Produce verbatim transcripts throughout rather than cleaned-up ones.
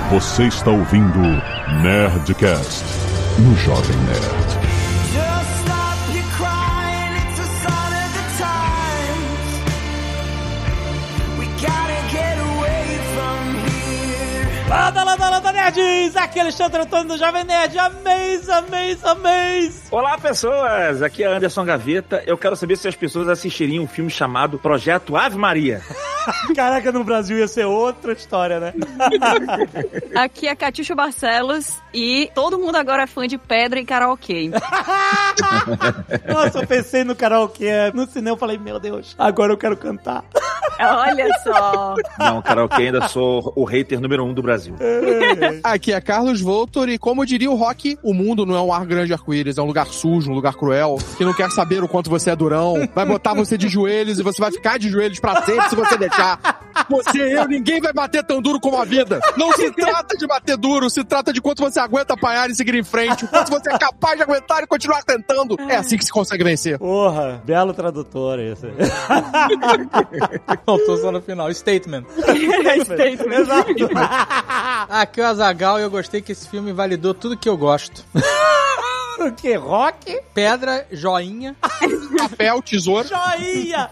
Você está ouvindo Nerdcast no Jovem Nerd. Landa, landa, landa, nerds! Aqui é Alexandre Antônio do Jovem Nerd. Amém, amém, amém! Olá, pessoas! Aqui é Anderson Gaveta. Eu quero saber se as pessoas assistiriam um filme chamado Projeto Ave Maria. Caraca, no Brasil ia ser outra história, né? Aqui é Catiuxa Barcelos e todo mundo agora é fã de pedra e karaokê. Nossa, eu pensei no karaokê. No cinema eu falei, meu Deus, agora eu quero cantar. Olha só. Não, karaokê ainda sou o hater número um do Brasil. Aqui é Carlos Voltor e, como diria o Rock, o mundo não é um ar grande arco-íris, é um lugar sujo, um lugar cruel, que não quer saber o quanto você é durão, vai botar você de joelhos e você vai ficar de joelhos pra sempre se você deixar. Você e eu, ninguém vai bater tão duro como a vida. Não se trata de bater duro, se trata de quanto você aguenta apanhar e seguir em frente, o quanto você é capaz de aguentar e continuar tentando. É assim que se consegue vencer. Porra, belo tradutor esse. Faltou só no final. Statement. Statement. Exato. Aqui é o Azaghal e eu gostei que esse filme validou tudo que eu gosto. O que? Rock? Pedra, joinha. Papel, tesouro. Joinha!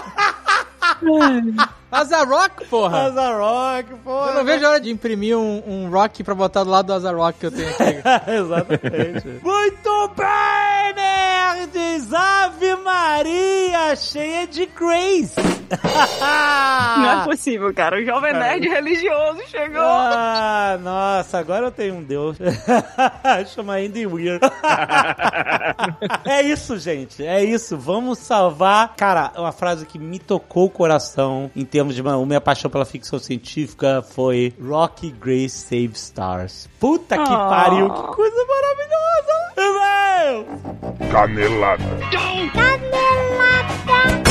Azarock, porra! Azarock, porra! Eu não vejo a hora de imprimir um, um rock pra botar do lado do Azarock que eu tenho aqui. Exatamente. Muito bem, nerds! Ave Maria, cheia de grace! Não é possível, cara. O Jovem Nerd religioso chegou. Ah, nossa, agora eu tenho um Deus. Chama Andy Weir. É isso, gente. É isso. Vamos salvar. Cara, uma frase que me tocou o coração em termos de a minha paixão pela ficção científica foi Rocky Grace Save Stars. Puta que oh. pariu. Que coisa maravilhosa. Meu! Canelada. Canelada.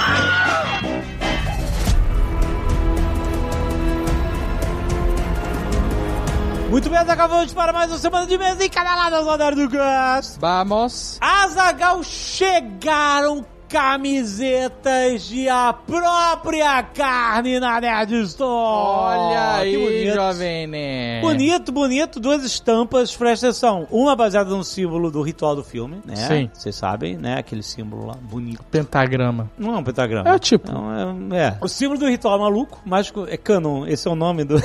Muito bem, Azaghal, vamos para mais uma semana de mesa e caneladas ao Nerd do Gas. Vamos. Azaghal, chegaram camisetas de A Própria Carne na Nerd Store. Olha aí, bonito. Jovem Nerd. Bonito, bonito. Duas estampas, presta atenção. Uma baseada no símbolo do ritual do filme, né? Sim. Vocês sabem, né? Aquele símbolo lá, bonito. Pentagrama. Não é um pentagrama. É o tipo. Não, é, é. O símbolo do ritual maluco, mágico, é canon. Esse é o nome do...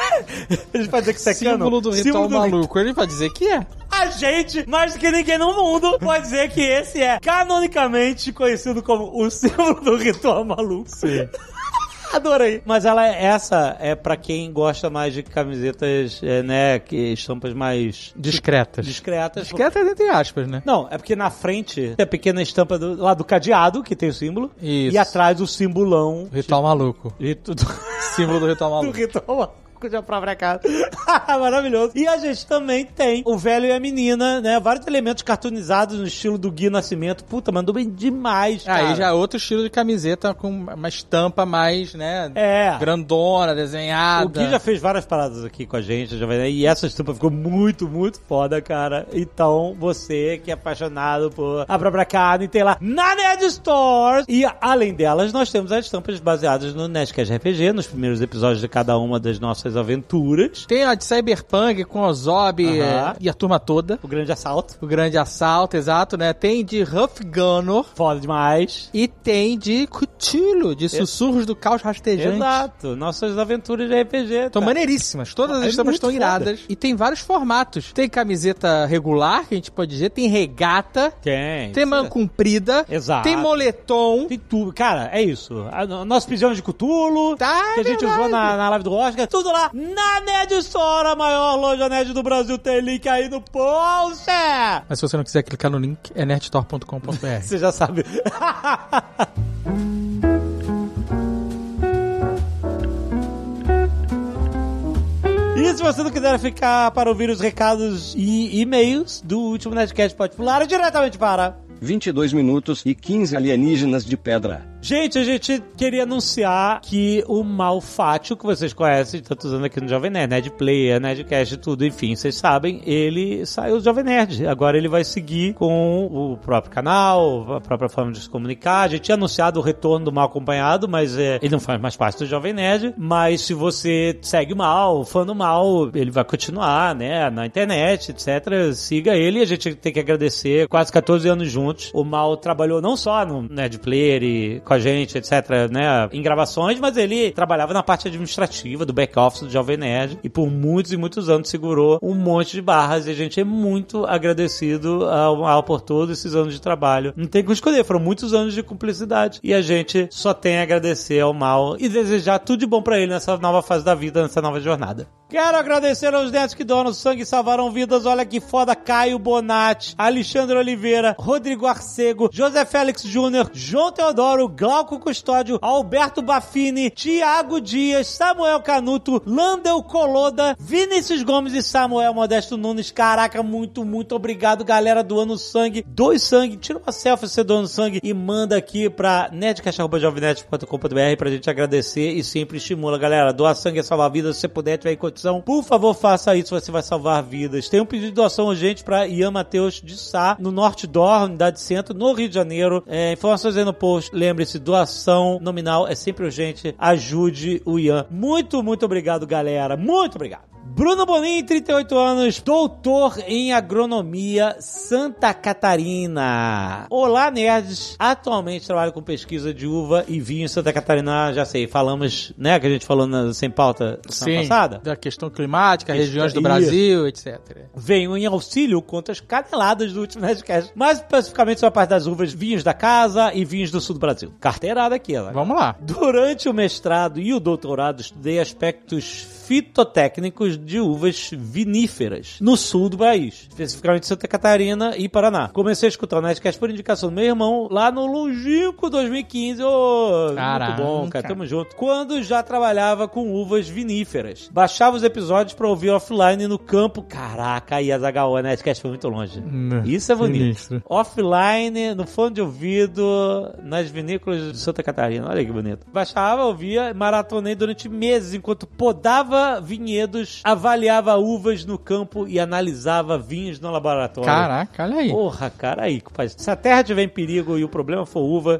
A gente pode dizer que isso é canon. Símbolo do ritual símbolo maluco. Do... Ele vai dizer que é. A gente, mais do que ninguém no mundo, pode dizer que esse é canonicamente conhecido como o símbolo do ritual maluco. Sim. Adorei. Mas ela é, essa é pra quem gosta mais de camisetas, é, né, que estampas mais... Discretas. Discretas. Discretas entre aspas, né? Não, é porque na frente tem a pequena estampa do, lá do cadeado, que tem o símbolo. Isso. E atrás o simbolão. Ritual de... maluco. Rito... Símbolo do ritual maluco. Do ritual maluco. De a própria casa. Maravilhoso. E a gente também tem o velho e a menina, né? Vários elementos cartoonizados no estilo do Gui Nascimento. Puta, mandou bem demais, cara. Aí já é outro estilo de camiseta com uma estampa mais, né? É. Grandona, desenhada. O Gui já fez várias paradas aqui com a gente, já vai, e essa estampa ficou muito, muito foda, cara. Então, você que é apaixonado por A Própria Carne, tem lá na Nerd Store. E, além delas, nós temos as estampas baseadas no Nerdcast R P G, nos primeiros episódios de cada uma das nossas aventuras. Tem a de Cyberpunk com o Zob uh-huh. e a turma toda. O Grande Assalto. O Grande Assalto, exato, né? Tem de Huff Gunner. Foda demais. E tem de Cthulhu, de Sussurros é. do Caos Rastejante. Exato. Nossas aventuras de R P G. Estão maneiríssimas. Todas as estampas estão iradas. E tem vários formatos. Tem camiseta regular, que a gente pode dizer. Tem regata. Tem. Tem manga comprida. Exato. Tem moletom. Tem tudo. Cara, é isso. A, nosso pijama de Cthulhu. Tá, que a gente verdade. usou na, na live do Oscar. Tudo lá na Nerd Store, a maior loja nerd do Brasil. Tem link aí no post. Mas se você não quiser clicar no link, é nerdstore ponto com ponto b r. Você já sabe. E se você não quiser ficar para ouvir os recados e e-mails do último Nerdcast, pode pular diretamente para... vinte e dois minutos e quinze alienígenas de pedra. Gente, a gente queria anunciar que o Malfátio, que vocês conhecem, tanto usando aqui no Jovem Nerd, Nerd Player, Nerdcast e tudo, enfim, vocês sabem, ele saiu do Jovem Nerd. Agora ele vai seguir com o próprio canal, a própria forma de se comunicar. A gente tinha anunciado o retorno do Mal Acompanhado, mas é, ele não faz mais parte do Jovem Nerd. Mas se você segue o Mal, fã do Mal, ele vai continuar, né, na internet, etcétera. Siga ele. A gente tem que agradecer quase catorze anos juntos. O Mal trabalhou não só no Nerd Player e com a gente, etcétera, né, em gravações, mas ele trabalhava na parte administrativa do back-office do Jovem Nerd e por muitos e muitos anos segurou um monte de barras e a gente é muito agradecido ao Mal por todos esses anos de trabalho. Não tem como escolher, foram muitos anos de cumplicidade e a gente só tem a agradecer ao Mal e desejar tudo de bom pra ele nessa nova fase da vida, nessa nova jornada. Quero agradecer aos netos que doam sangue e salvaram vidas. Olha que foda. Caio Bonatti, Alexandre Oliveira, Rodrigo Arcego, José Félix Júnior, João Teodoro, Glauco Custódio, Alberto Baffini, Tiago Dias, Samuel Canuto, Landel Coloda, Vinícius Gomes e Samuel Modesto Nunes. Caraca, muito, muito obrigado, galera, doando sangue. Doe sangue, tira uma selfie você doando sangue e manda aqui pra nerdcast arroba jovem nerd ponto com ponto b r pra gente agradecer e sempre estimula, galera. Doar sangue é salvar vidas. Se você puder, tiver em condição, por favor, faça isso, você vai salvar vidas. Tem um pedido de doação urgente pra Ian Matheus de Sá, no Norte Dor, Unidade Centro, no Rio de Janeiro. É, informações aí no post. Lembre-se, doação nominal é sempre urgente. Ajude o Ian. Muito, muito obrigado, galera. Muito obrigado. Bruno Bonin, trinta e oito anos, doutor em agronomia, Santa Catarina. Olá, nerds. Atualmente trabalho com pesquisa de uva e vinho em Santa Catarina. Já sei, falamos, né, que a gente falou na Sem Pauta semana passada. Da questão climática, Questão, regiões do isso. Brasil, etcétera. Venho em auxílio contra as caneladas do último Nerdcast. Mais especificamente sobre a parte das uvas, vinhos da casa e vinhos do sul do Brasil. Carteirada aqui, ela. Vamos lá. Durante o mestrado e o doutorado, estudei aspectos fitotécnicos de uvas viníferas no sul do país, especificamente Santa Catarina e Paraná. Comecei a escutar o Nerdcast por indicação do meu irmão lá no longínquo dois mil e quinze. Oh, Caraca. Muito bom, cara. Tamo junto. Quando já trabalhava com uvas viníferas. Baixava os episódios pra ouvir offline no campo. Caraca, aí a Zagaô, o Nerdcast foi muito longe. Hum, Isso é bonito. sinistro. Offline, no fone de ouvido, nas vinícolas de Santa Catarina. Olha que bonito. Baixava, ouvia, maratonei durante meses enquanto podava vinhedos, avaliava uvas no campo e analisava vinhos no laboratório. Caraca, olha aí. Porra, cara, aí, compadre. Se a terra tiver em perigo e o problema for uva,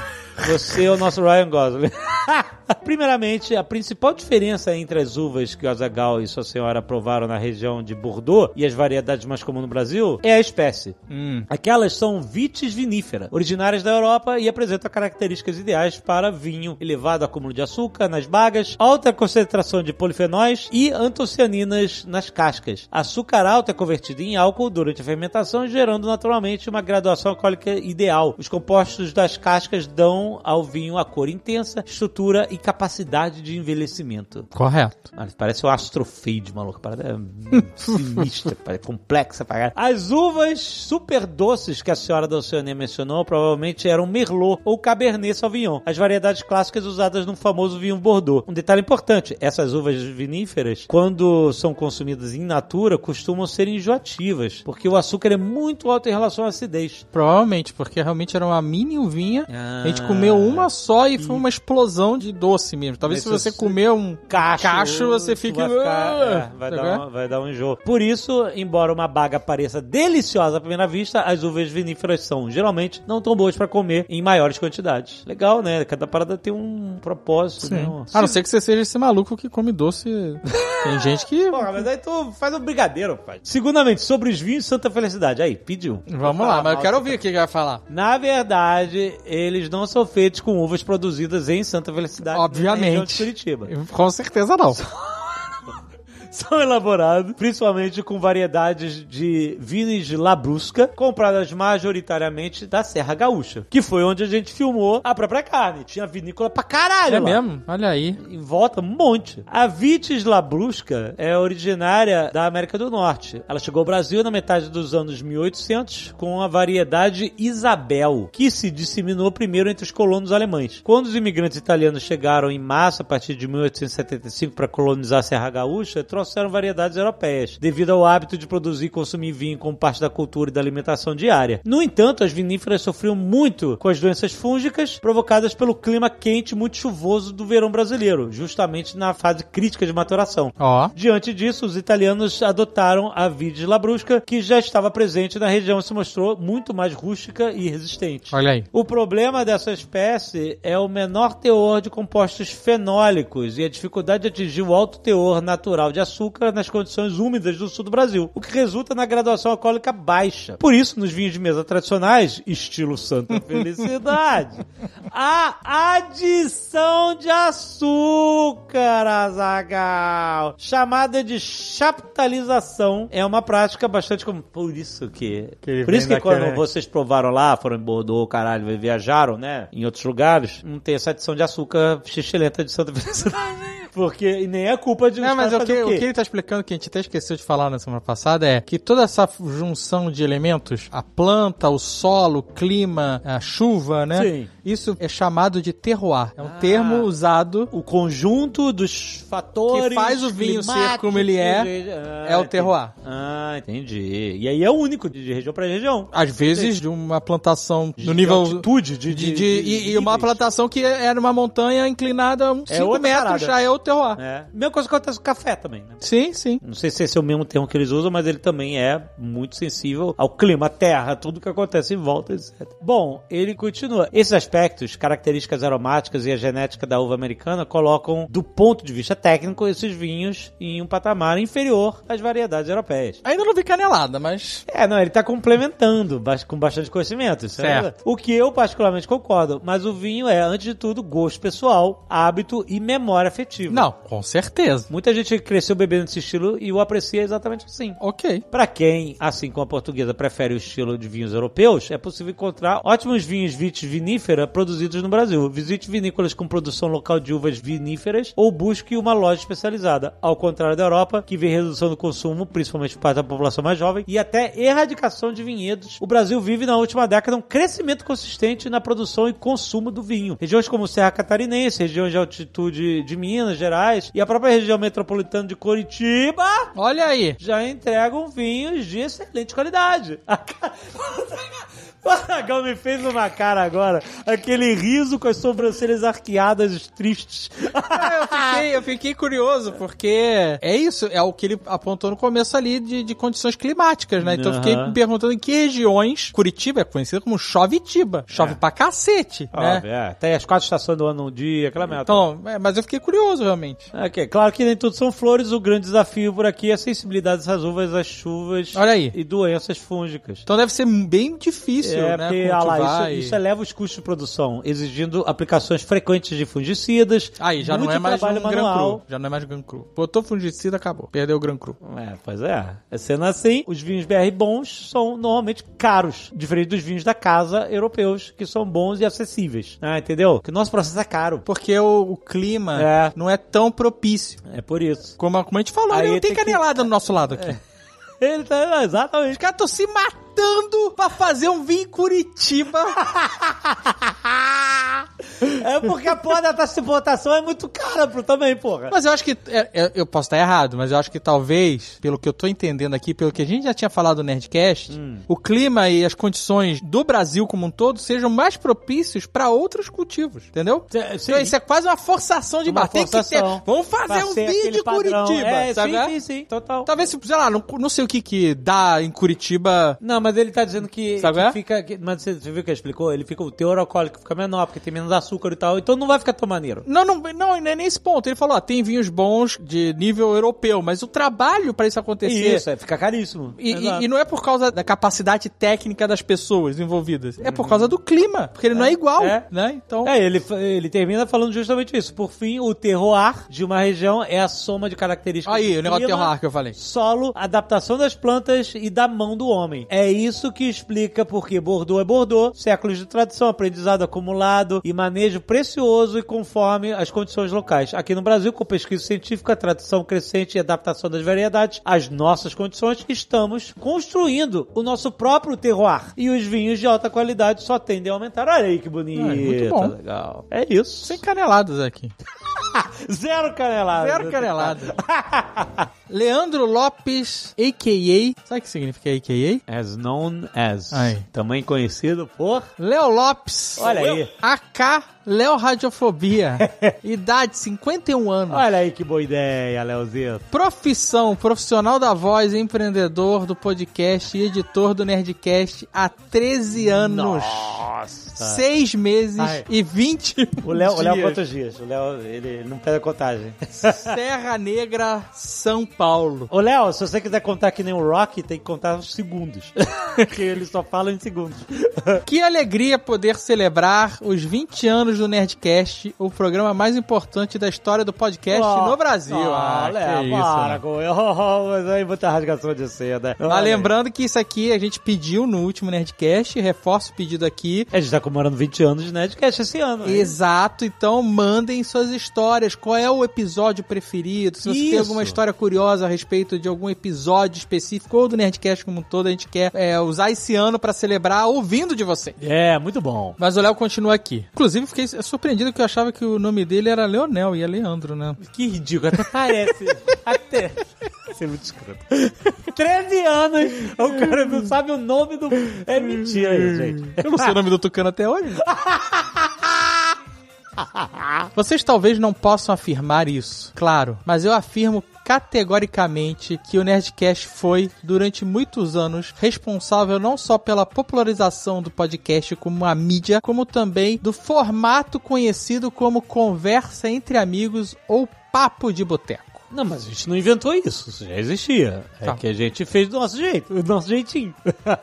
você é o nosso Ryan Gosling. Primeiramente, a principal diferença entre as uvas que o Azaghal e sua senhora provaram na região de Bordeaux e as variedades mais comuns no Brasil é a espécie. Hum. Aquelas são vitis vinífera, originárias da Europa e apresentam características ideais para vinho, elevado acúmulo de açúcar nas bagas, alta concentração de polifenóis e antocianinas nas cascas. Açúcar alto é convertido em álcool durante a fermentação, gerando naturalmente uma graduação alcoólica ideal. Os compostos das cascas dão ao vinho a cor intensa, estrutura e capacidade de envelhecimento. Correto. Ah, parece o astrofade, maluco. Parece é, sinistra, parece complexa. Parece. As uvas super doces que a senhora da Oceania mencionou provavelmente eram Merlot ou Cabernet Sauvignon, as variedades clássicas usadas no famoso vinho Bordeaux. Um detalhe importante, essas uvas viníferas, quando são consumidas in natura, costumam ser enjoativas, porque o açúcar é muito alto em relação à acidez. Provavelmente, porque realmente era uma mini uvinha, Ah, a gente comeu uma só e foi uma explosão de doce mesmo. Talvez Mas se você se- comer um Cacho, cacho, você tu fique... vai, ficar, é, vai, Tá dar vendo? um, vai dar um enjoo. Por isso, embora uma baga pareça deliciosa à primeira vista, as uvas viníferas são geralmente não tão boas pra comer em maiores quantidades. Legal, né? Cada parada tem um propósito. Sim. Né? Um- A não ser que você seja esse maluco que come doce. Tem gente que... Porra, mas aí tu faz um brigadeiro, pai. Segundamente, sobre os vinhos Santa Felicidade. Aí, pediu. Vamos lá, mas eu quero ouvir o que ele vai falar. Na verdade, eles não são feitos com uvas produzidas em Santa Felicidade. Obviamente. Na região de Curitiba. Com certeza não. São elaborados principalmente com variedades de Vinis Labrusca, compradas majoritariamente da Serra Gaúcha, que foi onde a gente filmou a própria carne. Tinha vinícola pra caralho É lá. mesmo? Olha aí. Em volta, um monte. A Vitis Labrusca é originária da América do Norte. Ela chegou ao Brasil na metade dos anos mil e oitocentos com a variedade Isabel, que se disseminou primeiro entre os colonos alemães. Quando os imigrantes italianos chegaram em massa a partir de mil oitocentos e setenta e cinco para colonizar a Serra Gaúcha, trouxeram trouxeram variedades europeias, devido ao hábito de produzir e consumir vinho como parte da cultura e da alimentação diária. No entanto, as viníferas sofriam muito com as doenças fúngicas provocadas pelo clima quente muito chuvoso do verão brasileiro, justamente na fase crítica de maturação. Ó. Diante disso, os italianos adotaram a Vides Labrusca, que já estava presente na região e se mostrou muito mais rústica e resistente. Olha aí. O problema dessa espécie é o menor teor de compostos fenólicos e a dificuldade de atingir o alto teor natural de açúcar nas condições úmidas do sul do Brasil, o que resulta na graduação alcoólica baixa. Por isso, nos vinhos de mesa tradicionais, estilo Santa Felicidade, a adição de açúcar, Azaghal, chamada de chaptalização, é uma prática bastante comum. Por isso que... que por isso que quando daquele... vocês provaram lá, foram em Bordeaux, caralho, viajaram, né, em outros lugares, não tem essa adição de açúcar xixelenta de Santa Felicidade. Porque e nem é culpa de... Não, mas o que, o, o que ele tá explicando, que a gente até esqueceu de falar na semana passada, é que toda essa junção de elementos, a planta, o solo, o clima, a chuva, né? Sim. Isso é chamado de terroir. É um ah, termo usado... O conjunto dos fatores... Que faz o vinho ser como ele é, ah, é o terroir. Entendi. Ah, entendi. E aí é único de região para região. Às vezes, entendi. De uma plantação de, no nível... De altitude. De, de, de, de, de, de, de e uma plantação que era uma montanha inclinada uns cinco metros, já é o terroir. É. Mesma coisa que acontece com o café também, né? Sim, sim. Não sei se esse é o mesmo termo que eles usam, mas ele também é muito sensível ao clima, à terra, tudo que acontece em volta, etcétera. Bom, ele continua. Esses aspectos, características aromáticas e a genética da uva americana colocam, do ponto de vista técnico, esses vinhos em um patamar inferior às variedades europeias. Ainda não vi canelada, mas... É, não, ele tá complementando com bastante conhecimento. Certo. É o que eu particularmente concordo, mas o vinho é, antes de tudo, gosto pessoal, hábito e memória afetiva. Não, com certeza. Muita gente cresceu bebendo esse estilo e o aprecia exatamente assim. Ok. Pra quem, assim como a portuguesa, prefere o estilo de vinhos europeus, é possível encontrar ótimos vinhos vitis vinífera produzidos no Brasil. Visite vinícolas com produção local de uvas viníferas ou busque uma loja especializada. Ao contrário da Europa, que vê redução do consumo, principalmente por parte da população mais jovem, e até erradicação de vinhedos, o Brasil vive na última década um crescimento consistente na produção e consumo do vinho. Regiões como Serra Catarinense, regiões de altitude de Minas Gerais e a própria região metropolitana de Curitiba, olha aí, já entregam vinhos de excelente qualidade. O Azaghal me fez uma cara agora, aquele riso com as sobrancelhas arqueadas tristes. eu, fiquei, eu fiquei curioso, porque é isso, é o que ele apontou no começo ali de, de condições climáticas, né? Então eu fiquei me perguntando em que regiões. Curitiba é conhecida como Chove-tiba, chove é. pra cacete, Óbvio, né? É. Tem as quatro estações do ano um dia, aquela meta. Então, é, mas eu fiquei curioso, realmente. Okay. Claro que nem tudo são flores, o grande desafio por aqui é a sensibilidade dessas uvas às chuvas. Olha aí. E doenças fúngicas. Então deve ser bem difícil. É, né, porque, ah lá, isso, isso eleva os custos de produção, exigindo aplicações frequentes de fungicidas. Aí, já não é mais um Gran Cru. Já não é mais Gran Cru. Botou fungicida, acabou. Perdeu o Gran Cru. É, pois é. Sendo assim, os vinhos B R bons são normalmente caros, diferente dos vinhos da casa europeus, que são bons e acessíveis. Ah, entendeu? Que o nosso processo é caro. Porque o, o clima é. não é tão propício. É por isso. Como, como a gente falou, não tem canelada que... no nosso lado aqui. É. Ele tá, exatamente. Os caras estão se matando pra fazer um vinho em Curitiba. É porque a porra da taxa de importação é muito cara pro, também, porra. Mas eu acho que, é, é, eu posso estar errado, mas eu acho que talvez, pelo que eu tô entendendo aqui, pelo que a gente já tinha falado no Nerdcast, hum. o clima e as condições do Brasil como um todo sejam mais propícios pra outros cultivos, entendeu? Sim. Então isso é quase uma forçação de bater. Que ter. Vamos fazer um vídeo de Curitiba, é, sabe? Sim, sim, sim, total. Talvez, sei lá, não, não sei o que que dá em Curitiba. Não, mas ele tá dizendo que, sabe que é? fica... Que, mas você, você viu que ele explicou? Ele fica, o teor alcoólico fica menor, porque tem menos açúcar e tal, então não vai ficar tão maneiro. Não, não, não, não é nesse ponto. Ele falou, ó, tem vinhos bons de nível europeu, mas o trabalho pra isso acontecer... Isso, é, fica caríssimo. E, e, e não é por causa da capacidade técnica das pessoas envolvidas, é por causa do clima, porque ele é, não é igual, é. né? Então... É, ele, ele termina falando justamente isso. Por fim, o terroir de uma região é a soma de características. Aí, do o negócio clima, terroir que eu falei. Solo, adaptação das plantas e da mão do homem. É isso que explica porque Bordeaux é Bordeaux, séculos de tradição, aprendizado acumulado e manejo precioso e conforme as condições locais. Aqui no Brasil, com pesquisa científica, tradição crescente e adaptação das variedades às nossas condições, estamos construindo o nosso próprio terroir. E os vinhos de alta qualidade só tendem a aumentar. Olha aí que bonito. Ah, é muito bom. Legal. É isso. Sem caneladas aqui. Zero canelada. Zero canelada. Leandro Lopes, a k a. Sabe o que significa a k a? As known as. Aí. Também conhecido por... Léo Lopes. Olha aí. A K Léo Radiofobia. Idade, cinquenta e um anos. Olha aí que boa ideia, Leozito. Profissão, profissional da voz, empreendedor do podcast e editor do Nerdcast há treze anos. Nossa. seis meses Ai. e vinte O Léo, o Léo dias. quantos dias? O Léo, ele, ele não perde a contagem. Serra Negra, São Paulo. Ô, Léo, se você quiser contar que nem o Rock, tem que contar os segundos. Porque ele só fala em segundos. Que alegria poder celebrar os vinte anos do Nerdcast, o programa mais importante da história do podcast Oh, no Brasil. Oh, Ah, Léo, que isso, para né? com isso. Oh, mas aí muita rasgação de seda. Mas Olha. lembrando que isso aqui a gente pediu no último Nerdcast, reforço o pedido aqui. A gente tá comemorando vinte anos de Nerdcast esse ano. hein? Exato, então mandem suas histórias. Qual é o episódio preferido? Se você Isso. tem alguma história curiosa a respeito de algum episódio específico ou do Nerdcast como um todo, a gente quer é, usar esse ano pra celebrar ouvindo de você. É, muito bom. Mas o Léo continua aqui. Inclusive, fiquei surpreendido que eu achava que o nome dele era Leonel e é Leandro, né? Que ridículo, até parece. até. Isso é muito escroto. treze anos, o cara não sabe o nome do... É mentira isso, gente. Eu não sei o nome do Tucano até hoje. Vocês talvez não possam afirmar isso, claro, mas eu afirmo categoricamente que o Nerdcast foi, durante muitos anos, responsável não só pela popularização do podcast como uma mídia, como também do formato conhecido como conversa entre amigos ou papo de boteco. Não, mas a gente não inventou isso, isso já existia. É Tá. que a gente fez do nosso jeito, do nosso jeitinho.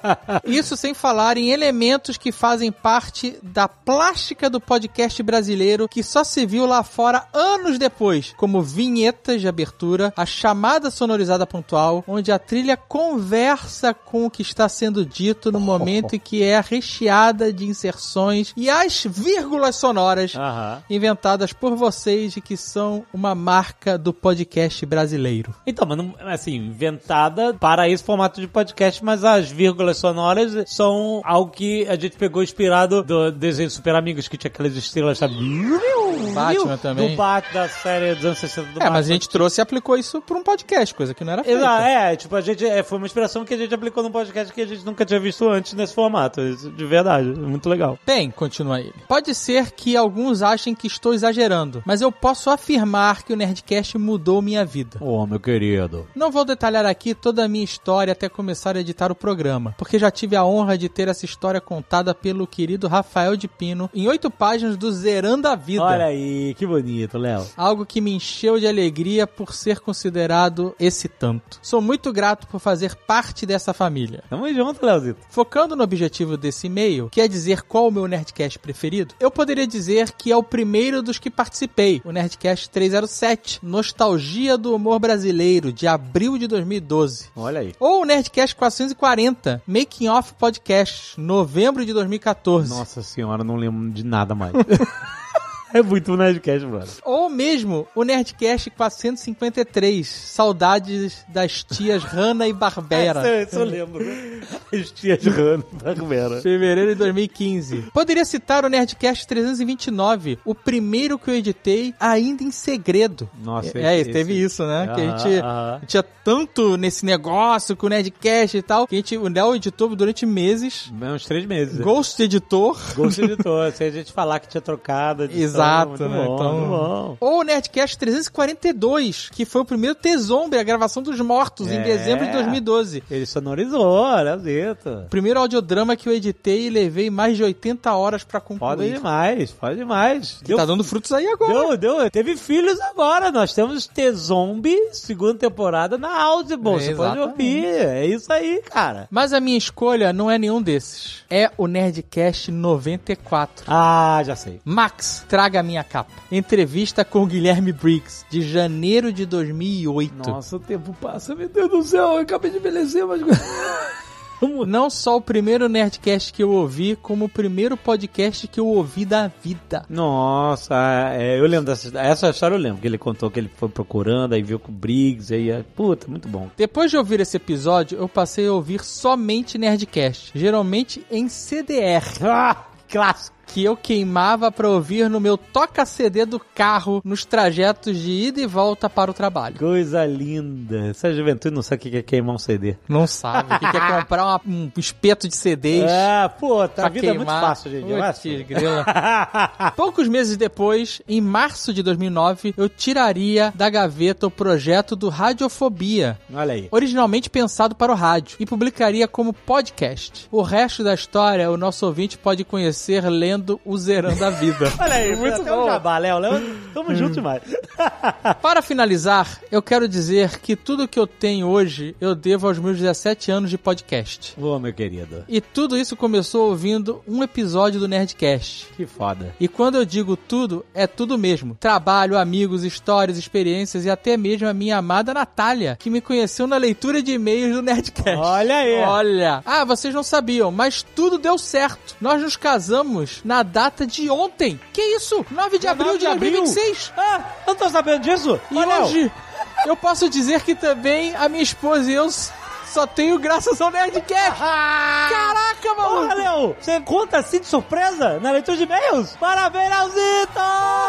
Isso sem falar em elementos que fazem parte da plástica do podcast brasileiro que só se viu lá fora anos depois, como vinhetas de abertura, a chamada sonorizada pontual, onde a trilha conversa com o que está sendo dito no momento em que é recheada de inserções e as vírgulas sonoras Aham. inventadas por vocês e que são uma marca do podcast brasileiro. Então, mas não, assim, inventada para esse formato de podcast, mas as vírgulas sonoras são algo que a gente pegou inspirado do desenho Super Amigos, que tinha aquelas estrelas, sabe? Batman também. Do Batman, da série dos anos sessenta do É, Batman. mas a gente trouxe e aplicou isso para um podcast, coisa que não era feita. Exato, é, tipo, a gente, é, foi uma inspiração que a gente aplicou num podcast que a gente nunca tinha visto antes nesse formato, isso, de verdade, muito legal. Bem, continua ele. Pode ser que alguns achem que estou exagerando, mas eu posso afirmar que o Nerdcast mudou minha vida. Ô, meu querido. Não vou detalhar aqui toda a minha história até começar a editar o programa, porque já tive a honra de ter essa história contada pelo querido Rafael de Pino em oito páginas do Zerando a Vida. Olha aí, que bonito, Léo. Algo que me encheu de alegria por ser considerado esse tanto. Sou muito grato por fazer parte dessa família. Tamo junto, Léozito. Focando no objetivo desse e-mail, que é dizer qual o meu Nerdcast preferido, eu poderia dizer que é o primeiro dos que participei, o Nerdcast trezentos e sete, Nostalgia do Humor Brasileiro, de abril de dois mil e doze. Olha aí. Ou o Nerdcast quatrocentos e quarenta, Making Off Podcast, novembro de dois mil e catorze. Nossa senhora, não lembro de nada mais. É muito Nerdcast, brother. Ou mesmo o Nerdcast quatrocentos e cinquenta e três, Saudades das Tias Hanna e Barbera. Isso eu lembro. As tias Rano, Barbera. Fevereiro de dois mil e quinze. Poderia citar o Nerdcast trezentos e vinte e nove, o primeiro que eu editei ainda em segredo. Nossa, É, esse- teve esse- isso, né? que a Aham, gente aham. tinha tanto nesse negócio com o Nerdcast e tal, que a gente, o Léo editou durante meses. Uns três meses. Ghost Editor. Ghost editor. Se a gente falar que tinha trocado. edição, Exato, muito né? Bom, Então- muito bom. Ou o Nerdcast trezentos e quarenta e dois, que foi o primeiro T-Zombie, a gravação dos mortos, em É. dezembro de dois mil e doze. Ele sonorizou, Léozito. Primeiro audiodrama que eu editei e levei mais de oitenta horas pra Pode concluir. demais, pode demais. Que tá dando frutos aí agora. Deu, deu, teve filhos agora. Nós temos T-Zombie, segunda temporada na Audible. É, Você pode exatamente. ouvir. É isso aí, cara. Mas a minha escolha não é nenhum desses. É o Nerdcast noventa e quatro. Ah, já sei. Max, traga a minha capa. Entrevista com o Guilherme Briggs, de janeiro de dois mil e oito. Nossa, o tempo passa, meu Deus do céu. Eu acabei de envelhecer, mas... Não só o primeiro Nerdcast que eu ouvi, como o primeiro podcast que eu ouvi da vida. Nossa, é, eu lembro dessa essa história, eu lembro que ele contou que ele foi procurando, aí viu com o Briggs, aí, é, puta, muito bom. Depois de ouvir esse episódio, eu passei a ouvir somente Nerdcast, geralmente em C D R. Ah, clássico. que eu queimava pra ouvir no meu toca-C D do carro nos trajetos de ida e volta para o trabalho. Coisa linda. Essa juventude não sabe o que é queimar um C D. Não sabe o que é comprar uma, um espeto de C Ds. É, pô, tá, a vida queimar. é muito fácil, gente. Putz, grila. Poucos meses depois, em março de dois mil e nove, eu tiraria da gaveta o projeto do Radiofobia. Olha aí. Originalmente pensado para o rádio, e publicaria como podcast. O resto da história o nosso ouvinte pode conhecer lendo o Zerando a Vida. Olha aí, muito até bom. um jabá, Léo. Léo, tamo junto demais. Para finalizar, eu quero dizer que tudo que eu tenho hoje eu devo aos meus dezessete anos de podcast. Ô, meu querido. E tudo isso começou ouvindo um episódio do Nerdcast. Que foda. E quando eu digo tudo, é tudo mesmo. Trabalho, amigos, histórias, experiências e até mesmo a minha amada Natália, que me conheceu na leitura de e-mails do Nerdcast. Olha aí. Olha. Ah, vocês não sabiam, mas tudo deu certo. Nós nos casamos na data de ontem. Que isso? nove de abril de dois mil e vinte e seis. Ah, eu não tô sabendo disso? E Olha, hoje, eu posso dizer que também a minha esposa e eu só tenho graças ao Nerdcast. Caraca, maluco. Porra, Léo, você conta assim de surpresa na leitura de e-mails? Parabéns, Leozito!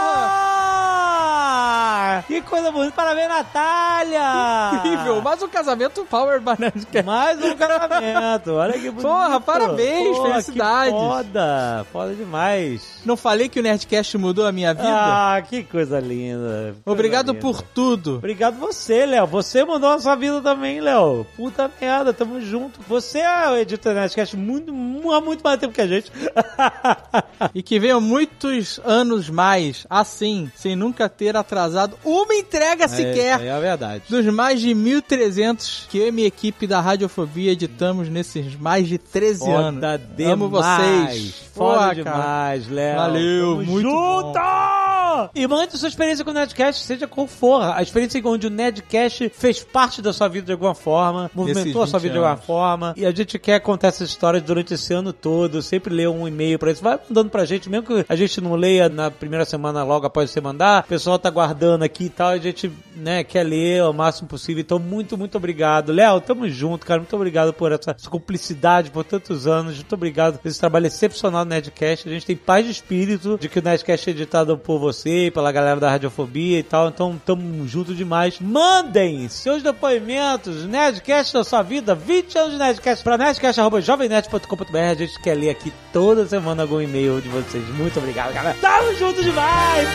Que coisa bonita, parabéns, Natália! Incrível, mais um casamento Power by Nerdcast. Mais um casamento, olha que bonito. Porra, parabéns, Porra, felicidades. Que foda, foda demais. Não falei que o Nerdcast mudou a minha vida? Ah, que coisa linda. Coisa Obrigado linda. por tudo. Obrigado você, Léo. Você mudou a sua vida também, Léo. Puta merda, tamo junto. Você é o editor do Nerdcast muito, há muito mais tempo que a gente. E que venham muitos anos mais, assim, sem nunca ter atrasado uma entrega É, sequer. é a verdade. Dos mais de mil e trezentos que eu e minha equipe da Radiofobia editamos nesses mais de treze Foda anos. demais. Amo vocês. Foda Porra, demais, cara. Léo. Valeu, Tamo muito junto! bom. E mande sua experiência com o Nerdcast, seja qual for. A experiência onde o Nerdcast fez parte da sua vida de alguma forma, movimentou a sua vida de alguma forma. E a gente quer contar essas histórias durante esse ano todo. Sempre lê um e-mail pra isso. Vai mandando pra gente, mesmo que a gente não leia na primeira semana logo após você mandar. O pessoal tá guardando aqui e tal. A gente, né, quer ler o máximo possível. Então, muito, muito obrigado. Léo, tamo junto, cara. Muito obrigado por essa, essa cumplicidade por tantos anos. Muito obrigado por esse trabalho excepcional do Nerdcast. A gente tem paz de espírito de que o Nerdcast é editado por você e pela galera da Radiofobia e tal. Então, tamo junto demais. Mandem seus depoimentos. Nerdcast da sua vida. vinte anos de Nerdcast pra nerdcast arroba jovem nerd ponto com ponto b r. A gente quer ler aqui toda semana algum e-mail de vocês. Muito obrigado, galera. Tamo junto demais!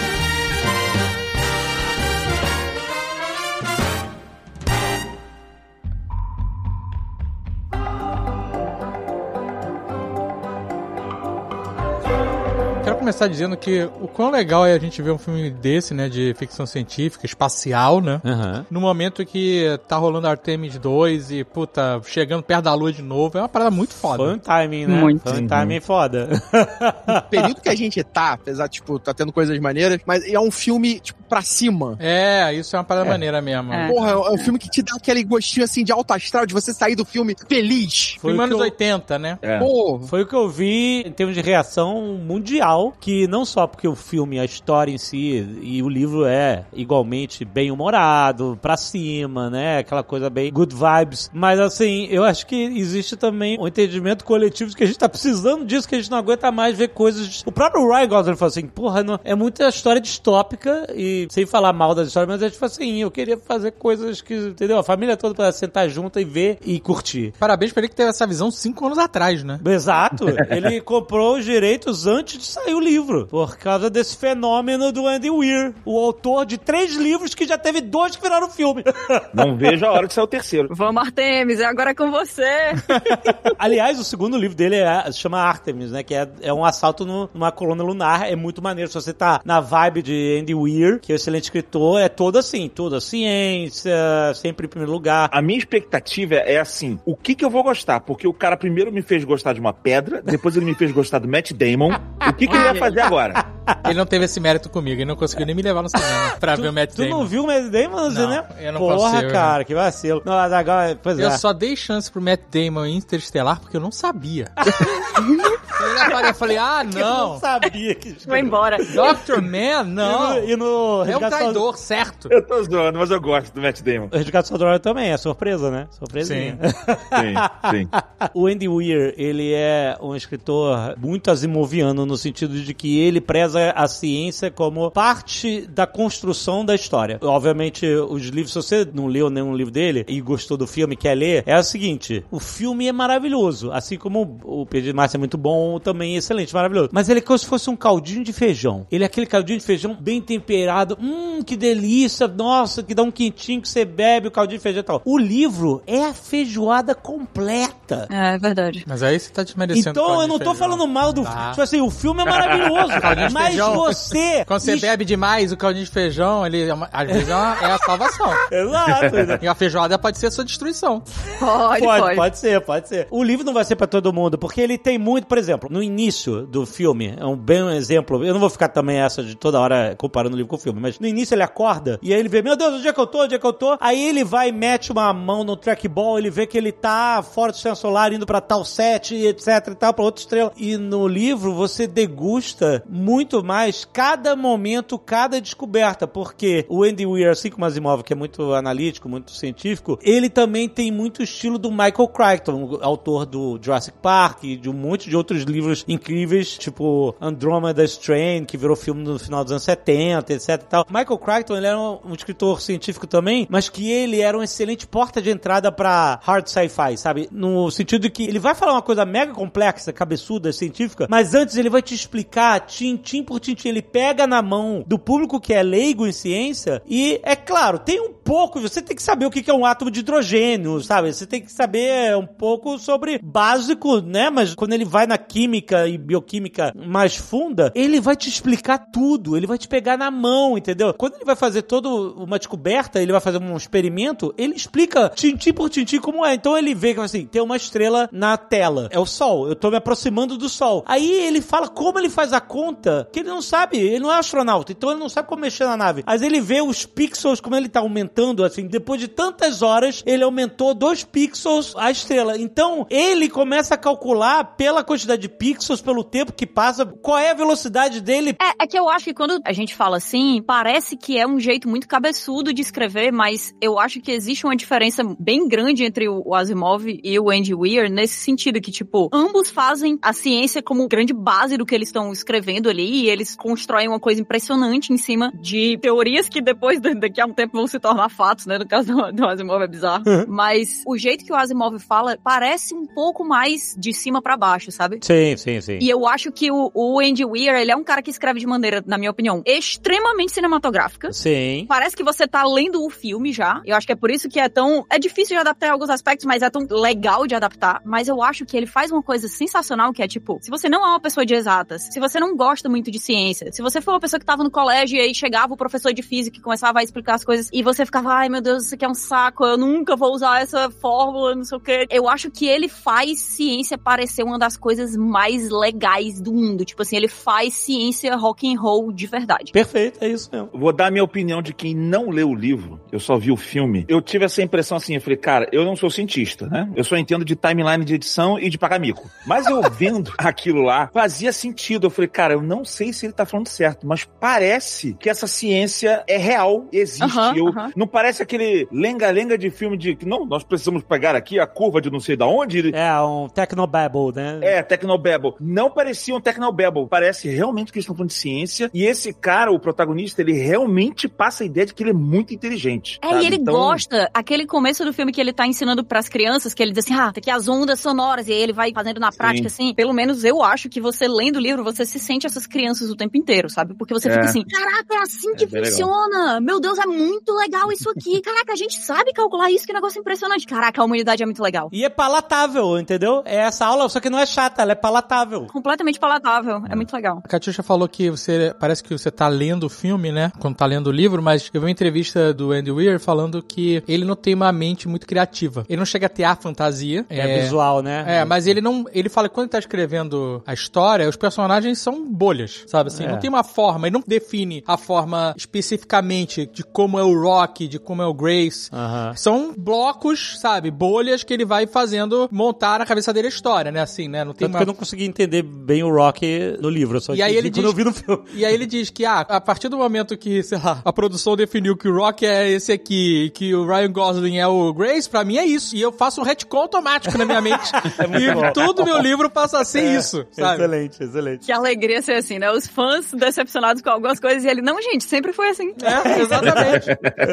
Quero começar dizendo que o quão legal é a gente ver um filme desse, né, de ficção científica, espacial, né? Uhum. No momento que tá rolando Artemis dois e, puta, chegando perto da Lua de novo, é uma parada muito foda. Foi um timing, né? Muito. Foi um timing foda. O período que a gente tá, apesar, tipo, tá tendo coisas maneiras, mas é um filme, tipo, pra cima. É, isso é uma parada É. maneira mesmo. É. Porra, é um filme que te dá aquele gostinho, assim, de alto astral, de você sair do filme feliz. Foi Filme o anos que eu- oitenta, né? É. Pô, Foi o que eu vi em termos de reação mundial, que não só porque o filme, a história em si e o livro é igualmente bem humorado, pra cima, né? Aquela coisa bem good vibes. Mas assim, eu acho que existe também um entendimento coletivo de que a gente tá precisando disso, que a gente não aguenta mais ver coisas... O próprio Ryan Gosling falou assim, porra, não... é muita história distópica e sem falar mal das histórias, mas é tipo assim, eu queria fazer coisas que, entendeu? A família toda pra sentar junto e ver e curtir. Parabéns pra ele que teve essa visão cinco anos atrás, né? Exato. Ele comprou os direitos antes de sair o livro. Por causa desse fenômeno do Andy Weir, o autor de três livros que já teve dois que viraram filme. Não vejo a hora de sair o terceiro. Vamos, Artemis, é agora com você. Aliás, o segundo livro dele é, se chama Artemis, né? Que é, é um assalto no- numa colônia lunar. É muito maneiro. Se você tá na vibe de Andy Weir, que é um excelente escritor, é todo assim. Toda ciência, sempre em primeiro lugar. A minha expectativa é assim, o que que eu vou gostar? Porque o cara primeiro me fez gostar de uma pedra, depois ele me fez gostar do Matt Damon. O que que ele ia fazer agora? Ele não teve esse mérito comigo, ele não conseguiu nem me levar no cinema pra ver o Matt Tu Damon. não viu o Matt Damon no Não, cinema? eu não Porra, consigo, cara, que vacilo. Não, mas agora, pois Eu é. só dei chance pro Matt Damon em Interestelar porque eu não sabia. Eu falei, ah, Eu não não. sabia que... Vou embora. doutor Man, não. E no, e no É um Resgate Soldado- traidor, certo. Eu tô zoando, mas eu gosto do Matt Damon. O Resgate Soldado também, é surpresa, né? Surpresinha. Sim, sim. O Andy Weir, ele é um escritor muito asimoviano no sentido de que ele preza a ciência como parte da construção da história. Obviamente, os livros, se você não leu nenhum livro dele e gostou do filme e quer ler, é o seguinte, o filme é maravilhoso, assim como o Pedro de Márcia é muito bom, também é excelente, maravilhoso. Mas ele é como se fosse um caldinho de feijão. Ele é aquele caldinho de feijão bem temperado, hum, que delícia, nossa, que dá um quentinho que você bebe o caldinho de feijão e tal. O livro é a feijoada completa. É, é verdade. Mas aí você tá desmerecendo. Então, eu não tô falando mal do... Tá. Tipo assim, o filme é maravilhoso, Caldinho de mas feijão. você... Quando você es- bebe demais o caldinho de feijão, ele é uma- às vezes é, uma- é a salvação. Exato. E a feijoada pode ser a sua destruição. Pode, Pode, pode. pode ser, pode ser. O livro não vai ser pra todo mundo, porque ele tem muito, por exemplo, no início do filme, é um bem um exemplo, eu não vou ficar também essa de toda hora comparando o livro com o filme, mas no início ele acorda e aí ele vê, meu Deus, onde é que eu tô, onde é que eu tô? Aí ele vai e mete uma mão no trackball, ele vê que ele tá fora do sistema solar, indo pra tal set, etc e tal, pra outra estrela. E no livro você degusta muito mais cada momento, cada descoberta, porque o Andy Weir, assim como Asimov, que é muito analítico, muito científico, ele também tem muito estilo do Michael Crichton, autor do Jurassic Park e de um monte de outros livros incríveis, tipo Andromeda Strain, que virou filme no final dos anos setenta, etc e tal. Michael Crichton, ele era um, um escritor científico também, mas que ele era um excelente porta de entrada pra hard sci-fi, sabe? No sentido de que ele vai falar uma coisa mega complexa, cabeçuda, científica, mas antes ele vai te explicar tintim por tintim, ele pega na mão do público que é leigo em ciência e, é claro, tem um pouco, você tem que saber o que é um átomo de hidrogênio, sabe? Você tem que saber um pouco sobre básico, né? Mas quando ele vai na química e bioquímica mais funda, ele vai te explicar tudo, ele vai te pegar na mão, entendeu? Quando ele vai fazer toda uma descoberta, ele vai fazer um experimento, ele explica tintim por tintim como é. Então ele vê que assim, tem uma estrela na tela, é o Sol, eu tô me aproximando do Sol. Aí ele fala como ele faz a conta, que ele não sabe, ele não é astronauta, então ele não sabe como mexer na nave. Mas ele vê os pixels, como ele tá aumentando, assim, depois de tantas horas, ele aumentou dois pixels a estrela. Então, ele começa a calcular pela quantidade de pixels, pelo tempo que passa, qual é a velocidade dele. É, é que eu acho que quando a gente fala assim, parece que é um jeito muito cabeçudo de escrever, mas eu acho que existe uma diferença bem grande entre o Asimov e o Andy Weir, nesse sentido que, tipo, ambos fazem a ciência como grande base do que eles estão escrevendo ali, e eles constroem uma coisa impressionante em cima de teorias que depois, daqui a um tempo, vão se tornar fatos, né? No caso do, do Asimov é bizarro. Mas o jeito que o Asimov fala parece um pouco mais de cima pra baixo, sabe? Sim, sim, sim. E eu acho que o, o Andy Weir, ele é um cara que escreve de maneira, na minha opinião, extremamente cinematográfica. Sim. Parece que você tá lendo o filme já. Eu acho que é por isso que é tão... É difícil de adaptar em alguns aspectos, mas é tão legal de adaptar. Mas eu acho que ele faz uma coisa sensacional, que é tipo, se você não é uma pessoa de exatas, se você não gosta muito de ciência, se você for uma pessoa que tava no colégio e aí chegava o professor de física e começava a explicar as coisas, e você ficava, ai meu Deus, isso aqui é um saco, eu nunca vou usar essa fórmula, não sei o quê. Eu acho que ele faz ciência parecer uma das coisas mais legais do mundo. Tipo assim, ele faz ciência rock and roll de verdade. Perfeito, é isso mesmo. Vou dar a minha opinião de quem não leu o livro, eu só vi o filme. Eu tive essa impressão assim, eu falei, cara, eu não sou cientista, né? Eu só entendo de timeline de edição e de pagar mico. Mas eu vendo aquilo lá, fazia sentido. Eu falei, cara, eu não sei se ele tá falando certo, mas parece que essa ciência é real, existe. Uhum, eu, uhum. Não parece aquele lenga-lenga de filme de que, não, nós precisamos pegar aqui a curva de não sei da onde. É, um Technobabble, né? É, Technobabble. Não parecia um Technobabble. Parece realmente que eles estão falando de ciência. E esse cara, o protagonista, ele realmente passa a ideia de que ele é muito inteligente. É, sabe? e ele Então, gosta, aquele começo do filme que ele tá ensinando pras crianças, que ele diz assim, ah, tem aqui as ondas sonoras, e aí ele vai fazendo na prática, Sim. assim. Pelo menos eu acho que você lendo o livro, você se sente essas crianças o tempo inteiro, sabe? Porque você É. fica assim, caraca, é assim que É bem funciona! Meu Deus, é muito legal isso aqui! Caraca, a gente sabe calcular isso, que negócio impressionante! Caraca, a humanidade é muito legal. E é palatável, entendeu? É essa aula, só que não é chata, ela é palatável. Completamente palatável, é muito legal. A Catiuxa falou que você, parece que você tá lendo o filme, né? Quando tá lendo o livro, mas eu vi uma entrevista do Andy Weir falando que ele não tem uma mente muito criativa. Ele não chega a ter a fantasia. É, visual, né? É, mas ele não... Ele fala que quando ele tá escrevendo a história, os personagens são bolhas, sabe assim? É. Não tem uma forma, ele não define a forma especificamente de como é o Rock, de como é o Grace. Aham. São blocos, sabe? Bolhas que ele vai fazendo montar na cabeça dele a história, né? Assim, né? Não tem Tanto uma que não consegui entender bem o Rock no livro, eu só E aí ele quando diz, eu vi no filme. E aí ele diz que, ah, a partir do momento que, sei lá, a produção definiu que o Rock é esse aqui e que o Ryan Gosling é o Grace, pra mim é isso. E eu faço um retcon automático na minha mente. É e bom. todo meu livro passa a ser É, isso, sabe? Excelente, excelente. Que alegria ser assim, né? Os fãs decepcionados com algumas coisas e ele, não, gente, sempre foi assim. É, exatamente.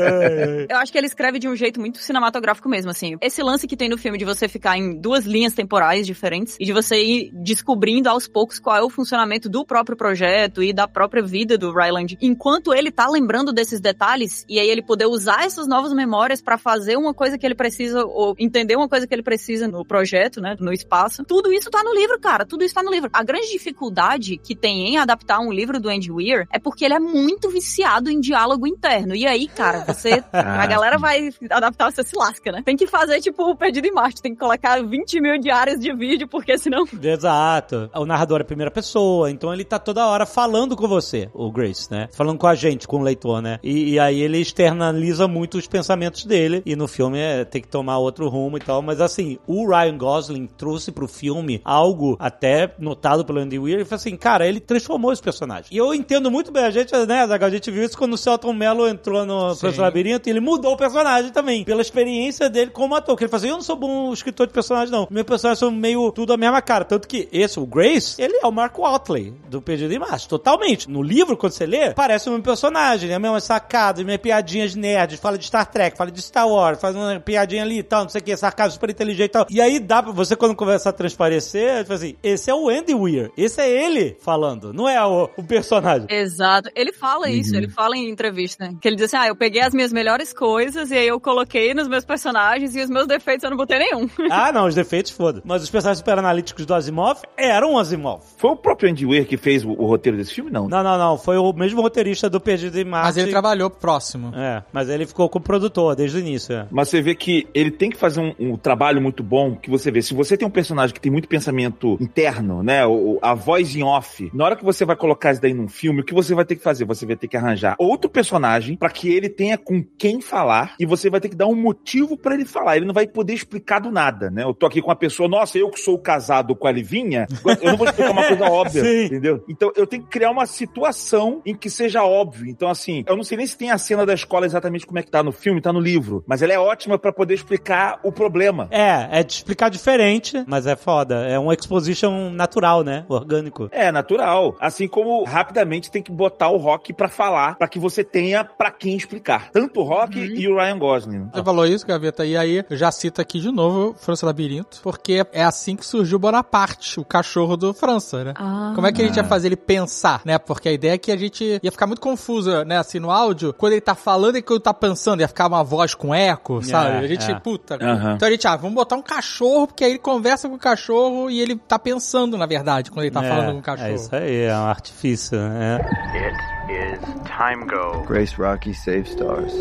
Eu acho que ele escreve de um jeito muito cinematográfico mesmo, assim. Esse lance que tem no filme de você ficar em duas linhas temporais diferentes e de você ir descobrindo aos poucos qual é o funcionamento do próprio projeto e da própria vida do Ryland, enquanto ele tá lembrando desses detalhes, e aí ele poder usar essas novas memórias pra fazer uma coisa que ele precisa, ou entender uma coisa que ele precisa no projeto, né, no espaço. Tudo isso tá no livro, cara, tudo isso tá no livro. A grande dificuldade que tem em adaptar um livro do Andy Weir é porque ele é muito viciado em diálogo interno, e aí, cara, você, a galera vai adaptar, você se lasca, né? Tem que fazer, tipo, o Perdido em Marte, tem que colocar vinte mil diárias de vídeo, porque senão... Exato. O narrador é a primeira pessoa, então ele tá toda hora falando com você, o Grace, né? Falando com a gente, com o leitor, né? E, e aí ele externaliza muito os pensamentos dele, e no filme é, tem que tomar outro rumo e tal, mas assim, o Ryan Gosling trouxe pro filme algo até notado pelo Andy Weir, e falou assim, cara, ele transformou esse personagem. E eu entendo muito bem, a gente, né, a gente viu isso quando o Celton Mello entrou no Professor Labirinto, e ele mudou o personagem também, pela experiência dele como ator, que ele falou assim, eu não sou bom escritor de personagem, não. Meu personagem são meio tudo a mesma cara, tanto que esse, o Grace, ele é o Mark Watley, do Perdido em Marte, totalmente. No livro, quando você lê, parece o mesmo personagem, né? Mesmas sacadas, minhas piadinhas nerds, fala de Star Trek, fala de Star Wars, faz uma piadinha ali e tal, não sei o que, sarcasmo super inteligente e tal. E aí dá pra você, quando começa a transparecer, tipo assim, esse é o Andy Weir, esse é ele falando, não é o, o personagem. Exato. Ele fala Uhum. isso, ele fala em entrevista, né? Que ele diz assim, ah, eu peguei as minhas melhores coisas e aí eu coloquei nos meus personagens e os meus defeitos eu não botei nenhum. Ah, não, os defeitos, foda. Mas os personagens super analíticos do Asimov eram Asimov. Foi o próprio Andy Weir que fez o, o roteiro desse filme, não? Não, não, não. Foi o mesmo roteirista do Perdido em Marte. Mas ele trabalhou próximo. É, mas ele ficou como produtor desde o início, é. Mas você vê que ele tem que fazer um, um trabalho muito bom, que você vê, se você tem um personagem que tem muito pensamento interno, né, o, a voz em off, na hora que você vai colocar isso daí num filme, o que você vai ter que fazer? Você vai ter que arranjar outro personagem pra que ele tenha com quem falar, e você vai ter que dar um motivo pra ele falar. Ele não vai poder explicar do nada, né? Eu tô aqui com uma pessoa, nossa, eu que sou casado com a Livinha, eu não vou explicar uma coisa óbvia, Sim. entendeu? Então eu tenho que criar uma situação em que seja óbvio. Então assim, eu não sei nem se tem a cena da escola exatamente como é que tá no filme, tá no livro, mas ela é ótima pra poder explicar o problema. É, é de explicar diferente, mas é foda. É um exposition natural, né? Orgânico. É, natural. Assim como rapidamente tem que botar o Rock pra falar, pra que você tenha pra quem explicar. Tanto o Rock uhum. e o Ryan Gosling. Você falou isso, Gaveta, e aí eu já cito aqui de novo França Labirinto, porque é assim que surgiu Bonaparte, o cachorro do França, né? Ah. Como é que a gente ia fazer ele pensar, né? Porque a ideia é que a gente ia ficar muito confusa, né? Assim, no áudio, quando ele tá falando e quando ele tá pensando, ia ficar uma voz com eco, sabe? É, a gente, é. puta. Uhum. Então a gente, ah, vamos botar um cachorro, porque aí ele conversa com o cachorro e ele tá pensando, na verdade, quando ele tá é, falando com o cachorro. É isso aí, é um artifício, né? It is time go. Grace Rocky Save Stars.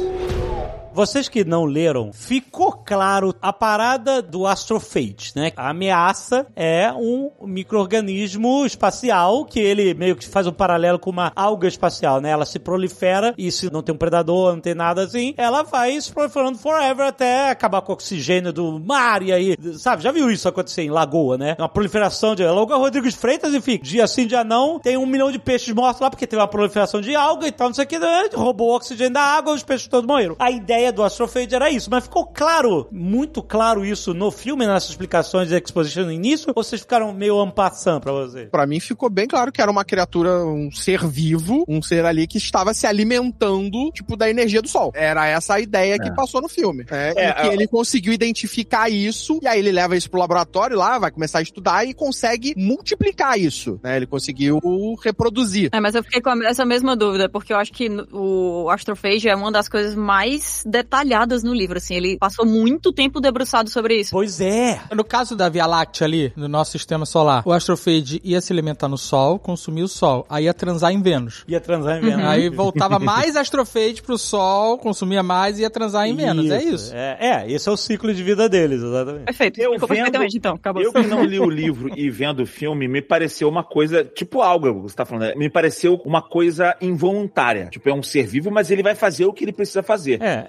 Vocês que não leram, ficou claro a parada do Astrophage, né? A ameaça é um micro-organismo espacial que ele meio que faz um paralelo com uma alga espacial, né? Ela se prolifera e se não tem um predador, não tem nada assim, ela vai se proliferando forever até acabar com o oxigênio do mar e aí, sabe? Já viu isso acontecer em Lagoa, né? Uma proliferação de... Lagoa Rodrigues Freitas, enfim, dia sim, dia não, tem um milhão de peixes mortos lá porque teve uma proliferação de alga e tal, não sei o que, né? Roubou o oxigênio da água, os peixes todos morreram. A ideia do Astrophage era isso, mas ficou claro, muito claro isso no filme, nessas explicações de exposition no início, ou vocês ficaram meio en passant pra você? Pra mim ficou bem claro que era uma criatura, um ser vivo, um ser ali que estava se alimentando, tipo, da energia do sol. Era essa a ideia é. que passou no filme. É, é, e que é, ele conseguiu identificar isso, e aí ele leva isso pro laboratório lá, vai começar a estudar e consegue multiplicar isso, né? Ele conseguiu reproduzir. É, mas eu fiquei com essa mesma dúvida, porque eu acho que o Astrophage é uma das coisas mais detalhadas no livro, assim, ele passou muito tempo debruçado sobre isso. Pois é. No caso da Via Láctea ali, no nosso sistema solar, o Astrophage ia se alimentar no Sol, consumir o Sol, aí ia transar em Vênus. Ia transar em Vênus. Uhum. Aí voltava mais Astrophage pro Sol, consumia mais e ia transar em Vênus, isso. é isso? É, é, esse é o ciclo de vida deles, exatamente. Perfeito, eu vendo, perfeitamente, então, acabou. Eu que não li o livro e vendo o filme, me pareceu uma coisa, tipo algo, você tá falando, me pareceu uma coisa involuntária. Tipo, é um ser vivo, mas ele vai fazer o que ele precisa fazer. É, é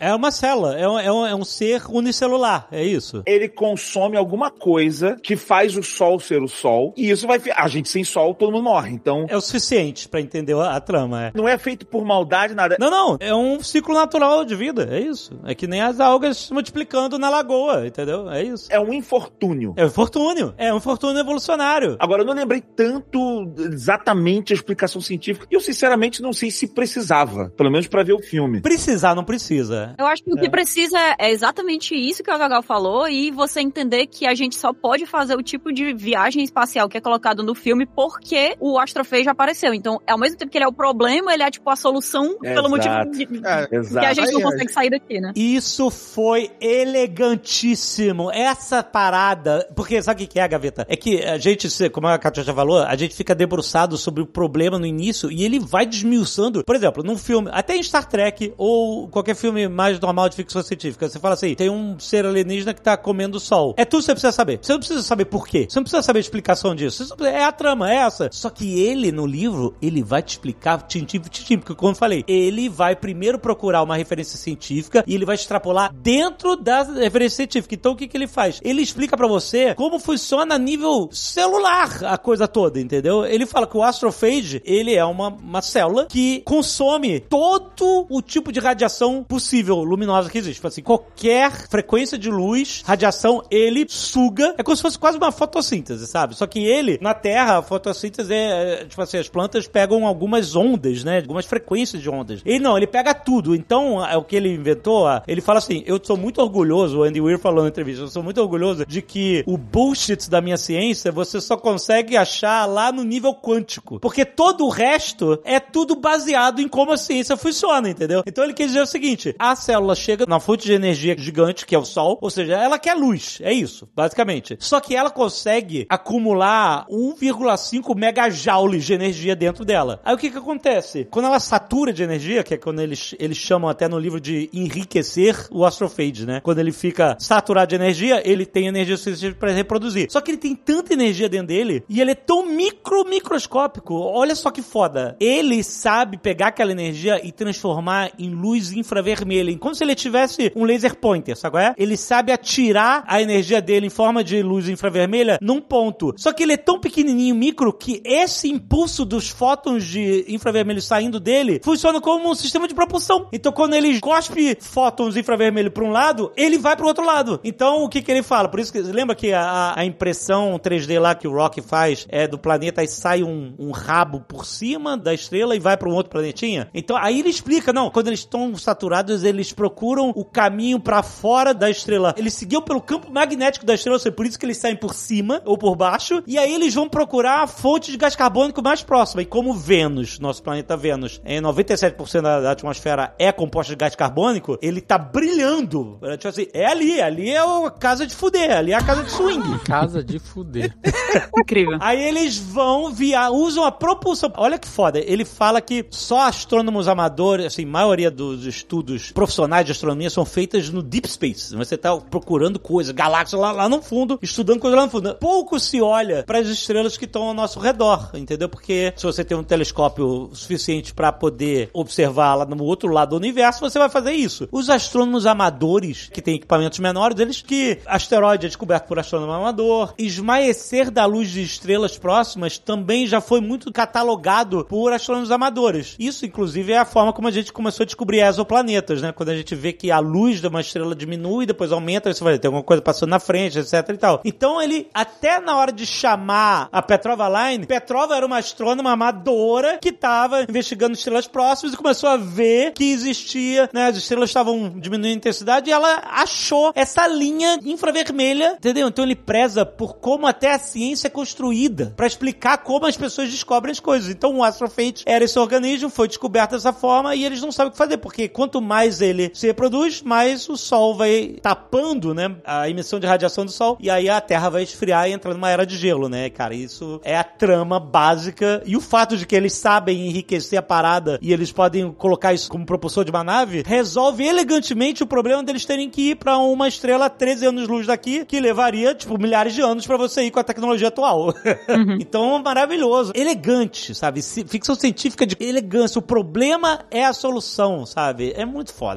É uma célula, é um, é um, é um ser unicelular, é isso. Ele consome alguma coisa que faz o Sol ser o Sol, e isso vai... A gente sem Sol, todo mundo morre, então... É o suficiente pra entender a, a trama, é. Não é feito por maldade, nada. Não, não, é um ciclo natural de vida, é isso. É que nem as algas se multiplicando na lagoa, entendeu? É isso. É um infortúnio. É um infortúnio, é um infortúnio evolucionário. Agora, eu não lembrei tanto exatamente a explicação científica, e eu sinceramente não sei se precisava, pelo menos pra ver o filme. Precisar não precisa. Eu acho que o É. que precisa é exatamente isso que o Azaghal falou, e você entender que a gente só pode fazer o tipo de viagem espacial que é colocado no filme porque o Astrophage apareceu. Então, ao mesmo tempo que ele é o problema, ele é tipo a solução Exato. pelo motivo de, de, É, Exato. que a gente não Aí, consegue sair daqui, né? Isso foi elegantíssimo. Essa parada... Porque sabe o que é, Gaveta? É que a gente, como a Katia já falou, a gente fica debruçado sobre o problema no início e ele vai desmiuçando. Por exemplo, num filme, até em Star Trek ou qualquer filme mais normal de ficção científica, você fala assim, tem um ser alienígena que tá comendo o sol. É tudo que você precisa saber. Você não precisa saber por quê. Você não precisa saber a explicação disso. Você é a trama, é essa. Só que ele, no livro, ele vai te explicar tintim por tintim, porque como eu falei, ele vai primeiro procurar uma referência científica e ele vai extrapolar dentro da referência científica. Então o que que ele faz? Ele explica pra você como funciona a nível celular a coisa toda, entendeu? Ele fala que o Astrophage, ele é uma, uma célula que consome todo o tipo de radiação possível, luminosa que existe. Tipo assim, qualquer frequência de luz, radiação, ele suga. É como se fosse quase uma fotossíntese, sabe? Só que ele, na Terra, a fotossíntese é, tipo assim, as plantas pegam algumas ondas, né? Algumas frequências de ondas. Ele não, ele pega tudo. Então, é o que ele inventou, ele fala assim, eu sou muito orgulhoso, o Andy Weir falou na entrevista, eu sou muito orgulhoso de que o bullshit da minha ciência, você só consegue achar lá no nível quântico. Porque todo o resto é tudo baseado em como a ciência funciona, entendeu? Então ele quer dizer o seguinte, a célula chega na fonte de energia gigante, que é o Sol, ou seja, ela quer luz, é isso, basicamente. Só que ela consegue acumular um vírgula cinco megajoules de energia dentro dela. Aí o que que acontece? Quando ela satura de energia, que é quando eles, eles chamam até no livro de enriquecer o Astrophage, né? Quando ele fica saturado de energia, ele tem energia suficiente para reproduzir. Só que ele tem tanta energia dentro dele e ele é tão micro, microscópico. Olha só que foda. Ele sabe pegar aquela energia e transformar em luz infravermelha, como se ele tivesse um laser pointer, sabe qual é? Ele sabe atirar a energia dele em forma de luz infravermelha num ponto. Só que ele é tão pequenininho, micro, que esse impulso dos fótons de infravermelho saindo dele funciona como um sistema de propulsão. Então, quando ele cospe fótons infravermelho para um lado, ele vai para o outro lado. Então, o que que ele fala? Por isso que, lembra que a, a impressão três D lá que o Rock faz é do planeta, aí sai um, um rabo por cima da estrela e vai para um outro planetinha? Então, aí ele explica, não, quando eles estão saturados, eles procuram o caminho para fora da estrela. Eles seguiam pelo campo magnético da estrela, ou seja, por isso que eles saem por cima ou por baixo, e aí eles vão procurar a fonte de gás carbônico mais próxima. E como Vênus, nosso planeta Vênus, em noventa e sete por cento da, da atmosfera é composta de gás carbônico, ele tá brilhando. Tipo assim, é ali, ali é a casa de fuder, ali é a casa de swing. Casa de fuder. Incrível. Aí eles vão via, usam a propulsão. Olha que foda, ele fala que só astrônomos amadores, assim, maioria dos estudos profissionais de astronomia são feitas no deep space. Você tá procurando coisas, galáxias lá, lá no fundo, estudando coisas lá no fundo. Pouco se olha para as estrelas que estão ao nosso redor, entendeu? Porque se você tem um telescópio suficiente para poder observar lá no outro lado do universo, você vai fazer isso. Os astrônomos amadores, que têm equipamentos menores, eles que asteroide é descoberto por astrônomo amador, esmaecer da luz de estrelas próximas também já foi muito catalogado por astrônomos amadores. Isso, inclusive, é a forma como a gente começou a descobrir exoplanetas, né? Quando a gente vê que a luz de uma estrela diminui, depois aumenta, você vai ter alguma coisa passando na frente, etc e tal. Então ele, até na hora de chamar a Petrova Line, Petrova era uma astrônoma amadora que estava investigando estrelas próximas e começou a ver que existia, né? As estrelas estavam diminuindo a intensidade e ela achou essa linha infravermelha, entendeu? Então ele preza por como até a ciência é construída, para explicar como as pessoas descobrem as coisas. Então o Astrophage era esse organismo, foi descoberto dessa forma e eles não sabem o que fazer, porque quanto mais ele se reproduz, mais o Sol vai tapando, né, a emissão de radiação do Sol, e aí a Terra vai esfriar e entrar numa era de gelo, né, cara? Isso é a trama básica, e o fato de que eles sabem enriquecer a parada e eles podem colocar isso como propulsor de uma nave, resolve elegantemente o problema deles terem que ir pra uma estrela a treze anos-luz daqui, que levaria, tipo, milhares de anos pra você ir com a tecnologia atual. Uhum. Então, maravilhoso. Elegante, sabe? Ficção científica de elegância. O problema é a solução, sabe? É muito foda.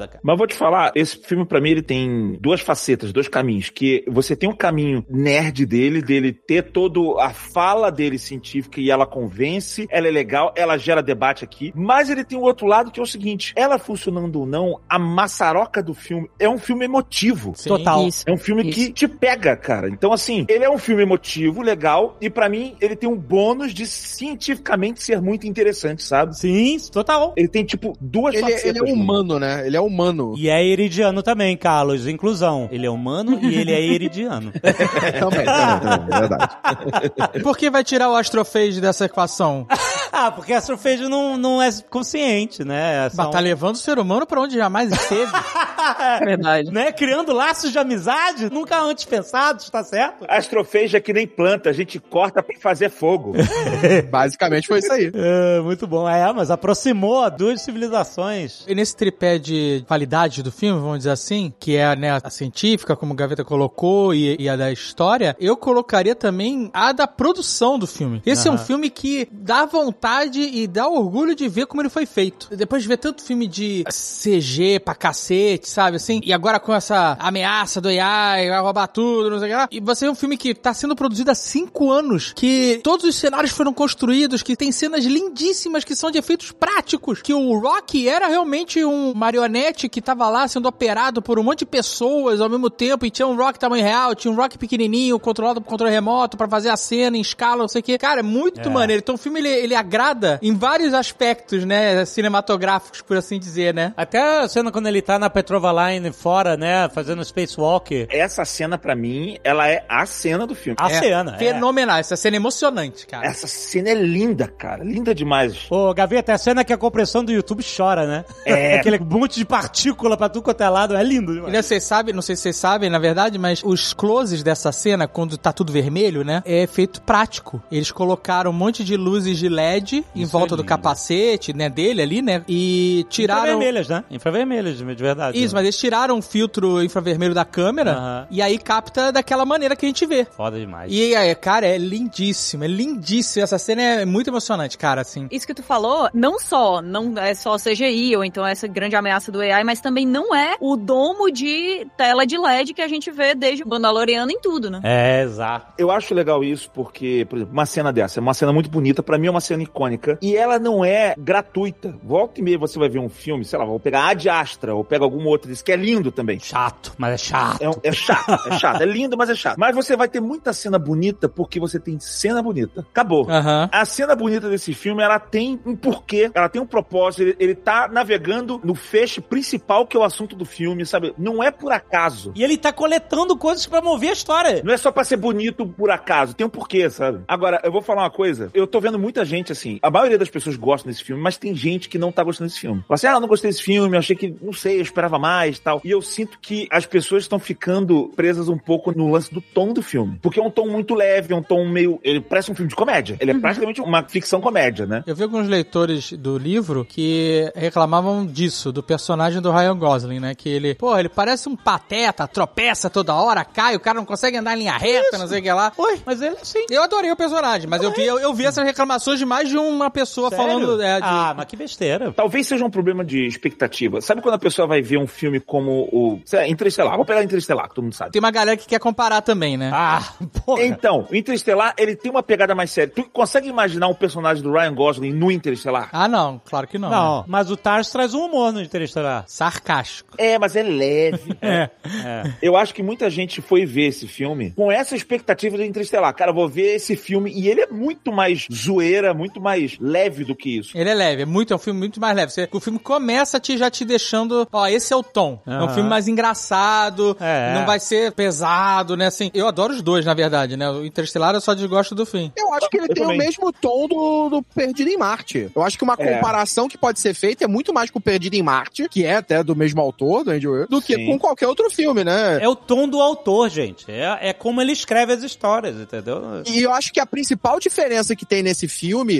foda, cara. Mas vou te falar, esse filme pra mim ele tem duas facetas, dois caminhos, que você tem um caminho nerd dele, dele ter toda a fala dele científica e ela convence, ela é legal, ela gera debate aqui, mas ele tem o outro lado que é o seguinte, ela funcionando ou não, a maçaroca do filme é um filme emotivo. Sim. Total. Isso. É um filme Isso. que te pega, cara. Então, assim, ele é um filme emotivo, legal, e pra mim, ele tem um bônus de cientificamente ser muito interessante, sabe? Sim, total. Ele tem, tipo, duas Ele, facetas. ele é humano, né? Ele é humano. E é iridiano também, Carlos. Inclusão. Ele é humano e ele é iridiano. também, também, também, é verdade. Por que vai tirar o Astrophage dessa equação? Ah, porque a Astrophage não, não é consciente, né? Bah, tá levando o ser humano pra onde jamais esteve. Verdade. Né? Criando laços de amizade, nunca antes pensados, tá certo? Astrofage é que nem planta, a gente corta pra fazer fogo. Basicamente foi isso aí. É, muito bom. É, mas aproximou duas civilizações. E nesse tripé de qualidade do filme, vamos dizer assim, que é, né, a científica, como o Gaveta colocou, e, e a da história, eu colocaria também a da produção do filme. Esse Aham. é um filme que dá vontade e dá orgulho de ver como ele foi feito. Depois de ver tanto filme de C G pra cacete, sabe, assim, e agora com essa ameaça do A I, vai roubar tudo, não sei o que lá, e você vê um filme que tá sendo produzido há cinco anos, que todos os cenários foram construídos, que tem cenas lindíssimas que são de efeitos práticos, que o Rocky era realmente um marionete que tava lá sendo operado por um monte de pessoas ao mesmo tempo, e tinha um Rocky tamanho real, tinha um Rocky pequenininho, controlado por controle remoto, pra fazer a cena em escala, não sei o que. Cara, é muito É. maneiro. Então o filme, ele, ele agrada em vários aspectos, né, cinematográficos, por assim dizer, né? Até a cena quando ele tá na Petrovaline fora, né, fazendo spacewalk. Essa cena, pra mim, ela é a cena do filme. A É cena. é. fenomenal. Essa cena é emocionante, cara. Essa cena é linda, cara. Linda demais. Ô, Gaveta, é a cena que a compressão do YouTube chora, né? É. Aquele monte de partícula pra tudo quanto é lado. É lindo E, demais. né, vocês sabem, não sei se vocês sabem, na verdade, mas os closes dessa cena, quando tá tudo vermelho, né, é efeito prático. Eles colocaram um monte de luzes de L E D em Isso volta é do lindo. capacete, né, dele ali, né, e tiraram... Infravermelhas, né? Infravermelhas, de verdade. Isso, mas eles tiraram o filtro infravermelho da câmera Aham. e aí capta daquela maneira que a gente vê. Foda demais. E aí, cara, é lindíssimo, é lindíssimo. Essa cena é muito emocionante, cara, assim. Isso que tu falou, não só, não é só C G I, ou então essa grande ameaça do A I, mas também não é o domo de tela de L E D que a gente vê desde o Mandaloriano em tudo, né? É, exato. Eu acho legal isso porque, por exemplo, uma cena dessa é uma cena muito bonita, pra mim é uma cena icônica, e ela não é gratuita. Volta e meia você vai ver um filme, sei lá, vou pegar Ad Astra, ou pega algum outro desse, que é lindo também. Chato, mas é chato. É, um- é chato, é chato, é lindo, mas é chato. Mas você vai ter muita cena bonita porque você tem cena bonita. Acabou. Aham. A cena bonita desse filme, ela tem um porquê, ela tem um propósito, ele, ele tá navegando no feixe principal que é o assunto do filme, sabe? Não é por acaso. E ele tá coletando coisas pra mover a história. Não é só pra ser bonito por acaso, tem um porquê, sabe? Agora, eu vou falar uma coisa, eu tô vendo muita gente assim, a maioria das pessoas gosta desse filme, mas tem gente que não tá gostando desse filme. Fala assim, ah, eu não gostei desse filme, eu achei que, não sei, eu esperava mais e tal. E eu sinto que as pessoas estão ficando presas um pouco no lance do tom do filme. Porque é um tom muito leve, é um tom meio... Ele parece um filme de comédia. Ele é praticamente uma ficção comédia, né? Eu vi alguns leitores do livro que reclamavam disso, do personagem do Ryan Gosling, né? Que ele, pô, ele parece um pateta, tropeça toda hora, cai, o cara não consegue andar em linha reta, não sei o que lá. Oi, mas ele assim. Eu adorei o personagem, mas eu vi, eu, eu vi essas reclamações de mais de uma pessoa Sério? falando... É, de- Ah, mas que besteira. Talvez seja um problema de expectativa. Sabe quando a pessoa vai ver um filme como o... Sei lá, Interestelar. Vou pegar Interestelar, que todo mundo sabe. Tem uma galera que quer comparar também, né? Ah, porra. Então, o Interestelar, ele tem uma pegada mais séria. Tu consegue imaginar um personagem do Ryan Gosling no Interestelar? Ah, não, claro que não. Não, né? mas o Tars traz um humor no Interestelar. Sarcástico. É, mas é leve. É. É. Eu acho que muita gente foi ver esse filme com essa expectativa de Interestelar. Cara, eu vou ver esse filme e ele é muito mais zoeira, muito mais leve do que isso. Ele é leve, é muito, é um filme muito mais leve. Você- o filme começa te, já te deixando, ó, esse é o tom. É um Aham. filme mais engraçado, É. não vai ser pesado, né? Assim, eu adoro os dois, na verdade, né? O Interestelar eu só desgosto do fim. Eu acho que ele Eu tem também. o mesmo tom do, do Perdido em Marte. Eu acho que uma É. comparação que pode ser feita é muito mais com o Perdido em Marte, que é até do mesmo autor, do Andy Weir, do que Sim. com qualquer outro filme, né? É o tom do autor, gente. É, é como ele escreve as histórias, entendeu? E eu acho que a principal diferença que tem nesse filme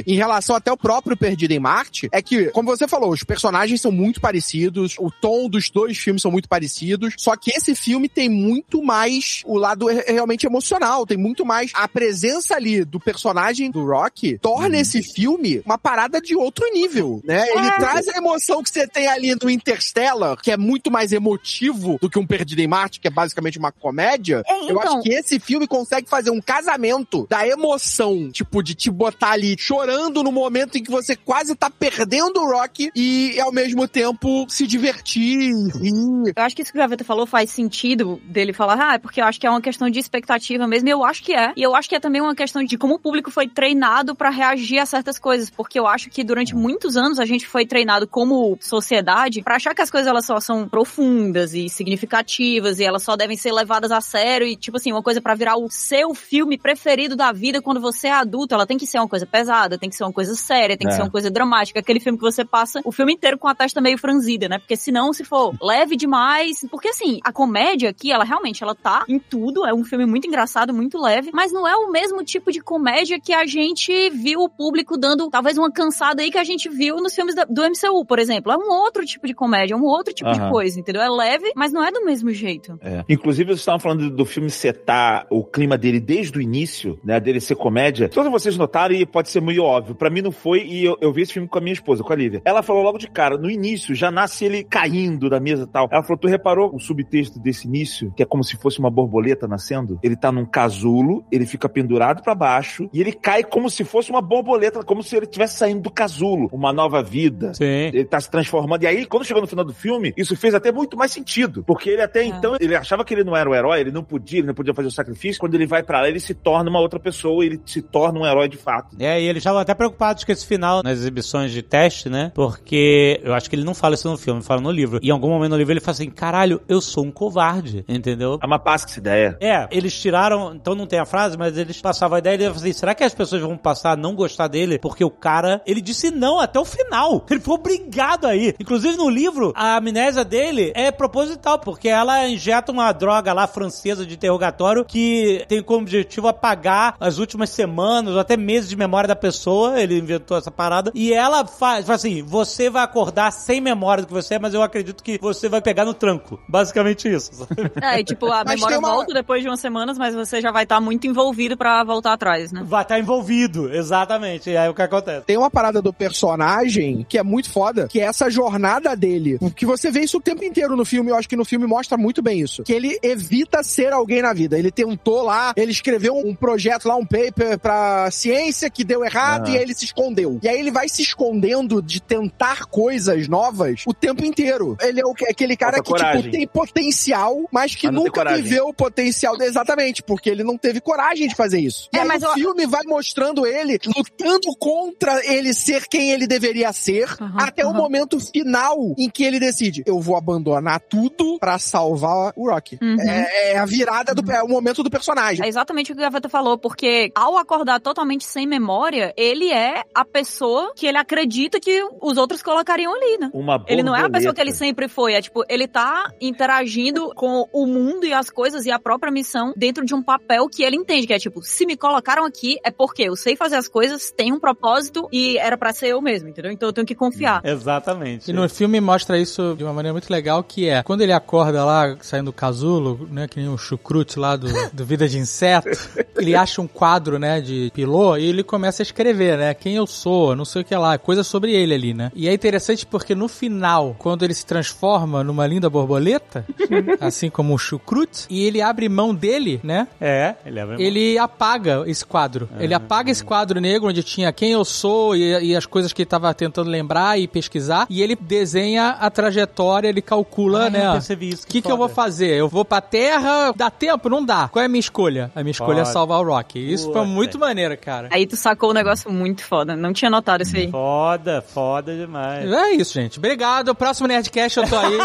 em relação até ao próprio Perdido em Marte, é que, como você falou, os personagens são muito parecidos, o tom dos dois filmes são muito parecidos, só que esse filme tem muito mais o lado realmente emocional, tem muito mais a presença ali do personagem do Rocky, torna hum. esse filme uma parada de outro nível, né? Ele é. traz a emoção que você tem ali no Interstellar, que é muito mais emotivo do que um Perdido em Marte, que é basicamente uma comédia. É, então... Eu acho que esse filme consegue fazer um casamento da emoção, tipo, de te botar ali chorando no momento em que você quase tá perdendo o Rocky e, ao mesmo tempo, se divertir, rir. Eu acho que isso que o Gaveta falou faz sentido dele falar, ah, é porque eu acho que é uma questão de expectativa mesmo, e eu acho que é. E eu acho que é também uma questão de como o público foi treinado pra reagir a certas coisas, porque eu acho que durante muitos anos a gente foi treinado como sociedade pra achar que as coisas elas só são profundas e significativas e elas só devem ser levadas a sério e, tipo assim, uma coisa pra virar o seu filme preferido da vida quando você é adulto, ela tem que ser uma coisa pesada, tem que ser uma coisa séria, tem que é. ser uma coisa dramática, aquele filme que você passa o filme inteiro com a testa meio franzida, né? Porque senão, se for leve demais, porque assim, a comédia aqui, ela realmente, ela tá em tudo, é um filme muito engraçado, muito leve, mas não é o mesmo tipo de comédia que a gente viu o público dando, talvez uma cansada aí que a gente viu nos filmes da, do M C U, por exemplo. É um outro tipo de comédia, é um outro tipo uhum. de coisa, entendeu? É leve, mas não é do mesmo jeito. É. Inclusive, vocês estavam falando do filme setar o clima dele desde o início, né, dele ser comédia. Todos vocês notaram, e pode ser meio óbvio, pra mim não foi, e eu, eu vi esse filme com a minha esposa, com a Lívia. Ela falou logo de cara, no início, já nasce ele caindo da mesa e tal. Ela falou, tu reparou o subtexto desse início, que é como se fosse uma borboleta nascendo? Ele tá num casulo, ele fica pendurado pra baixo, e ele cai como se fosse uma borboleta, como se ele estivesse saindo do casulo. Uma nova vida. Sim. Ele tá se transformando. E aí, quando chegou no final do filme, isso fez até muito mais sentido. Porque ele até é. então, ele achava que ele não era o herói, ele não podia, ele não podia fazer o sacrifício. Quando ele vai pra lá, ele se torna uma outra pessoa, ele se torna um herói de fato. É, e eles estavam até preocupados com esse final nas exibições de teste, né? Porque eu acho que ele não fala isso no filme, ele fala no livro. E em algum momento no livro ele fala assim, caralho, eu sou um covarde, entendeu? É uma passa ideia. É, eles tiraram, então não tem a frase, mas eles passavam a ideia e ele falou assim, será que as pessoas vão passar a não gostar dele? Porque o cara, ele disse não até o final. Ele foi obrigado a ir. Inclusive no livro, a amnésia dele é proposital, porque ela injeta uma droga lá francesa de interrogatório que tem como objetivo apagar as últimas semanas ou até meses de memória da pessoa. Ele inventou essa parada. E ela faz, faz assim, você vai acordar sem memória do que você é, mas eu acredito que você vai pegar no tranco. Basicamente isso. É, e tipo, a mas memória uma... volta depois de umas semanas, mas você já vai estar tá muito envolvido pra voltar atrás, né? Vai estar tá envolvido, exatamente. E aí o que acontece? Tem uma parada do personagem que é muito foda, que é essa jornada dele. Que você vê isso o tempo inteiro no filme, eu acho que no filme mostra muito bem isso. Que ele evita ser alguém na vida. Ele tentou lá, ele escreveu um projeto lá, um paper pra ciência que deu errado uhum. e aí ele se escondeu. E aí ele vai se escondendo de tentar coisas novas o tempo inteiro. Ele é o, aquele cara Falta que, coragem. tipo, tem potencial, mas que mas nunca viveu o potencial. Exatamente, porque ele não teve coragem de fazer isso. E é, aí mas o eu... filme vai mostrando ele lutando contra ele ser quem ele deveria ser, uhum, até uhum. o momento final em que ele decide, eu vou abandonar tudo pra salvar o Rocky. Uhum. É, é a virada, do, é o momento do personagem. É exatamente o que o Gaveta falou, porque ao acordar totalmente sem memória, ele é a pessoa que ele acredita que os outros colocariam ali, né? Uma ele não é a pessoa que ele sempre foi, é tipo, ele tá interagindo com o mundo e as coisas e a própria missão dentro de um papel que ele entende, que é tipo, se me colocaram aqui é porque eu sei fazer as coisas, tem um propósito e era pra ser eu mesmo, entendeu? Então eu tenho que confiar. Exatamente. E no filme mostra isso de uma maneira muito legal, que é, quando ele acorda lá, saindo do casulo, né, que nem o chucrute lá do, do Vida de Inseto, ele acha um quadro, né, de pilô e ele começa a escrever, né, quem eu sou, não sei o que lá, coisa sobre ele ali, né. E é interessante porque no final, quando ele se transforma numa linda borboleta, assim como o chucrute, e ele abre mão dele, né. É, ele abre mão. Ele apaga esse quadro. Uhum. Ele apaga esse quadro negro onde tinha quem eu sou e, e as coisas que ele tava tentando lembrar e pesquisar, e ele desenha a trajetória, ele calcula, ah, né? Eu percebi isso. O que, que, que eu vou fazer? Eu vou pra Terra? Dá tempo? Não dá. Qual é a minha escolha? A minha escolha foda. É salvar o Rocky. Isso Pua, foi muito é. maneiro, cara. Aí tu sacou um negócio muito foda. Não tinha notado isso aí. Foda, foda demais. É isso, gente. Obrigado. O próximo Nerdcast eu tô aí.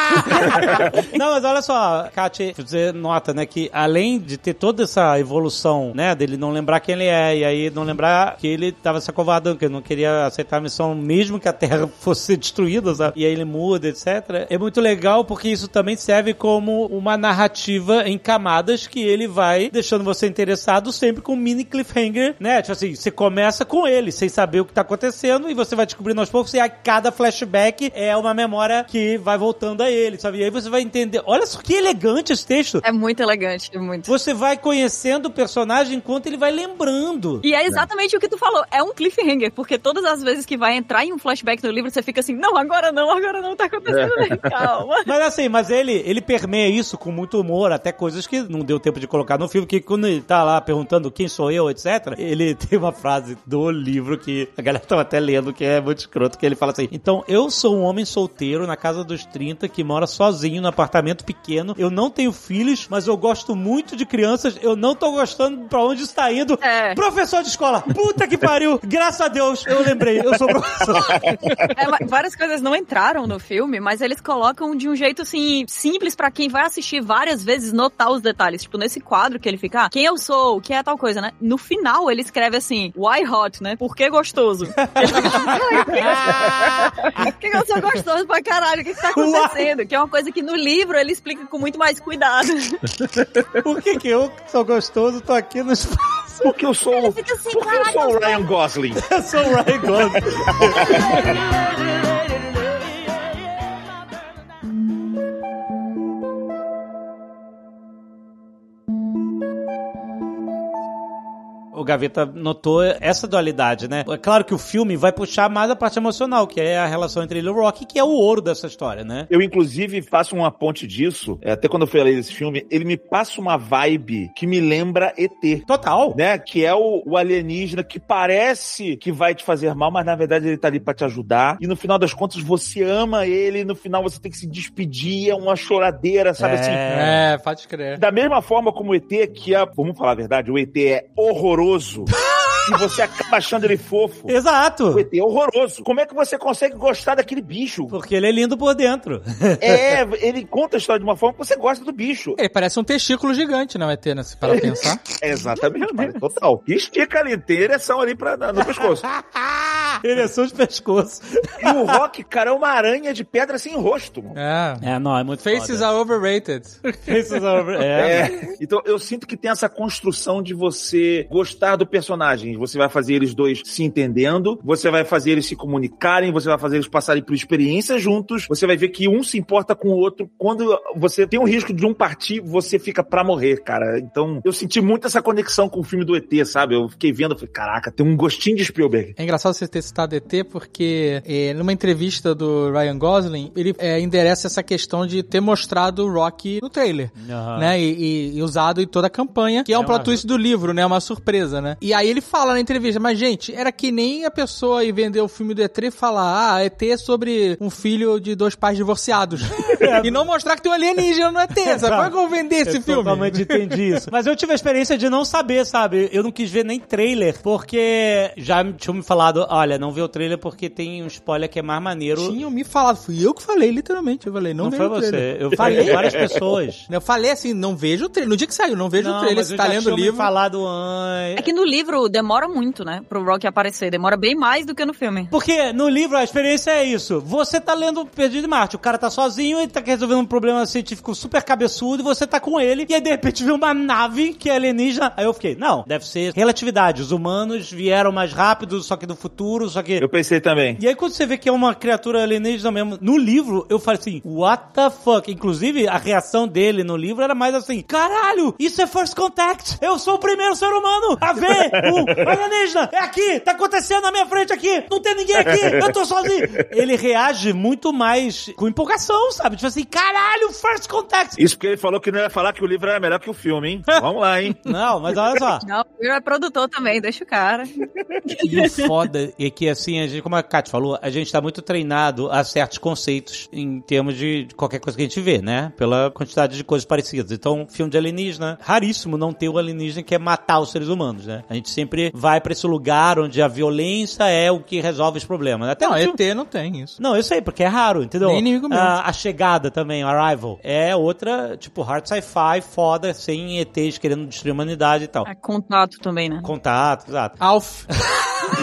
Não, mas olha só, Kátia, você nota, né, que além de ter toda essa evolução, né, dele não lembrar quem ele é, e aí não lembrar que ele tava se acovardando, que ele não queria aceitar a missão, mesmo que a Terra fosse destruída, sabe? E aí ele muda, etcétera. É muito legal porque isso também serve como uma narrativa em camadas que ele vai deixando você interessado sempre com um mini cliffhanger, né? Tipo assim, você começa começa com ele, sem saber o que tá acontecendo, e você vai descobrindo aos poucos, e a cada flashback é uma memória que vai voltando a ele, sabe? E aí você vai entender, olha só que elegante esse texto. É muito elegante, é muito. Você vai conhecendo o personagem enquanto ele vai lembrando. E é exatamente o que tu falou, é um cliffhanger, porque todas as vezes que vai entrar em um flashback no livro, você fica assim, não, agora não, agora não, tá acontecendo bem, calma. Mas assim, mas ele, ele permeia isso com muito humor, até coisas que não deu tempo de colocar no filme, que quando ele tá lá perguntando quem sou eu, etcétera, ele tem uma frase do livro que a galera tava até lendo, que é muito escroto, que ele fala assim, então, eu sou um homem solteiro na casa dos trinta, que mora sozinho no apartamento pequeno, eu não tenho filhos, mas eu gosto muito de crianças, eu não tô gostando pra onde está indo. É. Professor de escola, puta que pariu, graças a Deus, eu lembrei, eu sou professor. É, várias coisas não entraram no filme, mas eles colocam de um jeito, assim, simples pra quem vai assistir várias vezes notar os detalhes. Tipo, nesse quadro que ele fica, ah, quem eu sou, o que é tal coisa, né? No final, ele escreve assim, why hot, né? Por que gostoso? Ele fica tipo, por que eu sou gostoso pra caralho? O que que tá acontecendo? Why? Que é uma coisa que no livro ele explica com muito mais cuidado. Por que que eu, que sou gostoso, tô aqui no espaço? Porque eu sou, assim, porque eu sou o Ryan Gosling. Eu sou o Ryan Gosling. O Gaveta notou essa dualidade, né? É claro que o filme vai puxar mais a parte emocional, que é a relação entre ele e o Rocky, que é o ouro dessa história, né? Eu, inclusive, faço uma ponte disso, até quando eu fui ler esse filme, ele me passa uma vibe que me lembra E T. Total. Né? Que é o, o alienígena que parece que vai te fazer mal, mas na verdade ele tá ali pra te ajudar. E no final das contas, você ama ele, e no final você tem que se despedir, é uma choradeira, sabe é... assim? É, pode crer. Da mesma forma como o E T, que é, vamos falar a verdade, o E T é horroroso. E você acaba achando ele fofo. Exato. O E T é horroroso. Como é que você consegue gostar daquele bicho? Porque ele é lindo por dentro. É, ele conta a história de uma forma que você gosta do bicho. Ele parece um testículo gigante, não é, T, né? Se para pensar. É, exatamente, mano. Total. E estica ali, tem ereção ali pra, no pescoço. Ereção de pescoço. E o Rock, cara, é uma aranha de pedra sem rosto, mano. É. É, não, é muito Faces foda. are overrated. Faces are overrated. É. É. Então, eu sinto que tem essa construção de você gostar do personagem. Você vai fazer eles dois se entendendo, você vai fazer eles se comunicarem, você vai fazer eles passarem por experiências juntos, você vai ver que um se importa com o outro. Quando você tem o risco de um partir, você fica pra morrer, cara. Então, eu senti muito essa conexão com o filme do E T, sabe? Eu fiquei vendo, falei, caraca, tem um gostinho de Spielberg. É engraçado você ter citado E T, porque é, numa entrevista do Ryan Gosling, ele é, endereça essa questão de ter mostrado o Rocky no trailer, uhum. né? E, e, e usado em toda a campanha, que é um é plot twist do livro, né? Uma surpresa, né? E aí ele fala na entrevista, mas gente, era que nem a pessoa ir vender o filme do E T e falar, ah, E T é sobre um filho de dois pais divorciados. E não mostrar que tem um alienígena no E T, sabe? Como é que eu vou vender esse eu filme? Totalmente entendi isso. Mas eu tive a experiência de não saber, sabe? Eu não quis ver nem trailer, porque já tinham me falado, olha, não vê o trailer porque tem um spoiler que é mais maneiro. Tinham me falado, fui eu que falei, literalmente. Eu falei, não, não vejo foi o trailer. você. Eu falei várias pessoas. Eu falei assim, não vejo o trailer. No dia que saiu, não vejo não, o trailer. Mas você eu tá já lendo o livro. Me falado antes. É que no livro demora muito, né? Pro Rocky aparecer. Demora bem mais do que no filme. Porque no livro a experiência é isso. Você tá lendo Perdido de Marte. O cara tá sozinho, ele tá resolvendo um problema científico super cabeçudo e você tá com ele. E aí de repente vê uma nave que é alienígena. Aí eu fiquei, não, deve ser relatividade. Os humanos vieram mais rápido, só que do futuro, só que... Eu pensei também. E aí quando você vê que é uma criatura alienígena mesmo, no livro eu falei assim, what the fuck? Inclusive a reação dele no livro era mais assim, caralho, isso é First Contact. Eu sou o primeiro ser humano a ver o alienígena. É aqui, tá acontecendo na minha frente aqui. Não tem ninguém aqui, eu tô sozinho. Ele reage muito mais com empolgação, sabe? Tipo assim, caralho, First Contact. Isso porque ele falou que não ia falar que o livro era melhor que o filme, hein? Vamos lá, hein? Não, mas olha só. Não, o filme é produtor também, deixa o cara. E o foda é que, assim, a gente, como a Kátia falou, a gente tá muito treinado a certos conceitos em termos de, de qualquer coisa que a gente vê, né? Pela quantidade de coisas parecidas. Então, filme de alienígena, raríssimo não ter o alienígena que é matar os seres humanos, né? A gente sempre vai pra esse lugar onde a violência é o que resolve os problemas. Até não, filme... E T não tem isso. Não, eu sei, porque é raro, entendeu? Nem inimigo mesmo. A, a Chegada também, o Arrival, é outra, tipo, hard sci-fi, foda, sem E Tês querendo destruir a humanidade e tal. É contato também, né? Contato, exato. Alf.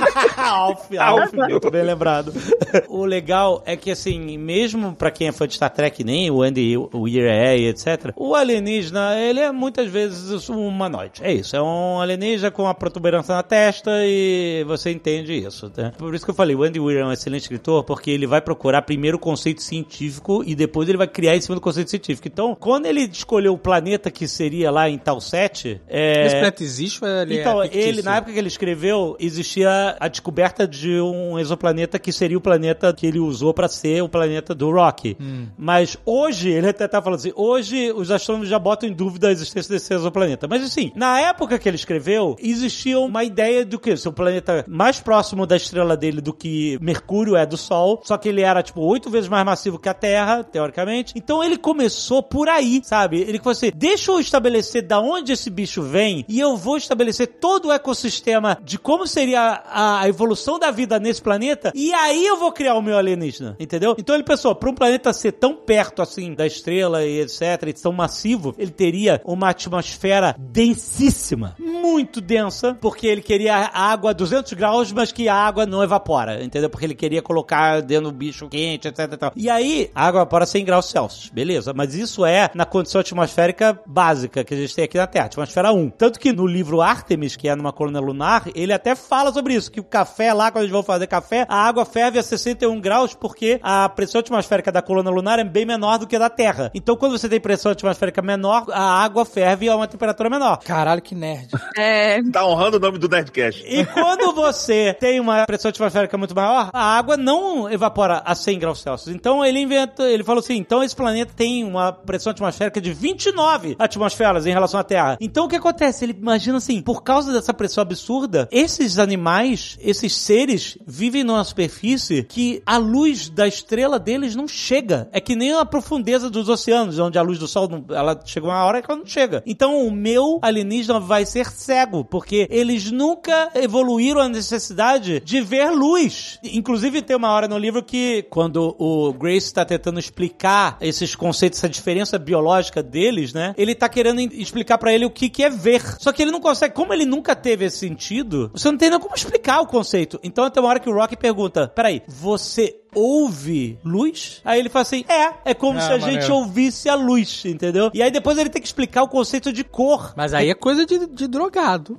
Alf, Alf, muito bem lembrado. O legal é que, assim, mesmo pra quem é fã de Star Trek, nem o Andy Weir é, etcétera, o alienígena, ele é muitas vezes um humanoide. É isso, é um alienígena com uma protuberância na testa e você entende isso, né? Por isso que eu falei, o Andy Weir é um excelente escritor, porque ele vai procurar primeiro o conceito científico e depois ele vai criar em cima do conceito científico. Então, quando ele escolheu o planeta que seria lá em tal set... É... Esse planeta existe ou ele Então, é fictício? ele, na época que ele escreveu, existia a descoberta de um exoplaneta que seria o planeta que ele usou pra ser o planeta do Rocky. Hum. Mas hoje, ele até tá falando assim, hoje os astrônomos já botam em dúvida a existência desse exoplaneta. Mas assim, na época que ele escreveu, existia uma ideia do que? Ser um planeta mais próximo da estrela dele do que Mercúrio é do Sol, só que ele era, tipo, oito vezes mais massivo que a Terra, teoricamente. Então ele começou por aí, sabe? Ele falou assim, deixa eu estabelecer da onde esse bicho vem e eu vou estabelecer todo o ecossistema de como seria a evolução da vida nesse planeta e aí eu vou criar o meu alienígena, entendeu? Então ele pensou, para um planeta ser tão perto assim da estrela e etc, e tão massivo, ele teria uma atmosfera densíssima, muito densa, porque ele queria água a duzentos graus, mas que a água não evapora, entendeu? Porque ele queria colocar dentro do bicho quente, etc e tal. E aí, a água evapora cem graus Celsius, beleza, mas isso é na condição atmosférica básica que a gente tem aqui na Terra, atmosfera um. Tanto que no livro Artemis, que é numa coluna lunar, ele até fala sobre isso, que o café lá, quando eles vão fazer café, a água ferve a sessenta e um graus porque a pressão atmosférica da coluna lunar é bem menor do que a da Terra. Então, quando você tem pressão atmosférica menor, a água ferve a uma temperatura menor. Caralho, que nerd. É... Tá honrando o nome do Nerdcast. E quando você tem uma pressão atmosférica muito maior, a água não evapora a cem graus Celsius. Então, ele inventa, ele falou assim, então esse planeta tem uma pressão atmosférica de vinte e nove atmosferas em relação à Terra. Então, o que acontece? Ele imagina assim, por causa dessa pressão absurda, esses animais, esses seres, vivem numa superfície que a luz da estrela deles não chega. É que nem a profundeza dos oceanos, onde a luz do sol, não, ela chega uma hora que ela não chega. Então, o meu alienígena vai ser cego, porque eles nunca evoluíram a necessidade de ver luz. Inclusive, tem uma hora no livro que, quando o Grace está tentando explicar esses conceitos, essa diferença biológica deles, né? Ele tá querendo explicar pra ele o que, que é ver. Só que ele não consegue. Como ele nunca teve esse sentido, você não tem nem como explicar o conceito. Então, tem uma hora que o Rocky pergunta, peraí, você ouve luz? Aí ele fala assim, é, é como ah, se a maneiro. gente ouvisse a luz, entendeu? E aí depois ele tem que explicar o conceito de cor. Mas aí é coisa de, de drogado.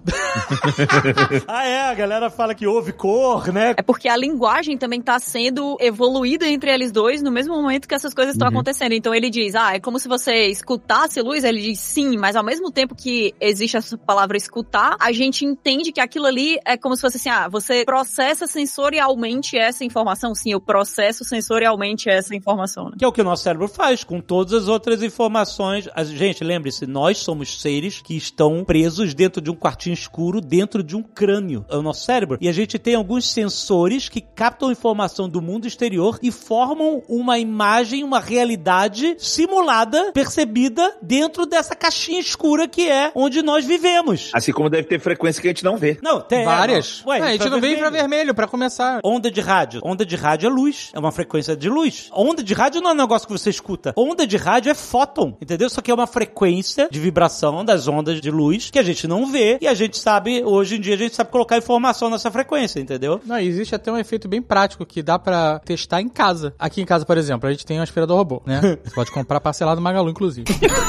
Ah, é, a galera fala que ouve cor, né? É porque a linguagem também tá sendo evoluída entre eles dois no mesmo momento que essas coisas estão uhum. acontecendo. Então ele diz, ah, é como se você escutasse luz. Ele diz sim, mas ao mesmo tempo que existe essa palavra escutar, a gente entende que aquilo ali é como se fosse assim, ah, você processa sensorialmente essa informação. Sim, eu processo sensorialmente essa informação. Né? Que é o que o nosso cérebro faz com todas as outras informações. A gente, lembre-se, nós somos seres que estão presos dentro de um quartinho escuro, dentro de um crânio. É o nosso cérebro. E a gente tem alguns sensores que captam informação do mundo exterior e formam uma imagem, uma realidade simulada, percebida dentro dessa caixinha escura que é onde nós vivemos. Assim como deve ter frequência que a gente não vê. Não, tem. Várias. Não. Ué, é, a gente não vê infravermelho, pra começar. Onda de rádio. Onda de rádio é luz. É uma frequência de luz. Onda de rádio não é um negócio que você escuta. Onda de rádio é fóton, entendeu? Só que é uma frequência de vibração das ondas de luz que a gente não vê e a gente sabe, hoje em dia, a gente sabe colocar informação nessa frequência, entendeu? Não, existe até um efeito bem prático que dá pra testar em casa. Aqui em casa, por exemplo, a gente tem um aspirador robô, né? Você pode comprar parcelado no Magalu, inclusive.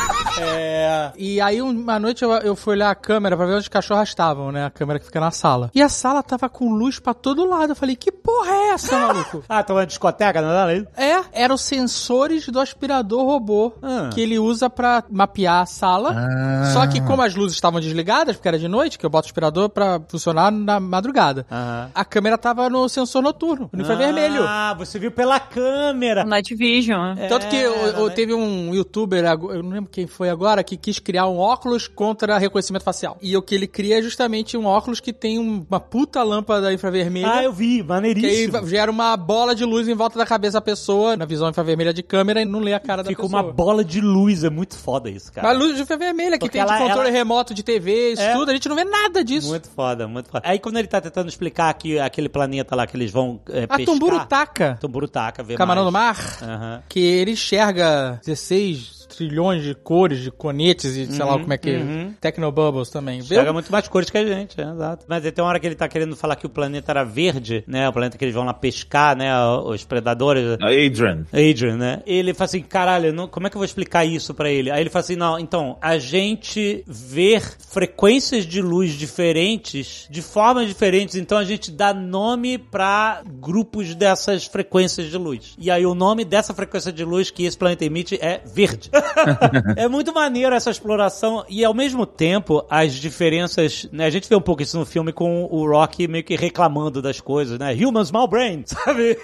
É... E aí, uma noite, eu, eu fui olhar a câmera pra ver onde os cachorros estavam, né? A câmera que fica na sala. E a sala tava com luz pra todo lado. Eu falei, que porra é essa, maluco? Ah, tava uma discoteca, não era? É, eram os sensores do aspirador robô ah. que ele usa pra mapear a sala. Ah. Só que como as luzes estavam desligadas, porque era de noite, que eu boto o aspirador pra funcionar na madrugada, ah. a câmera tava no sensor noturno, no infravermelho. Ah, você viu pela câmera. Night Vision. É, Tanto que eu, eu, teve um youtuber, eu não lembro quem foi agora, que quis criar um óculos contra reconhecimento facial. E o que ele cria é justamente um óculos que tem uma puta lâmpada infravermelha. Ah, eu vi, maneiríssimo. Que aí gera uma bola de luz em volta da cabeça da pessoa, na visão infravermelha de câmera, e não lê a cara da Fica pessoa. Fica uma bola de luz, é muito foda isso, cara. Uma luz infravermelha, que Porque tem ela, de controle ela... remoto de T V, isso é. tudo, a gente não vê nada disso. Muito foda, muito foda. Aí quando ele tá tentando explicar aqui, aquele planeta lá que eles vão é, pescar... A Tumburutaca. Tumburutaca, vê Camarão mais. do Mar, uhum. que ele enxerga dezesseis trilhões de cores, de conetes e sei Uhum, lá como é que... uhum. Technobubbles também. Enxerga muito mais cores que a gente, é, exato. Mas tem uma hora que ele tá querendo falar que o planeta era verde, né? O planeta que eles vão lá pescar, né? Os predadores. Adrian. Adrian, né? Ele fala assim, caralho, não, como é que eu vou explicar isso pra ele? Aí ele fala assim, não, então, a gente vê frequências de luz diferentes, de formas diferentes, então a gente dá nome pra grupos dessas frequências de luz. E aí o nome dessa frequência de luz que esse planeta emite é verde. É muito maneiro essa exploração e ao mesmo tempo as diferenças, né? A gente vê um pouco isso no filme com o Rocky meio que reclamando das coisas, né? Human small brain, sabe?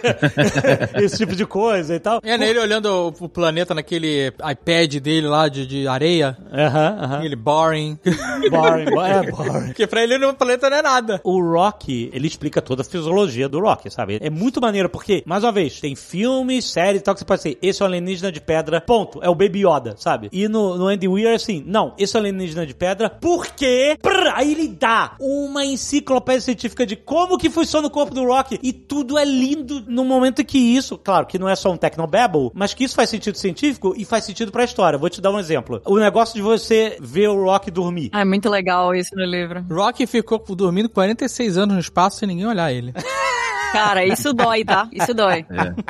Esse tipo de coisa e tal. É, né, ele olhando o, o planeta naquele iPad dele lá de, de areia. Aham, uh aham. -huh, uh -huh. Ele boring. Boring, é boring. Porque pra ele o planeta não é nada. O Rocky, ele explica toda a fisiologia do Rocky, sabe? É muito maneiro porque, mais uma vez, tem filmes, séries e tal que você pode ser, esse é um alienígena de pedra, ponto. É o Baby Yoda, sabe? E no, no Andy Weir, assim, não, esse é um alienígena de pedra porque... Prr, aí ele dá uma enciclopédia científica de como que funciona o corpo do Rocky e tudo é lindo no momento que isso, claro, que não é só um technobabble, mas que isso faz sentido científico e faz sentido pra história. Vou te dar um exemplo. O negócio de você ver o Rocky dormir. É muito legal isso no livro. Rocky ficou dormindo quarenta e seis anos no espaço sem ninguém olhar ele. Cara, isso dói, tá? Isso dói.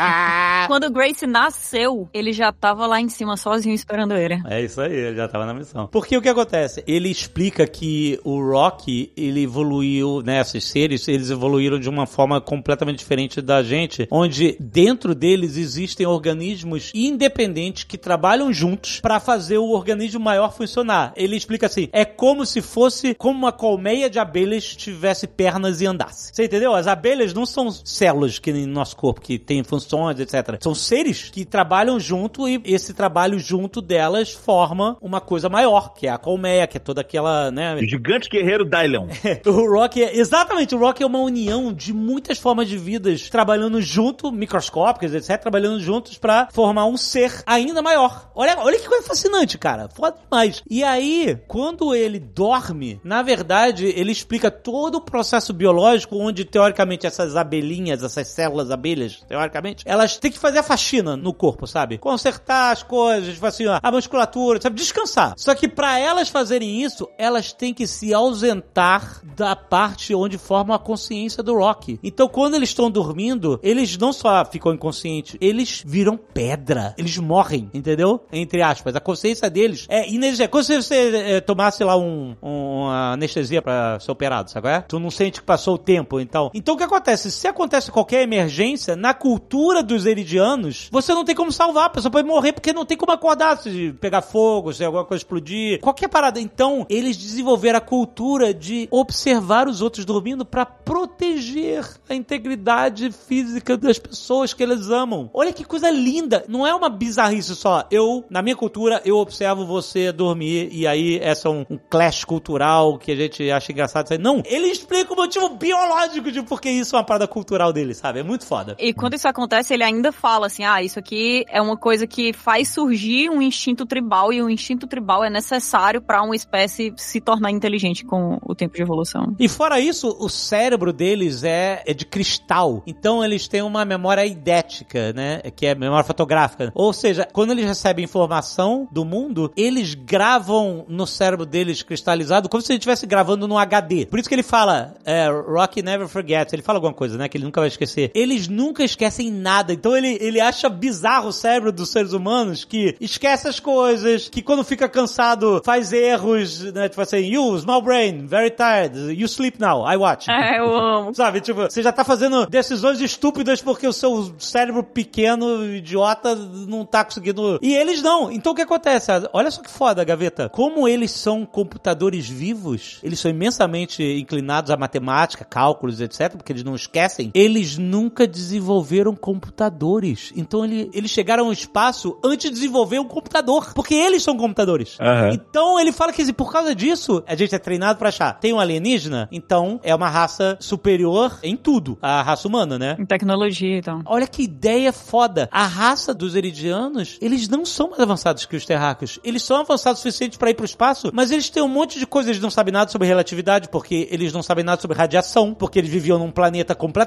É. Quando o Grace nasceu, ele já tava lá em cima sozinho esperando ele. É isso aí, ele já tava na missão. Porque o que acontece? Ele explica que o Rocky, ele evoluiu, né, esses seres, eles evoluíram de uma forma completamente diferente da gente, onde dentro deles existem organismos independentes que trabalham juntos pra fazer o organismo maior funcionar. Ele explica assim, é como se fosse como uma colmeia de abelhas tivesse pernas e andasse. Você entendeu? As abelhas não são células que nem no nosso corpo, que tem funções, etcétera. São seres que trabalham junto e esse trabalho junto delas forma uma coisa maior, que é a colmeia, que é toda aquela, né? O gigante guerreiro Dylion. O Rocky é, exatamente, o Rocky é uma união de muitas formas de vidas trabalhando junto, microscópicas, etcétera, trabalhando juntos pra formar um ser ainda maior. Olha, olha que coisa fascinante, cara. Foda demais. E aí, quando ele dorme, na verdade, ele explica todo o processo biológico onde, teoricamente, essas abelhas abelhinhas, essas células abelhas, teoricamente, elas têm que fazer a faxina no corpo, sabe? Consertar as coisas, tipo assim, ó, a musculatura, sabe? Descansar. Só que pra elas fazerem isso, elas têm que se ausentar da parte onde forma a consciência do Rocky. Então, quando eles estão dormindo, eles não só ficam inconscientes, eles viram pedra. Eles morrem, entendeu? Entre aspas. A consciência deles é inexistente. Como se você é, tomasse lá um, um, uma anestesia pra ser operado, sabe? É? Tu não sente que passou o tempo, então. Então, o que acontece? Se acontece qualquer emergência, na cultura dos eridianos, você não tem como salvar, a pessoa pode morrer porque não tem como acordar, se pegar fogo, se alguma coisa explodir, qualquer parada. Então, eles desenvolveram a cultura de observar os outros dormindo pra proteger a integridade física das pessoas que eles amam. Olha que coisa linda. Não é uma bizarrice só. Eu, na minha cultura, eu observo você dormir e aí essa é um, um clash cultural que a gente acha engraçado. Não, ele explica o motivo biológico de por que isso é uma parada cultural dele, sabe? É muito foda. E quando isso acontece, ele ainda fala assim, ah, isso aqui é uma coisa que faz surgir um instinto tribal e o instinto tribal é necessário pra uma espécie se tornar inteligente com o tempo de evolução. E fora isso, o cérebro deles é, é de cristal. Então eles têm uma memória idética, né? Que é memória fotográfica. Ou seja, quando eles recebem informação do mundo, eles gravam no cérebro deles cristalizado como se ele estivesse gravando no H D. Por isso que ele fala, é, Rocky never forgets. Ele fala alguma coisa, né? Que ele nunca vai esquecer. Eles nunca esquecem nada. Então ele, ele acha bizarro o cérebro dos seres humanos que esquece as coisas, que quando fica cansado faz erros, né? Tipo assim, you, small brain, very tired, you sleep now, I watch. É, eu amo. Sabe, tipo, você já tá fazendo decisões estúpidas porque o seu cérebro pequeno, idiota, não tá conseguindo... E eles não. Então o que acontece? Olha só que foda, Gaveta. Como eles são computadores vivos, eles são imensamente inclinados à matemática, cálculos, etcétera, porque eles não esquecem, eles nunca desenvolveram computadores. Então ele, eles chegaram ao espaço antes de desenvolver um computador, porque eles são computadores. Uhum. Então ele fala que por causa disso, a gente é treinado pra achar, tem um alienígena, então é uma raça superior em tudo, a raça humana, né? Em tecnologia, então. Olha que ideia foda. A raça dos eridianos, eles não são mais avançados que os terráqueos. Eles são avançados o suficiente pra ir pro espaço, mas eles têm um monte de coisas, eles não sabem nada sobre relatividade, porque eles não sabem nada sobre radiação, porque eles viviam num planeta completamente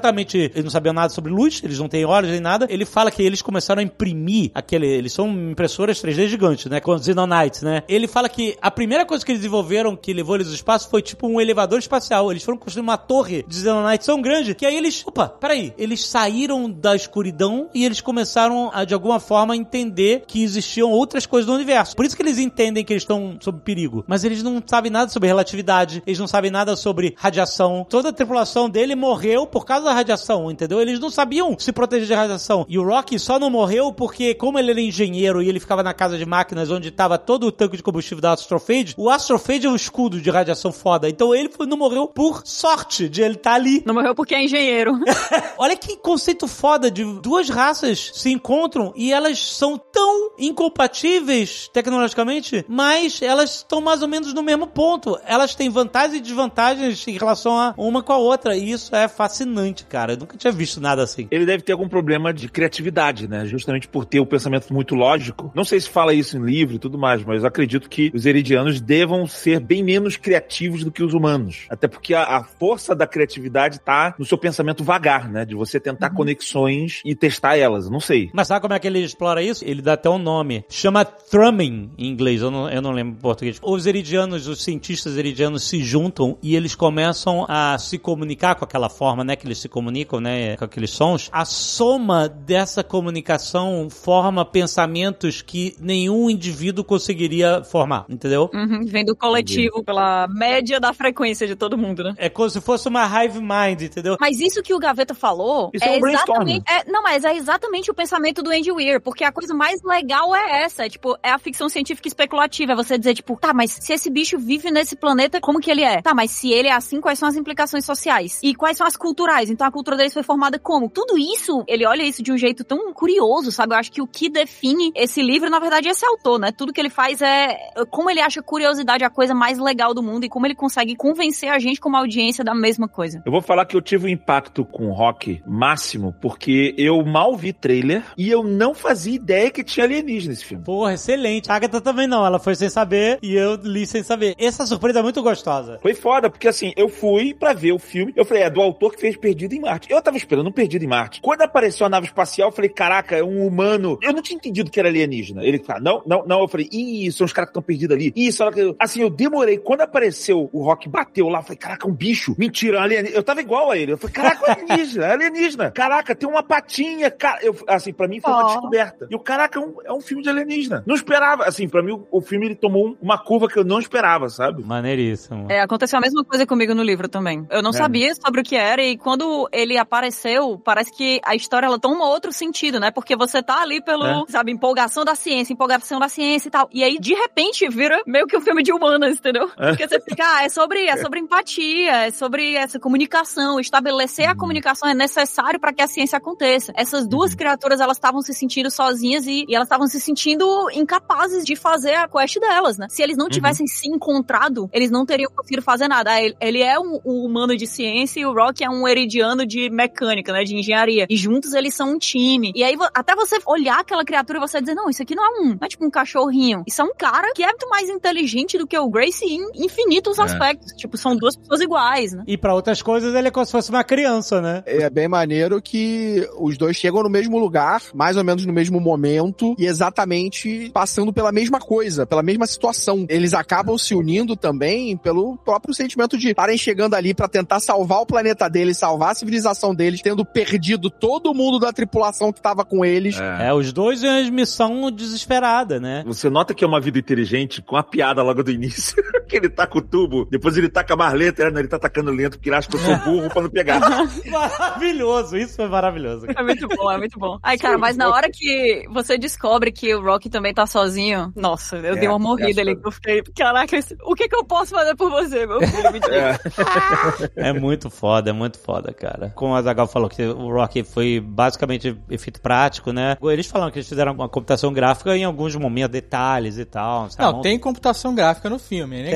completamente... Eles não sabiam nada sobre luz, eles não têm olhos nem nada. Ele fala que eles começaram a imprimir aquele... Eles são impressoras três D gigantes, né? Com os Xenonites, né? Ele fala que a primeira coisa que eles desenvolveram que levou eles ao espaço foi tipo um elevador espacial. Eles foram construir uma torre de Xenonites tão grande que aí eles... Opa, peraí. Eles saíram da escuridão e eles começaram a, de alguma forma, entender que existiam outras coisas do universo. Por isso que eles entendem que eles estão sob perigo. Mas eles não sabem nada sobre relatividade, eles não sabem nada sobre radiação. Toda a tripulação dele morreu por causa da radiação, entendeu? Eles não sabiam se proteger de radiação. E o Rocky só não morreu porque, como ele era engenheiro e ele ficava na casa de máquinas onde estava todo o tanque de combustível da Astrophage, o Astrophage é um escudo de radiação foda. Então ele não morreu por sorte de ele estar ali. Não morreu porque é engenheiro. Olha que conceito foda de duas raças se encontram e elas são tão incompatíveis tecnologicamente, mas elas estão mais ou menos no mesmo ponto. Elas têm vantagens e desvantagens em relação a uma com a outra. E isso é fascinante, cara. Eu nunca tinha visto nada assim. Ele deve ter algum problema de criatividade, né? Justamente por ter o pensamento muito lógico. Não sei se fala isso em livro e tudo mais, mas eu acredito que os eridianos devam ser bem menos criativos do que os humanos. Até porque a, a força da criatividade tá no seu pensamento vagar, né? De você tentar uhum. conexões e testar elas. Não sei. Mas sabe como é que ele explora isso? Ele dá até um nome. Chama Thrumming em inglês. Eu não, eu não lembro em português. Os eridianos, os cientistas eridianos se juntam e eles começam a se comunicar com aquela forma, né? Que eles se comunicam, né? Com aqueles sons. A soma dessa comunicação forma pensamentos que nenhum indivíduo conseguiria formar, entendeu? Uhum, vem do coletivo, entendi. Pela média da frequência de todo mundo, né? É como se fosse uma hive mind, entendeu? Mas isso que o Gaveta falou isso é, é um exatamente... É, não, mas é exatamente o pensamento do Andy Weir, porque a coisa mais legal é essa, é, tipo, é a ficção científica especulativa, é você dizer, tipo, tá, mas se esse bicho vive nesse planeta, como que ele é? Tá, mas se ele é assim, quais são as implicações sociais? E quais são as culturais? Então a cultura deles foi formada como? Tudo isso, ele olha isso de um jeito tão curioso, sabe? Eu acho que o que define esse livro, na verdade, é esse autor, né? Tudo que ele faz é como ele acha curiosidade a coisa mais legal do mundo e como ele consegue convencer a gente como audiência da mesma coisa. Eu vou falar que eu tive um impacto com o Rocky máximo, porque eu mal vi trailer e eu não fazia ideia que tinha alienígena nesse filme. Porra, excelente. A Agatha também não, ela foi sem saber e eu li sem saber. Essa surpresa é muito gostosa. Foi foda, porque assim, eu fui pra ver o filme, eu falei, é do autor que fez Perdido em Marte. Eu tava esperando um Perdido em Marte. Quando apareceu a nave espacial, eu falei, caraca, é um humano. Eu não tinha entendido que era alienígena. Ele fala, não, não, não. Eu falei, ih, são os caras que estão perdidos ali. Ih, só que... Assim, eu demorei. Quando apareceu, o Rock bateu lá, eu falei, caraca, um bicho. Mentira, um alienígena. Eu tava igual a ele. Eu falei, caraca, alienígena, alienígena. Caraca, tem uma patinha. Cara, eu, assim, pra mim foi uma oh. descoberta. E o caraca, é um, é um filme de alienígena. Não esperava. Assim, pra mim, o, o filme, ele tomou um, uma curva que eu não esperava, sabe? Maneiríssimo. É, aconteceu a mesma coisa comigo no livro também. Eu não é. sabia sobre o que era e quando ele apareceu, parece que a história, ela toma outro sentido, né? Porque você tá ali pelo, é. sabe, empolgação da ciência, empolgação da ciência e tal. E aí, de repente, vira meio que um filme de humanas, entendeu? É. Porque você fica, ah, é sobre, é sobre empatia, é sobre essa comunicação, estabelecer uhum. a comunicação é necessário pra que a ciência aconteça. Essas duas uhum. criaturas, elas estavam se sentindo sozinhas e, e elas estavam se sentindo incapazes de fazer a quest delas, né? Se eles não tivessem uhum. se encontrado, eles não teriam conseguido fazer nada. Ele, ele é um, um humano de ciência e o Rocky é um eridiano de mecânica, né? De engenharia. E juntos eles são um time. E aí, até você olhar aquela criatura e você dizer, não, isso aqui não é um, não é tipo um cachorrinho. Isso é um cara que é muito mais inteligente do que o Grace em infinitos é. aspectos. Tipo, são duas pessoas iguais, né? E pra outras coisas, ele é como se fosse uma criança, né? É bem maneiro que os dois chegam no mesmo lugar, mais ou menos no mesmo momento, e exatamente passando pela mesma coisa, pela mesma situação. Eles acabam se unindo também pelo próprio sentimento de estarem chegando ali pra tentar salvar o planeta deles, salvar a civilização deles, tendo perdido todo mundo da tripulação que tava com eles. É, é os dois em uma missão desesperada, né? Você nota que é uma vida inteligente com a piada logo do início, que ele tá com o tubo, depois ele taca mais lenta, ele tá tacando lento porque ele acha que eu sou burro pra não pegar. Maravilhoso, isso foi maravilhoso. É muito bom, é muito bom. Ai, cara, mas na hora que você descobre que o Rocky também tá sozinho, nossa, eu é, dei uma morrida ali, que eu fiquei, caraca, o que que eu posso fazer por você, meu filho? Me é. é muito foda, é muito foda, cara. Como a Azaghal falou, que o Rocky foi basicamente efeito prático, né? Eles falaram que eles fizeram uma computação gráfica em alguns momentos, detalhes e tal. Não, tem computação gráfica no filme, é inegável.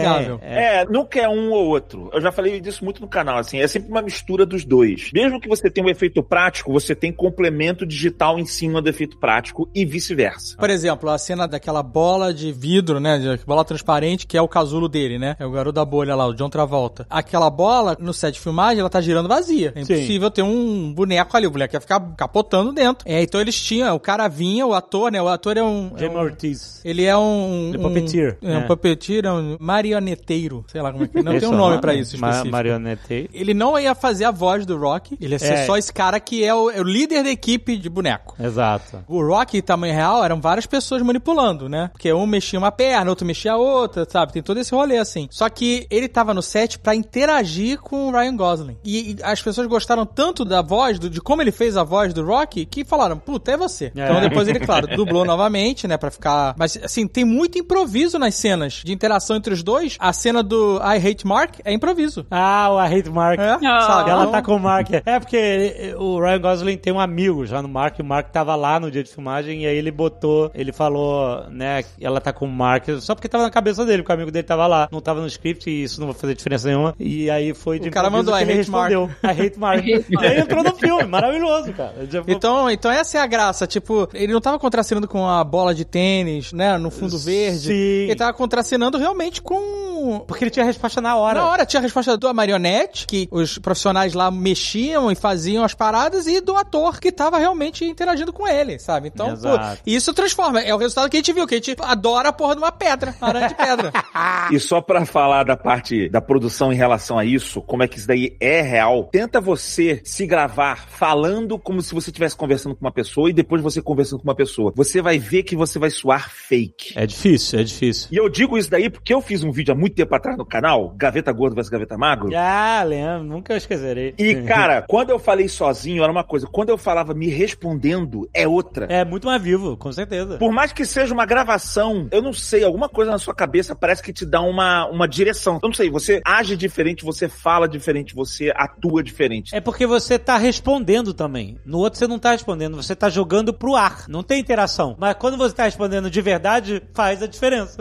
viável. É. é, nunca é um ou outro. Eu já falei disso muito no canal, assim, é sempre uma mistura dos dois. Mesmo que você tenha um efeito prático, você tem complemento digital em cima do efeito prático e vice-versa. Por exemplo, a cena daquela bola de vidro, né, de bola transparente, que é o casulo dele, né, é o garoto da bolha lá, o John Travolta. Aquela bola, no set de filmagem, ela tá girando vazia. É impossível Sim. ter um boneco ali, o boneco ia ficar capotando dentro. É, então eles tinham, o cara vinha, o ator, né, o ator é um... Jamie é um, Ortiz. Ele é um... Ele é puppeteer. Um, é um é. puppeteer, é um marioneteiro, sei lá como é que... Não tem um nome pra isso específico. Ma marioneteiro. Ele não ia fazer a voz do Rocky, ele ia ser é. só esse cara que é o, é o líder da equipe de boneco. Exato. O Rocky, tamanho real, eram várias pessoas manipulando, né? Porque um mexia uma perna, outro mexia a outra, sabe? Tem todo esse rolê assim. Só que ele tava no set pra interagir com o Ryan Gosling. E, e as pessoas gostaram tanto da voz, do, de como ele fez a voz do Rocky, que falaram, puta, é você. É. Então depois ele, claro, dublou novamente, né? Pra ficar... Mas, assim, tem muito improviso nas cenas de interação entre os dois. A cena do I Hate Mark é improviso. Ah, o I Hate Mark. É, oh. sabe? Ela tá com o Mark. É porque ele, o Ryan Gosling tem um amigo já no Mark, e o Mark tava lá no dia de filmagem, e aí ele botou, ele falou, né, ela tá com o Mark, só porque tava na cabeça dele, porque o amigo dele tava lá, não tava no script, e isso não vai fazer diferença nenhuma, e aí foi de o cara mandou, que I ele hate Mark. respondeu, I hate Mark. E aí entrou no filme, maravilhoso, cara. Então, então essa é a graça, tipo, ele não tava contracenando com a bola de tênis, né, no fundo verde. Sim. Ele tava contracenando realmente com... Porque ele tinha a resposta na hora. Na hora, tinha a resposta da marionete, que os profissionais lá mexiam e faziam as paradas, e do ator que tava realmente interagindo com ele, sabe? Então, pô, isso transforma. É o resultado que a gente viu, que a gente adora a porra de uma pedra, uma aranha de pedra. E só pra falar da parte da produção em relação a isso, como é que isso daí é real, tenta você se gravar falando como se você estivesse conversando com uma pessoa e depois você conversando com uma pessoa. Você vai ver que você vai soar fake. É difícil, é difícil. E eu digo isso daí porque eu fiz um vídeo há muito tempo atrás no canal, Gaveta Gordo versus Gaveta Magro. Ah, lembro, nunca esquecerei. E, cara, quando eu falei sozinho era uma coisa, quando eu falava me respondendo é outra. É muito mais vivo, com certeza. Por mais que seja uma gravação, eu não sei, alguma coisa na sua cabeça parece que te dá uma, uma direção. Eu não sei, você age diferente, você fala diferente, você atua diferente. É porque você tá respondendo também. No outro você não tá respondendo, você tá jogando pro ar. Não tem interação. Mas quando você tá respondendo de verdade, faz a diferença.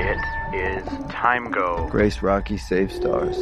It is time go. Grace Rocky Save Stars.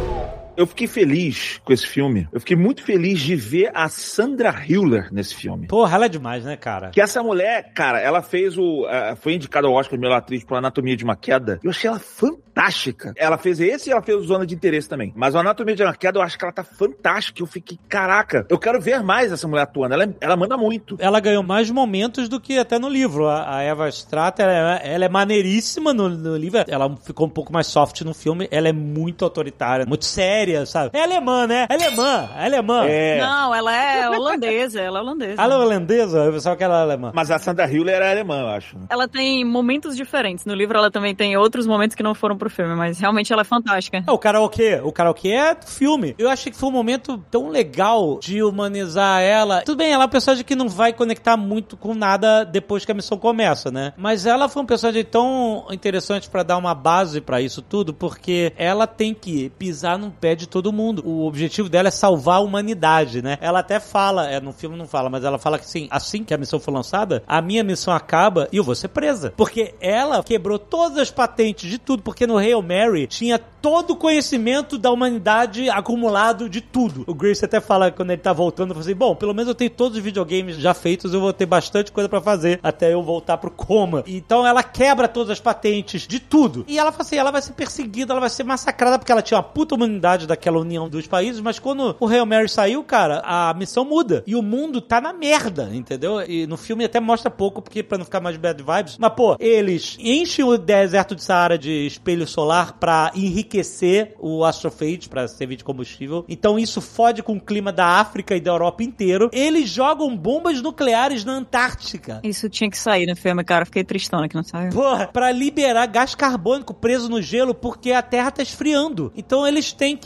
Eu fiquei feliz com esse filme. Eu fiquei muito feliz de ver a Sandra Hüller nesse filme. Porra, ela é demais, né, cara? Que essa mulher, cara, ela fez o... Uh, foi indicada ao Oscar de melhor atriz por Anatomia de uma Queda. Eu achei ela fantástica. Ela fez esse e ela fez o Zona de Interesse também. Mas o Anatomia de uma Queda, eu acho que ela tá fantástica. Eu fiquei, caraca, eu quero ver mais essa mulher atuando. Ela, ela manda muito. Ela ganhou mais momentos do que até no livro. A, a Eva Strater, ela, ela é maneiríssima no, no livro. Ela ficou um pouco mais soft no filme. Ela é muito autoritária, muito séria, sabe? É alemã, né? É alemã, é alemã. É. Não, ela é holandesa, ela é holandesa. Ela é holandesa? Eu pensava que ela é alemã. Mas a Sandra Hüller era alemã, eu acho. Ela tem momentos diferentes. No livro ela também tem outros momentos que não foram pro filme, mas realmente ela é fantástica. É, o karaokê. O karaokê é do filme. Eu achei que foi um momento tão legal de humanizar ela. Tudo bem, ela é uma personagem que não vai conectar muito com nada depois que a missão começa, né? Mas ela foi um personagem tão interessante pra dar uma base pra isso tudo, porque ela tem que pisar no pé de todo mundo. O objetivo dela é salvar a humanidade, né? Ela até fala, é, no filme não fala, mas ela fala que assim, assim que a missão for lançada, a minha missão acaba e eu vou ser presa. Porque ela quebrou todas as patentes de tudo, porque no Hail Mary tinha todo o conhecimento da humanidade acumulado de tudo. O Grace até fala, quando ele tá voltando, fala assim, bom, pelo menos eu tenho todos os videogames já feitos, eu vou ter bastante coisa pra fazer até eu voltar pro coma. Então ela quebra todas as patentes de tudo. E ela fala assim, ela vai ser perseguida, ela vai ser massacrada, porque ela tinha uma puta humanidade daquela união dos países, mas quando o Hail Mary saiu, cara, a missão muda. E o mundo tá na merda, entendeu? E no filme até mostra pouco, porque pra não ficar mais bad vibes. Mas, pô, eles enchem o deserto de Saara de espelho solar pra enriquecer o astrophage, pra servir de combustível. Então isso fode com o clima da África e da Europa inteiro. Eles jogam bombas nucleares na Antártica. Isso tinha que sair no filme, cara. Fiquei tristona que não saiu. Porra, pra liberar gás carbônico preso no gelo, porque a Terra tá esfriando. Então eles têm que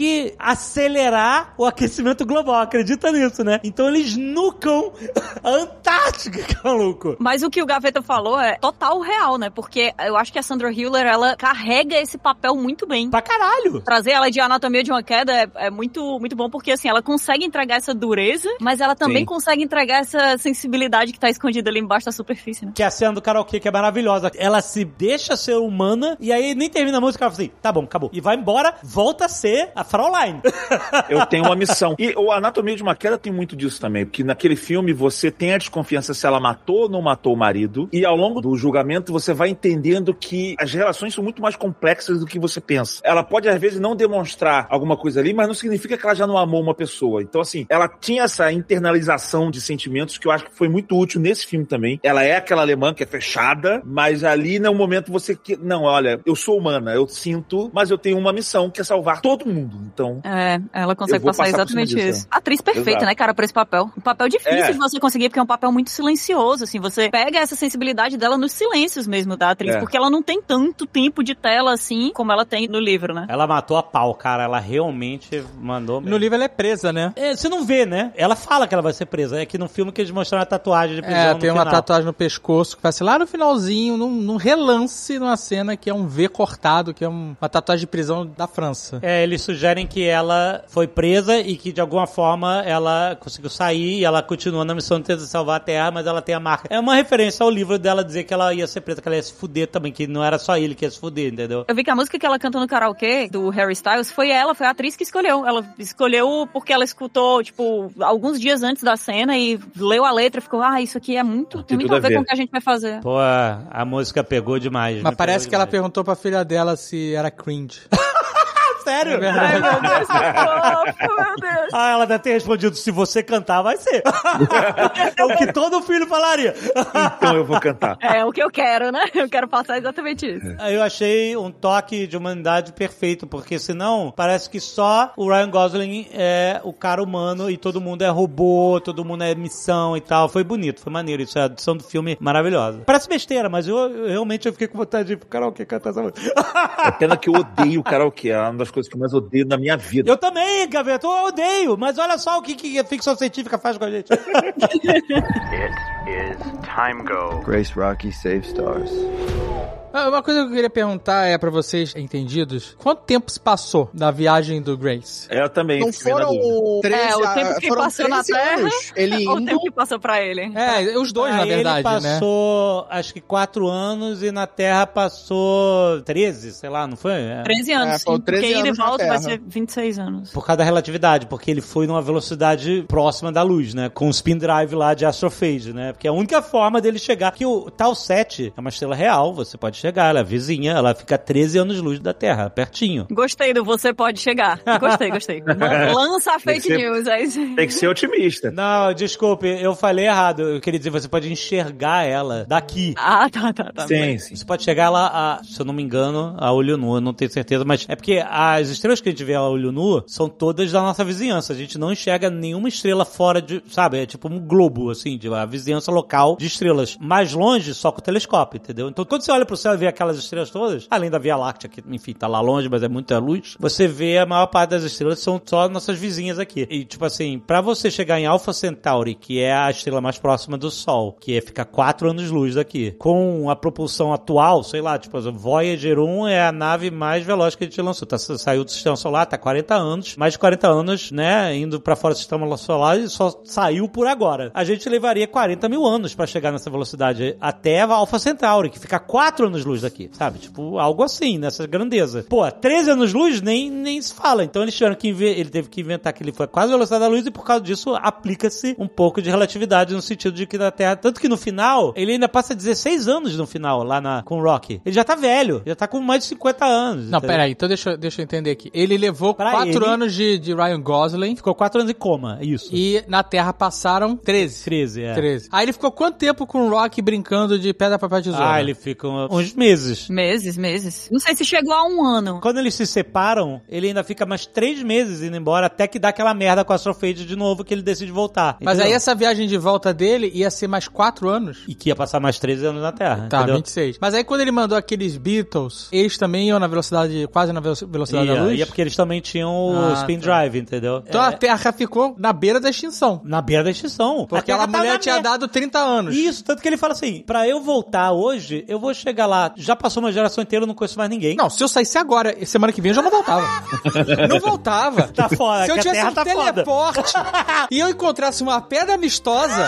que acelerar o aquecimento global. Acredita nisso, né? Então eles nucam a Antártica, maluco. Mas o que o Gaveta falou é total real, né? Porque eu acho que a Sandra Hüller, ela carrega esse papel muito bem. Pra caralho! Trazer ela de Anatomia de uma Queda é, é muito, muito bom, porque assim, ela consegue entregar essa dureza, mas ela também Sim. consegue entregar essa sensibilidade que tá escondida ali embaixo da superfície, né? Que é a cena do karaokê, que é maravilhosa. Ela se deixa ser humana, e aí nem termina a música, ela fala assim, tá bom, acabou. E vai embora, volta a ser a Fraulein. Eu tenho uma missão. E o Anatomia de uma Queda tem muito disso também, porque naquele filme você tem a desconfiança se ela matou ou não matou o marido, e ao longo do julgamento você vai entendendo que as relações são muito mais complexas do que você pensa. Ela pode, às vezes, não demonstrar alguma coisa ali, mas não significa que ela já não amou uma pessoa. Então, assim, ela tinha essa internalização de sentimentos que eu acho que foi muito útil nesse filme também. Ela é aquela alemã que é fechada, mas ali, no momento, você... que não, olha, eu sou humana, eu sinto, mas eu tenho uma missão, que é salvar todo mundo. Então... É, ela consegue passar exatamente isso. Atriz perfeita, Exato. né, cara, pra esse papel. Um papel difícil é. de você conseguir, porque é um papel muito silencioso, assim. Você pega essa sensibilidade dela nos silêncios mesmo da atriz, é. porque ela não tem tanto tempo de tela, assim, como ela tem no livro, né? Ela matou a pau, cara. Ela realmente mandou mesmo. No livro ela é presa, né? É, você não vê, né? Ela fala que ela vai ser presa. É que no filme que eles mostraram a tatuagem de prisão É, no tem final. uma tatuagem no pescoço que vai ser lá no finalzinho, num, num relance, numa cena que é um V cortado, que é um, uma tatuagem de prisão da França. É, eles sugerem que ela foi presa e que de alguma forma ela conseguiu sair e ela continua na missão de tentar salvar a Terra, mas ela tem a marca. É uma referência ao livro dela dizer que ela ia ser presa, que ela ia se fuder também, que não era só ele que ia se fuder, entendeu? Eu vi que a música que ela canta no karaokê, do Harry Styles, foi ela, foi a atriz que escolheu. Ela escolheu porque ela escutou, tipo, alguns dias antes da cena e leu a letra e ficou, ah, isso aqui é muito, tem muito a ver, ver com o que a gente vai fazer. Pô, a música pegou demais. Mas parece que demais. Ela perguntou pra filha dela se era cringe. Sério? É Ai, meu Deus, que fofo, meu Deus. Ah, ela deve ter respondido, se você cantar, vai ser. É o que todo filho falaria. Então eu vou cantar. É o que eu quero, né? Eu quero passar exatamente isso. É. Eu achei um toque de humanidade perfeito, porque senão parece que só o Ryan Gosling é o cara humano e todo mundo é robô, todo mundo é missão e tal. Foi bonito, foi maneiro isso. A edição do filme maravilhosa. Parece besteira, mas eu, eu realmente eu fiquei com vontade de ir pro karaokê cantar essa música. É pena que eu odeio o karaokê. É uma das coisas que eu mais odeio na minha vida. Eu também, Gaveta, eu odeio, mas olha só o que, que a ficção científica faz com a gente. It is time go. Grace Rocky Save Stars. Uma coisa que eu queria perguntar é pra vocês entendidos, quanto tempo se passou da viagem do Grace? Eu também. Não foram treze, é, o tempo que passou na Terra anos, ele ou indo... o tempo que passou pra ele? É, os dois, ah, na verdade, ele passou, né? acho que quatro anos e na Terra passou treze, sei lá, não foi? É. treze anos, é, sim. treze porque anos ele volta Terra. vai ser vinte e seis anos. Por causa da relatividade, porque ele foi numa velocidade próxima da luz, né? Com o spin drive lá de Astrophage, né? Porque é a única forma dele chegar, que o Tau sete é uma estrela real, você pode chegar, ela é vizinha, ela fica treze anos-luz da Terra, pertinho. Gostei do você pode chegar. Gostei, gostei. Lança a fake ser, news. É isso aí. Tem que ser otimista. Não, desculpe, eu falei errado. Eu queria dizer, você pode enxergar ela daqui. Ah, tá, tá, tá. Sim, sim. Você pode chegar lá, a, se eu não me engano, a olho nu, eu não tenho certeza, mas é porque as estrelas que a gente vê a olho nu são todas da nossa vizinhança. A gente não enxerga nenhuma estrela fora de, sabe, é tipo um globo, assim, de a vizinhança local de estrelas. Mais longe, só com o telescópio, entendeu? Então, quando você olha pro céu e vê aquelas estrelas todas, além da Via Láctea, que, enfim, tá lá longe, mas é muita luz, você vê a maior parte das estrelas são só nossas vizinhas aqui. E, tipo assim, pra você chegar em Alpha Centauri, que é a estrela mais próxima do Sol, que é ficar quatro anos-luz daqui, com a propulsão atual, sei lá, tipo, a Voyager um é a nave mais veloz que a gente lançou. Tá, saiu do sistema solar, tá quarenta anos, mais de quarenta anos, né, indo pra fora do sistema solar e só saiu por agora. A gente levaria quarenta mil anos pra chegar nessa velocidade até a Alpha Centauri, que fica quatro anos-luz daqui, sabe? Tipo, algo assim, nessa grandeza. Pô, treze anos-luz nem, nem se fala. Então eles tiveram que inve- ele teve que inventar que ele foi quase a velocidade da luz e por causa disso aplica-se um pouco de relatividade no sentido de que na Terra, tanto que no final, ele ainda passa dezesseis anos no final, lá na, com o Rocky. Ele já tá velho, já tá com mais de cinquenta anos. Não, entendeu? peraí, então deixa, deixa eu entender aqui. Ele levou Pra quatro ele- anos de, de Ryan Gosling Ficou quatro anos em coma, isso. e na Terra passaram treze. treze, é. treze. Aí ele ficou quanto tempo com o Rocky brincando de pedra, papel, tesoura? Ah, ele fica uns uns meses. Meses, meses. Não sei se chegou a um ano. Quando eles se separam, ele ainda fica mais três meses indo embora, até que dá aquela merda com a Astrofade de novo, que ele decide voltar. Mas entendeu? aí essa viagem de volta dele ia ser mais quatro anos. E que ia passar mais treze anos na Terra, Tá, entendeu? vinte e seis. Mas aí quando ele mandou aqueles Beatles, eles também iam na velocidade, quase na velo- velocidade Ia, da luz? ia porque eles também tinham o Ah, Spin tá. Drive, entendeu? Então É, a Terra ficou na beira da extinção. na beira da extinção. Porque A Terra aquela tá mulher na tinha merda. dado trinta anos. Isso, tanto que ele fala assim, pra eu voltar hoje, eu vou chegar lá, já passou uma geração inteira, eu não conheço mais ninguém. Não, se eu saísse agora, semana que vem eu já não voltava. Não voltava. Tá foda, Se eu que a tivesse Terra um tá foda. teleporte e eu encontrasse uma pedra amistosa,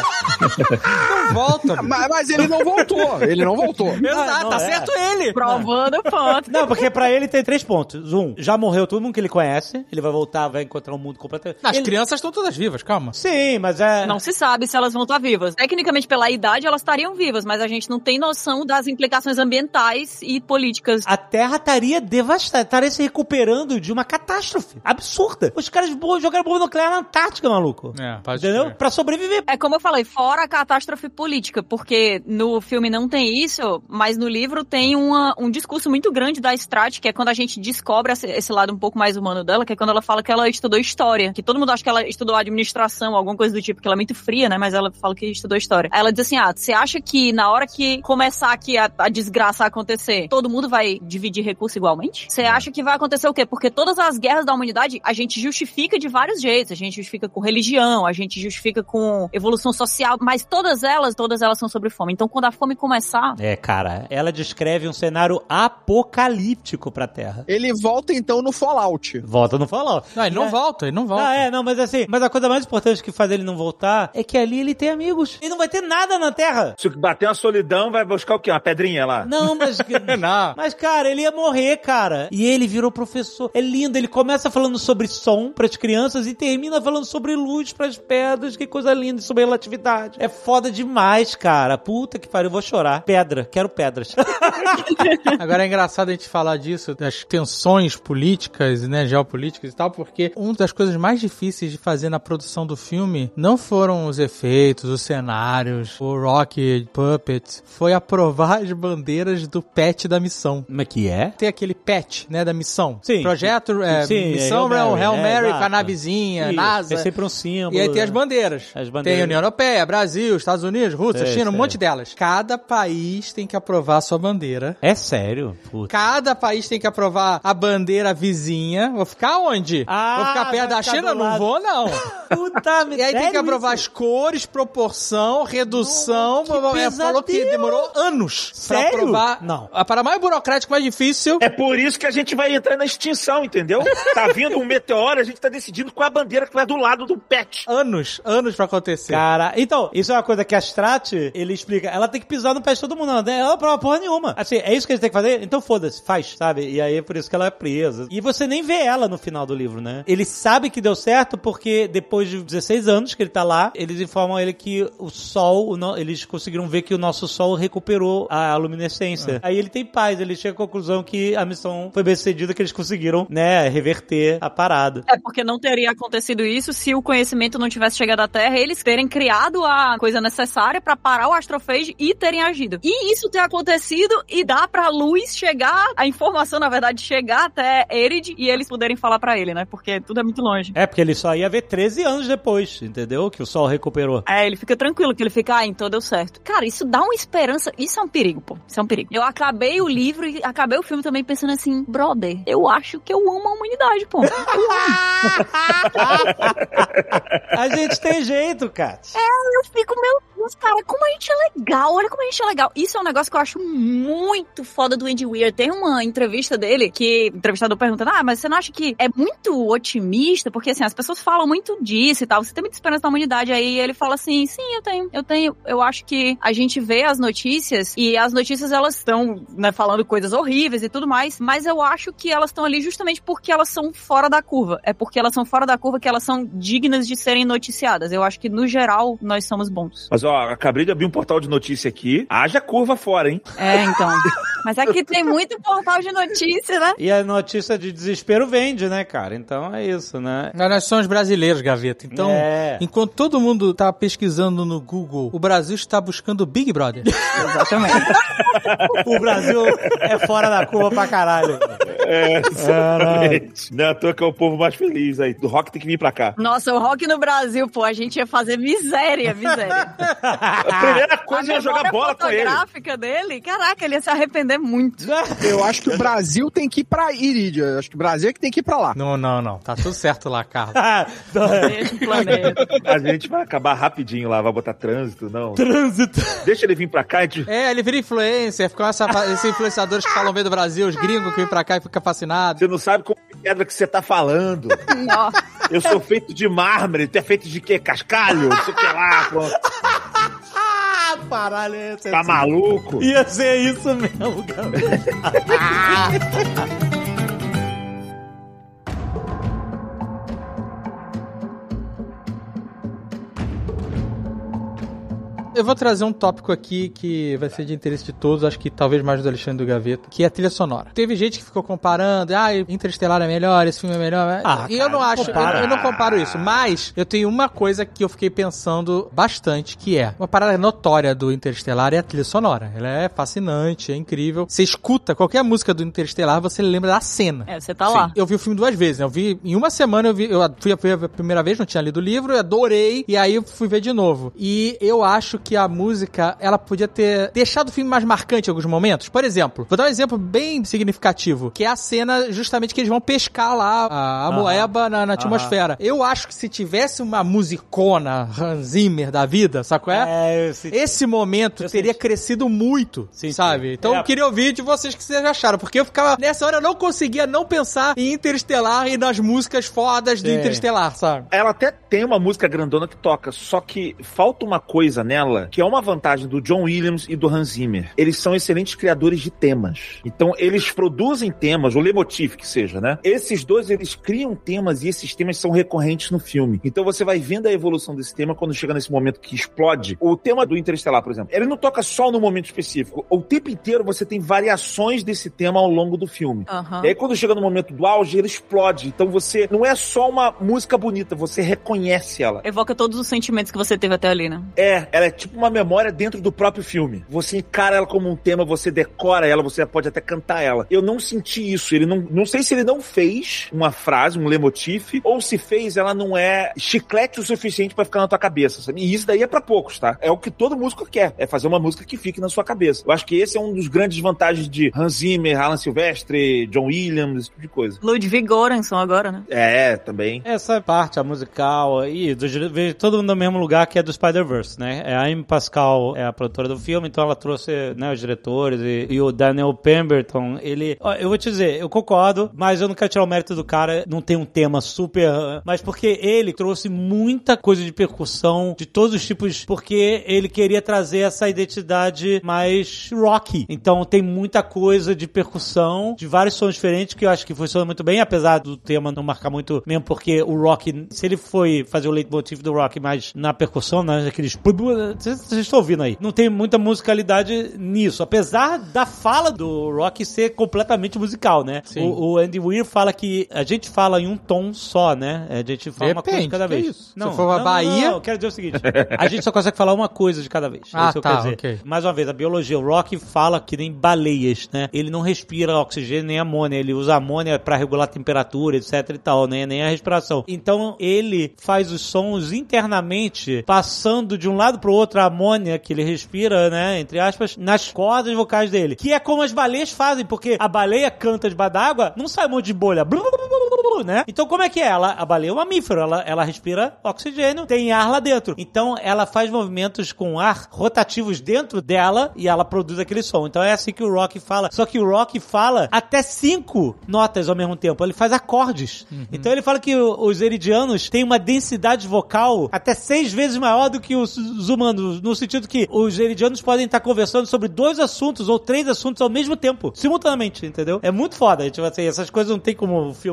não volta. Mas, mas ele não voltou. Ele não voltou. Exato, não tá é. certo ele. Provando o ponto. Não, porque pra ele tem três pontos. Um, já morreu todo mundo que ele conhece, ele vai voltar, vai encontrar um mundo completamente... As Ele- crianças estão todas vivas, calma. Sim, mas é... Não se sabe se elas vão estar vivas. Tecnicamente, pela idade, elas estariam vivas, mas a gente não tem noção das implicações ambientais e políticas. A Terra estaria devastada, estaria se recuperando de uma catástrofe absurda. Os caras bo- jogaram bomba nuclear na Antártica, maluco. É, pode Entendeu? crer. Pra sobreviver. É como eu falei, fora a catástrofe política, porque no filme não tem isso, mas no livro tem uma, um discurso muito grande da Strat, que é quando a gente descobre esse, esse lado um pouco mais humano dela, que é quando ela fala que ela estudou história, que todo mundo acha que ela estudou administração, alguma coisa do tipo, que ela é muito fria, né, mas ela fala que estudou história. Aí ela diz assim, ah, você acha que na hora que começar aqui a, a desgraça a acontecer, todo mundo vai dividir recurso igualmente? Você acha que vai acontecer o quê? Porque todas as guerras da humanidade, a gente justifica de vários jeitos, a gente justifica com religião, a gente justifica com evolução social, mas todas elas, todas elas são sobre fome. Então quando a fome começar... É, cara, ela descreve um cenário apocalíptico pra Terra. Ele volta então no Fallout. Volta no Fallout. Não, ele não É. volta, ele não volta. Não, é, não, mas assim, mas a coisa mais importante que faz ele não voltar é que ali ele tem amigos. Ele não vai ter nada na Terra. Se bater uma solidão, vai buscar o quê? Uma pedrinha lá? Não, mas... Não. Mas, cara, ele ia morrer, cara. E ele virou professor. É lindo, ele começa falando sobre som pras crianças e termina falando sobre luz pras pedras. Que coisa linda, sobre relatividade. É foda demais, cara. Puta que pariu, eu vou chorar. Pedra, quero pedras. Agora é engraçado a gente falar disso, das tensões políticas, né, geopolíticas e tal, porque uma das coisas mais difíceis de fazer na produção do filme não foram os efeitos, os cenários, o Rocky Puppet, foi aprovar as bandeiras do patch da missão. Como é que é? Tem aquele patch, né, da missão. Sim. Projeto, é, Sim, missão é Hail Hail Mary, Mary, é, com a exato. navezinha, Isso, NASA. É sempre um símbolo. E aí tem as né? bandeiras. As bandeiras. Tem a União Europeia, Brasil, Estados Unidos, Rússia, Sei, China, um sei. monte delas. Cada país tem que aprovar a sua bandeira. É sério? Puta. Cada país tem que aprovar a bandeira vizinha. Vou ficar onde? Ah, vou ficar perto vai da ficar China? do Não lado. vou, não. Puta, E aí tem que sério aprovar isso? as cores, proporção, redução. Não, que É, falou que pesadelo. demorou anos pra Sério? aprovar. Não. A para mais burocrático, mais difícil. É por isso que a gente vai entrar na extinção, entendeu? Tá vindo um meteoro, a gente tá decidindo qual é a bandeira que vai do lado do pet. Anos, anos pra acontecer. Cara, então, isso é uma coisa que a Strat, ele explica, ela tem que pisar no pé de todo mundo, ela não ela prova porra nenhuma. Assim, é isso que a gente tem que fazer? Então foda-se, faz, sabe? E aí é por isso que ela é presa. E você nem vê ela no final do livro, né? Ele sabe que deu certo porque depois de dezesseis anos que ele tá lá, eles informam ele que o sol, o no... eles conseguiram ver que o nosso sol recuperou a luminescência. Aí ele tem paz, ele chega à conclusão que a missão foi bem sucedida, que eles conseguiram, né, reverter a parada. É porque não teria acontecido isso se o conhecimento não tivesse chegado à Terra, eles terem criado a coisa necessária pra parar o Astrophage e terem agido. E isso ter acontecido e dar pra luz chegar, a informação, na verdade, chegar até Erid e eles poderem falar pra ele, né? Porque tudo é muito longe. É, porque ele só ia ver treze anos depois, entendeu? Que o sol recuperou. É, ele fica tranquilo, que ele fica, ah, então deu certo. Cara, isso dá uma esperança, isso é um perigo, pô. Isso é um perigo. Eu acabei o livro e acabei o filme também pensando assim, brother, eu acho que eu amo a humanidade, pô. A gente tem jeito, Kat. Eu fico, meu Deus, cara, como a gente é legal, olha como a gente é legal. Isso é um negócio que eu acho muito foda do Andy Weir. Tem uma entrevista dele que o entrevistador pergunta, ah, mas você não acha que é muito otimista? Porque, assim, as pessoas falam muito disso e tal, você tem muita esperança na humanidade. Aí ele fala assim, sim, eu tenho, eu tenho. Eu acho que a gente vê as notícias e as notícias, elas estão, né, falando coisas horríveis e tudo mais, mas eu acho que elas estão ali justamente porque elas são fora da curva. É porque elas são fora da curva que elas são dignas de serem noticiadas. Eu acho que, no geral, nós somos bons. Mas, ó, ó, acabei de abrir um portal de notícia aqui. Haja curva fora, hein? É, então. Mas aqui tem muito portal de notícia, né? E a notícia de desespero vende, né, cara? Então é isso, né? Nós somos brasileiros, Gaveta. Então, É. enquanto todo mundo tá pesquisando no Google, o Brasil está buscando Big Brother. Exatamente. O Brasil é fora da curva pra caralho. É, exatamente. Não é à toa que é o povo mais feliz aí. Do rock tem que vir pra cá. Nossa, o rock no Brasil, pô, a gente ia fazer miséria, miséria. A primeira coisa é jogar bola com ele. A fotográfica dele, caraca, ele ia se arrepender muito. Eu acho que o Brasil tem que ir pra Iridia. Eu acho que o Brasil é que tem que ir pra lá. Não, não, não. Tá tudo certo lá, Carlos. Deixa o planeta. A gente vai acabar rapidinho lá, vai botar trânsito, não. Trânsito. Deixa ele vir pra cá e te... É, ele vira influencer, ficam essa, esses influenciadores que falam bem do Brasil, os gringos que vêm pra cá e ficam fascinados. Você não sabe como pedra que você tá falando. Nossa. Eu sou feito de mármore, tu é feito de quê? Cascalho? Não sei o que lá, pronto. Ah, paralho. Esse Tá maluco? Ia ser isso mesmo, cara. Eu vou trazer um tópico aqui que vai ser de interesse de todos, acho que talvez mais do Alexandre do Gaveta, que é a trilha sonora. Teve gente que ficou comparando, ah, Interestelar é melhor, esse filme é melhor. Ah, e cara, eu não acho, eu, eu não comparo isso, mas eu tenho uma coisa que eu fiquei pensando bastante, que é uma parada notória do Interestelar é a trilha sonora. Ela é fascinante, é incrível. Você escuta qualquer música do Interestelar, você lembra da cena. É, você tá lá. Eu vi o filme duas vezes, né? Eu vi em uma semana, eu vi, eu fui, fui a primeira vez, não tinha lido o livro, eu adorei, e aí eu fui ver de novo. E eu acho que a música, ela podia ter deixado o filme mais marcante em alguns momentos. Por exemplo, vou dar um exemplo bem significativo, que é a cena justamente que eles vão pescar lá a, a moeba na, na atmosfera. Eu acho que se tivesse uma musicona Hans Zimmer da vida, sabe qual é? É, eu senti- Esse momento Eu teria senti- crescido muito, Sim, sabe? sim. Então É. eu queria ouvir de vocês o que vocês acharam, porque eu ficava, nessa hora eu não conseguia não pensar em Interestelar e nas músicas fodas do Sim. Interestelar, sabe? Ela até tem uma música grandona que toca, só que falta uma coisa nela, que é uma vantagem do John Williams e do Hans Zimmer. Eles são excelentes criadores de temas. Então, eles produzem temas, o leitmotiv que seja, né? Esses dois, eles criam temas e esses temas são recorrentes no filme. Então, você vai vendo a evolução desse tema quando chega nesse momento que explode. O tema do Interestelar, por exemplo, ele não toca só no momento específico. O tempo inteiro você tem variações desse tema ao longo do filme. Aham. E aí, quando chega no momento do auge, ele explode. Então, você não é só uma música bonita, você reconhece ela. Evoca todos os sentimentos que você teve até ali, né? É, ela é tipo uma memória dentro do próprio filme. Você encara ela como um tema, você decora ela, você pode até cantar ela. Eu não senti isso. Ele não, não sei se ele não fez uma frase, um leitmotiv, ou se fez, ela não é chiclete o suficiente pra ficar na tua cabeça, sabe? E isso daí é pra poucos, tá? É o que todo músico quer, é fazer uma música que fique na sua cabeça. Eu acho que esse é um dos grandes vantagens de Hans Zimmer, Alan Silvestre, John Williams, esse tipo de coisa. Ludwig Göransson agora, né? É, também. Essa parte, a musical, e do, vejo todo mundo no mesmo lugar, que é do Spider-Verse, né? É a Amy Pascal, é a produtora do filme, então ela trouxe, né, os diretores e, e o Daniel Pemberton, ele... Ó, eu vou te dizer, eu concordo, mas eu não quero tirar o mérito do cara, não tem um tema super... Mas porque ele trouxe muita coisa de percussão, de todos os tipos, porque ele queria trazer essa identidade mais rock. Então tem muita coisa de percussão, de vários sons diferentes, que eu acho que funciona muito bem, apesar do tema não marcar muito, mesmo porque o rock, se ele foi fazer o leitmotiv do rock mais na percussão, né, aqueles... Vocês vocês estão ouvindo aí. Não tem muita musicalidade nisso, apesar da fala do rock ser completamente musical, né? O, o Andy Weir fala que a gente fala em um tom só, né? A gente fala uma coisa de cada que vez. é isso? Se for a Bahia... Não, não, eu quero dizer o seguinte, a gente só consegue falar uma coisa de cada vez. Ah, é isso que eu tá, quero dizer. ok. Mais uma vez, a biologia, o rock fala que nem baleias, né? Ele não respira oxigênio nem amônia, ele usa amônia pra regular a temperatura, etc e tal, né? Nem a respiração. Então, ele faz os sons internamente, passando de um lado pro outro a amônia que ele respira, né? Entre aspas, nas cordas vocais dele. Que é como as baleias fazem, porque a baleia canta debaixo d'água, não sai um monte de bolha, blu, blu, blu, blu, blu, né? Então, como é que é? Ela, a baleia é um mamífero, ela, ela respira oxigênio, tem ar lá dentro. Então, ela faz movimentos com ar rotativos dentro dela e ela produz aquele som. Então, é assim que o rock fala. Só que o rock fala até cinco notas ao mesmo tempo. Ele faz acordes. Uhum. Então, ele fala que o, os eridianos têm uma densidade vocal até seis vezes maior do que os, os humanos, no sentido que os eridianos podem estar conversando sobre dois assuntos ou três assuntos ao mesmo tempo, simultaneamente, entendeu? É muito foda. Tipo assim, essas coisas não tem como filme. Vai jantar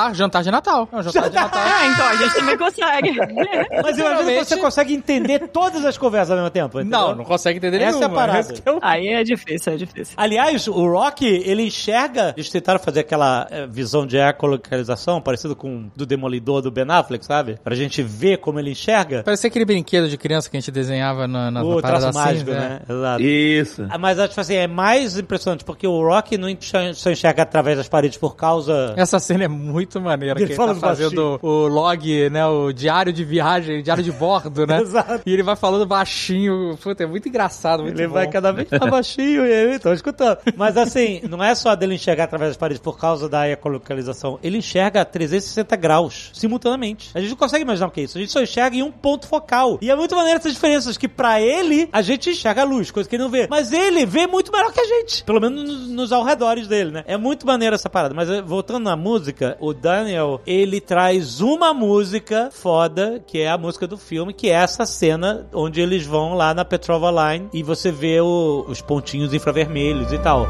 jantar, jantar de Natal. É um jantar de Natal. Ah, então a gente também consegue. Mas eu imagino que você consegue entender todas as conversas ao mesmo tempo, entendeu? Não, não consegue entender Essa nenhuma. é a parada. Esse que é o- Aí é difícil, é difícil. Aliás, o Rock, ele enxerga... Eles tentaram fazer aquela eh, visão de ecolocalização, parecido com do Demolidor do Ben Affleck, sabe? Pra gente ver como ele enxerga. Parecia aquele brinquedo de criança que a gente desenhava na, na, O na parada traço assim, mágico, né? Exato. Isso. Ah, Mas, acho assim, é mais impressionante, porque o Rock não enxerga, só enxerga através das paredes por causa... Essa cena é muito maneira, Ele que ele fala tá fazendo o log, né, o diário de viagem, diário de bordo, né? Exato. E ele vai falando baixinho, puta, é muito engraçado, muito Ele bom. vai cada vez mais baixinho e eu tô escutando. Mas assim, não é só dele enxergar através das paredes por causa da ecolocalização. Ele enxerga a trezentos e sessenta graus, simultaneamente. A gente não consegue imaginar o que é isso. A gente só enxerga em um ponto focal. E é muito maneiro essas diferenças, que pra ele, a gente enxerga a luz, coisa que ele não vê. Mas ele vê muito melhor que a gente. Pelo menos nos, nos arredores dele, né? É muito maneiro essa parada. Mas eh, voltando na música, o Daniel, ele traz uma música foda, que é a música do filme, que é essa cena onde eles vão lá na Petrova Line e você vê o- os pontinhos infravermelhos e tal.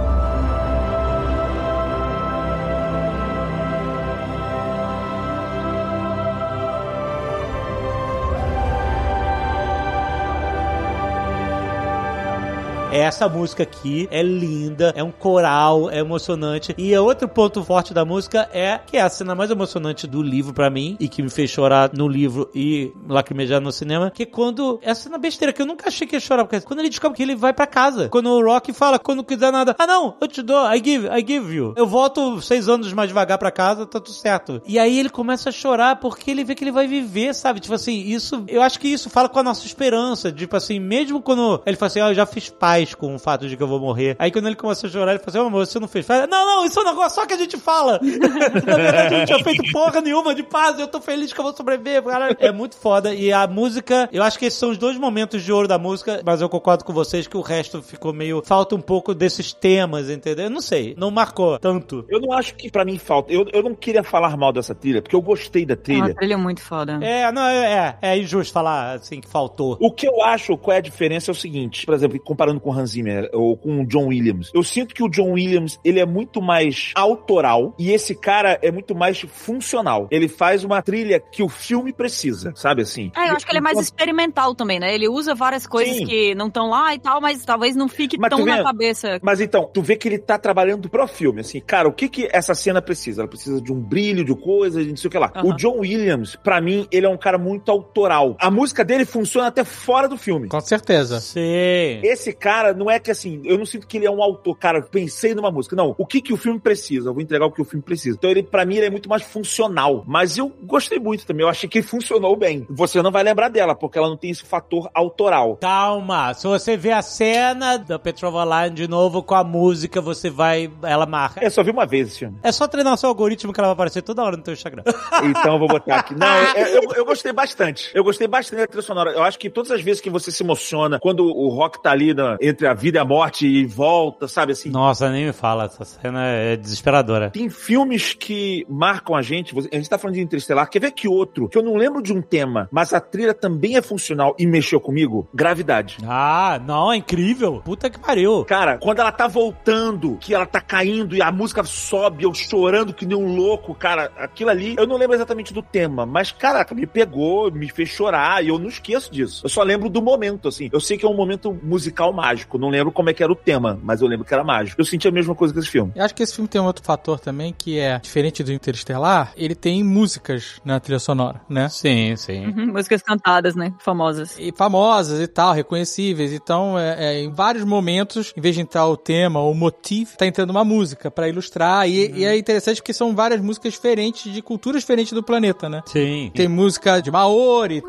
Essa música aqui é linda, é um coral, é emocionante. E outro ponto forte da música é que é a cena mais emocionante do livro pra mim, e que me fez chorar no livro e lacrimejar no cinema, que é quando... É a cena besteira, que eu nunca achei que ia chorar, porque quando ele descobre que ele vai pra casa. Quando o Rock fala, quando quiser nada, ah não, eu te dou, I give, I give you. Eu volto seis anos mais devagar pra casa, tá tudo certo. E aí ele começa a chorar porque ele vê que ele vai viver, sabe? Tipo assim, isso... Eu acho que isso fala com a nossa esperança, tipo assim, mesmo quando ele fala assim, ah, eu já fiz paz com o fato de que eu vou morrer. Aí quando ele começa a chorar, ele fala assim, ô amor, você não fez paz? Não, não, isso é um negócio só que a gente fala. Na verdade, eu não tinha feito porra nenhuma de paz, eu tô feliz que eu vou sobreviver, cara. É muito foda. E a música, eu acho que esses são os dois momentos de ouro da música, mas eu concordo com vocês que o resto ficou meio... Falta um pouco desses temas, entendeu? Eu não sei, não marcou tanto. Eu não acho que pra mim falta. Eu, eu não queria falar mal dessa trilha, porque eu gostei da É uma trilha. trilha muito foda. É, não, é, é, é injusto falar assim que faltou. O que eu acho, qual é a diferença é o seguinte, por exemplo, comparando com o Hans Zimmer ou com o John Williams, eu sinto que o John Williams, ele é muito mais autoral e esse cara é muito mais funcional. Ele faz uma trilha que o filme precisa, sabe assim? É, eu acho que ele é mais experimental também, né? Ele usa várias coisas Sim. que não estão lá e tal, mas talvez não fique Mas tão tu vê- na cabeça. Mas então, tu vê que ele tá trabalhando pro filme, assim, cara, o que que essa cena precisa? Ela precisa de um brilho, de coisa, de não sei o que lá. Aham. O John Williams, pra mim, ele é um cara muito autoral. A música dele funciona até fora do filme. Com certeza. Sim. Esse cara não é que assim, eu não sinto que ele é um autor, cara, eu pensei numa música. Não, o que que o filme precisa? Eu vou entregar o que o filme precisa. Então ele, pra mim, ele é muito mais funcional. Mas eu gostei muito também, eu achei que funcionou bem. Você não vai lembrar dela, porque ela não tem esse fator autoral. Calma, se você vê a cena da Petrova Line de novo com a música, você vai... Ela marca. É, só vi uma vez esse filme. É só treinar o seu algoritmo que ela vai aparecer toda hora no teu Instagram. Então eu vou botar aqui. Não, é- é- eu, eu gostei bastante. Eu gostei bastante da trilha sonora. Eu acho que todas as vezes que você se emociona, quando o Rock tá ali na- entre a vida e a morte e volta, sabe assim? Nossa, nem me fala, essa cena é desesperadora. Tem filmes que marcam a gente. A gente tá falando de Interestelar. Quer ver que outro? Que eu não lembro de um tema, mas a trilha também é funcional e mexeu comigo? Gravidade. Ah, não, é incrível. Puta que pariu. Cara, quando ela tá voltando, que ela tá caindo e a música sobe, eu chorando que nem um louco, cara, aquilo ali, eu não lembro exatamente do tema, mas, caraca, me pegou, me fez chorar e eu não esqueço disso. Eu só lembro do momento, assim. Eu sei que é um momento musical mágico, não lembro como é que era o tema, mas eu lembro que era mágico. Eu senti a mesma coisa com esse filme. Eu acho que esse filme tem um outro fator também, que é diferente do Interestelar, ele tem músicas na trilha sonora, né? Sim, sim. Uhum, músicas cantadas, né? Famosas. E famosas e tal, reconhecíveis. Então, é, é, em vários momentos, em vez de entrar o tema ou o motivo, tá entrando uma música pra ilustrar. E, e é interessante porque são várias músicas diferentes, de culturas diferentes do planeta, né? Sim. Tem música de Maori,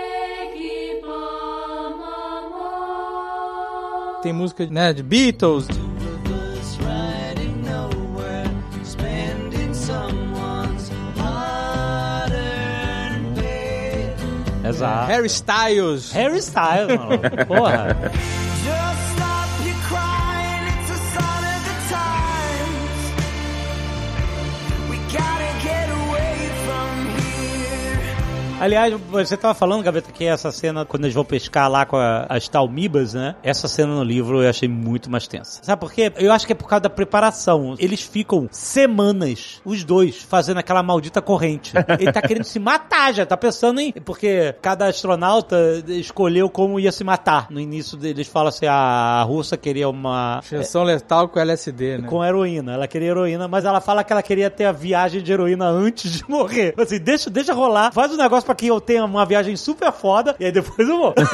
tem música, né, de Beatles. Exato. Harry Styles. Harry Styles, mano. Porra. Aliás, você tava falando, Gaveta, que essa cena, quando eles vão pescar lá com a, as talmibas, né? Essa cena no livro eu achei muito mais tensa. Sabe por quê? Eu acho que é por causa da preparação. Eles ficam semanas, os dois, fazendo aquela maldita corrente. Ele tá querendo se matar já, tá pensando em... Porque cada astronauta escolheu como ia se matar. No início eles falam assim, a russa queria uma... Injeção letal com L S D, né? Com heroína. Ela queria heroína, mas ela fala que ela queria ter a viagem de heroína antes de morrer. Assim, deixa, deixa rolar, faz um negócio pra que eu tenha uma viagem super foda, e aí depois eu vou.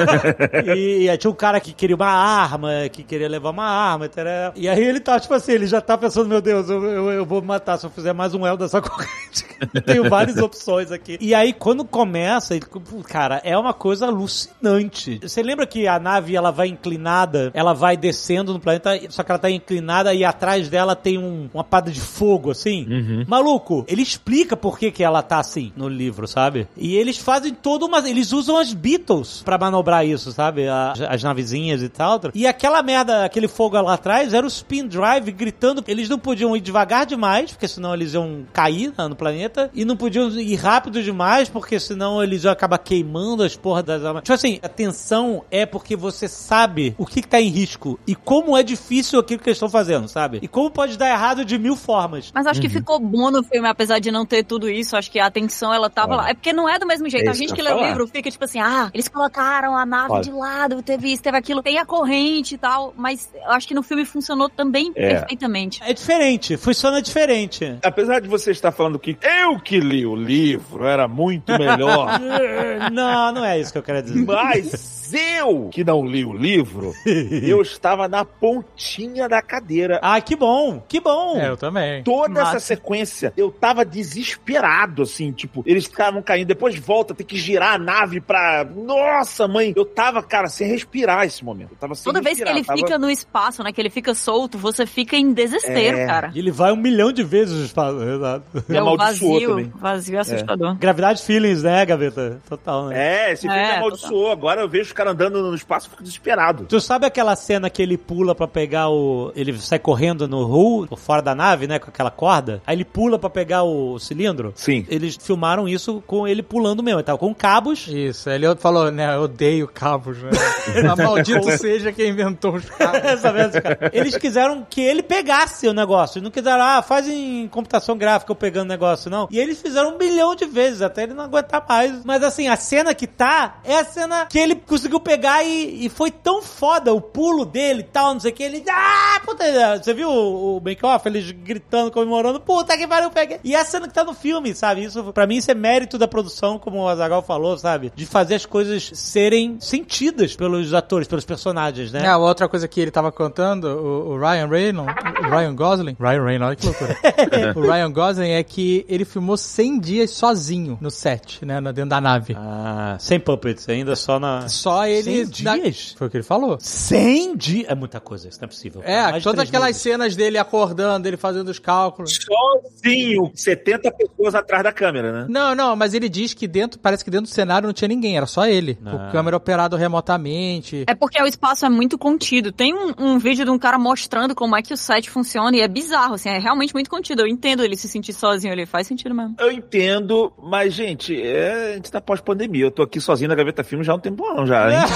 e, e aí tinha um cara que queria uma arma, que queria levar uma arma, etc. E aí ele tá, tipo assim, ele já tá pensando, meu Deus, eu, eu, eu vou me matar se eu fizer mais um elo dessa corrente. Tenho várias opções aqui. E aí, quando começa, ele, cara, é uma coisa alucinante. Você lembra que a nave, ela vai inclinada, ela vai descendo no planeta, só que ela tá inclinada e atrás dela tem um, uma pada de fogo, assim? Uhum. Maluco, ele explica por que que ela tá assim no livro, sabe? E eles fazem todo uma... Eles usam as Beatles pra manobrar isso, sabe? As, as navezinhas e tal. E aquela merda, aquele fogo lá atrás, era o Spin Drive gritando. Eles não podiam ir devagar demais, porque senão eles iam cair no planeta. E não podiam ir rápido demais, porque senão eles iam acabar queimando as porras das armas. Tipo assim, a tensão é porque você sabe o que, que tá em risco e como é difícil aquilo que eles estão fazendo, sabe? E como pode dar errado de mil formas. Mas acho uhum. que ficou bom no filme, apesar de não ter tudo isso. Acho que a tensão, ela tava Olha. lá. É porque não é do mesmo jeito. É a gente que que lê o falar. livro fica tipo assim, ah, eles colocaram a nave Olha. de lado, teve isso, teve aquilo, tem a corrente e tal, mas eu acho que no filme funcionou também É. perfeitamente. É diferente, funciona diferente. Apesar de você estar falando que eu que li o livro era muito melhor, Não, não é isso que eu quero dizer. mas eu que não li o livro, eu estava na pontinha da cadeira. Ah, que bom, que bom. É, eu também. Toda Massa. essa sequência, eu tava desesperado, assim, tipo, eles ficavam caindo, depois volta, tem que girar a nave pra... Nossa, mãe! Eu tava, cara, sem respirar esse momento. Eu tava sem Toda vez que respirar, ele tava... fica no espaço, né, que ele fica solto, você fica em desespero, É. cara. E ele vai um milhão de vezes no espaço, exato. Me É o amaldiçoou vazio, também. vazio assustador. Gravidade feelings, né, Gaveta? Total, né? É, esse filme É, me amaldiçoou. Agora eu vejo os caras andando no espaço e fico desesperado. Tu sabe aquela cena que ele pula pra pegar o... Ele sai correndo no hull, por fora da nave, né, com aquela corda. Aí ele pula pra pegar o cilindro. Sim. Eles filmaram isso com ele pulando mesmo. Ele tava com cabos. Isso, ele falou, né, eu odeio cabos, né? A maldito seja quem inventou os cabos. Essa mesmo, cara. Eles quiseram que ele pegasse o negócio. Não quiseram, ah, faz em computação gráfica eu pegando o negócio, não. E eles fizeram um bilhão de vezes, até ele não aguentar mais. Mas assim, a cena que tá, é a cena que ele conseguiu pegar e, e foi tão foda o pulo dele e tal, não sei o que. Ele, ah, puta, você viu o, o make-off? Eles gritando, comemorando, puta que pariu, peguei. E é a cena que tá no filme, sabe? Isso, pra mim, isso é mérito da produção, como o Azaghal falou, sabe? De fazer as coisas serem sentidas pelos atores, pelos personagens, né? É, outra coisa que ele tava contando, o, o Ryan Reynolds, o Ryan Gosling, Ryan Reynolds, olha que loucura. O Ryan Gosling é que ele filmou cem dias sozinho no set, né, dentro da nave. Ah, sem puppets, ainda só na... Só ele... cem da- dias? Foi o que ele falou. cem dias? É muita coisa, isso não é possível. É, Mais de todas três aquelas meses. cenas dele acordando, ele fazendo os cálculos. Sozinho, setenta pessoas atrás da câmera, né? Não, não, mas ele diz que dentro, parece que dentro do cenário não tinha ninguém, era só ele. Ah. O câmera operado remotamente. É porque o espaço é muito contido. Tem um, um vídeo de um cara mostrando como é que o set funciona e é bizarro, assim, é realmente muito contido. Eu entendo ele se sentir sozinho ali, faz sentido mesmo. Eu entendo, mas, gente, é, a gente tá pós-pandemia. Eu tô aqui sozinho na Gaveta Filme já há um tempo não, já, hein?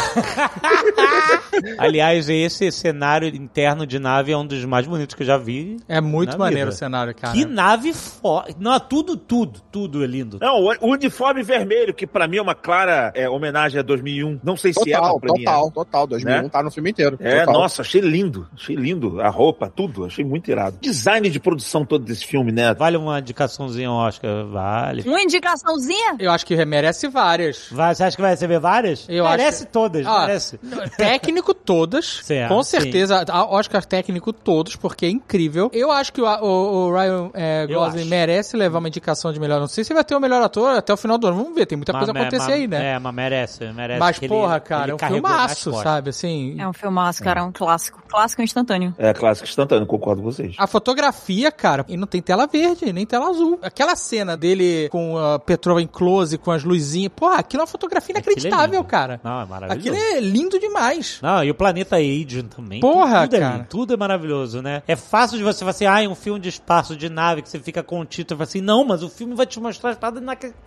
Aliás, esse cenário interno de nave é um dos mais bonitos que eu já vi. É muito Na maneiro vida. o cenário, cara. Que nave foda. Não, tudo, tudo, tudo é lindo. Não, o o uniforme vermelho, que pra mim é uma clara é, homenagem a dois mil e um. Não sei se é, Total, mas pra mim total, total. dois mil e um Né? tá no filme inteiro. é. É, Total. nossa, achei lindo. Achei lindo. A roupa, tudo. Achei muito irado. Design de produção todo desse filme, né? Vale uma indicaçãozinha ao Oscar? Vale. Uma indicaçãozinha? Eu acho que merece várias. Vai, você acha que vai receber várias? Eu merece acho todas, Ah, merece. Técnico todas, Certo, com sim. certeza. a Oscar técnico todos, porque é incrível. Eu acho que o, o- o Ryan é, Eu Gosling acho. merece levar uma indicação de melhor. Não sei se vai ter o melhor ator até o final do ano. Vamos ver, tem muita coisa a Mas- acontecer mas- aí, né? É, mas merece, merece. Mas, que porra, ele- cara, ele é um carregou mais filmaço, forte. sabe? Assim, É um filmaço, cara, é um clássico. Clássico instantâneo. É clássico instantâneo, concordo com vocês. a fotografia, cara, e não tem tela verde, nem tela azul. Aquela cena dele com a Petrova em close, com as luzinhas. Porra, aquilo é uma fotografia Aquilo é inacreditável, lindo. cara. Não, é maravilhoso. Aquilo é lindo demais. Não, e o planeta Adrian também. Porra, tudo, tudo cara. É lindo, tudo é maravilhoso, né? É fácil de você falar assim, ah, é um filme de espaço, de nave, que você fica contido e fala assim, não, mas o filme vai te mostrar a espada inacreditável.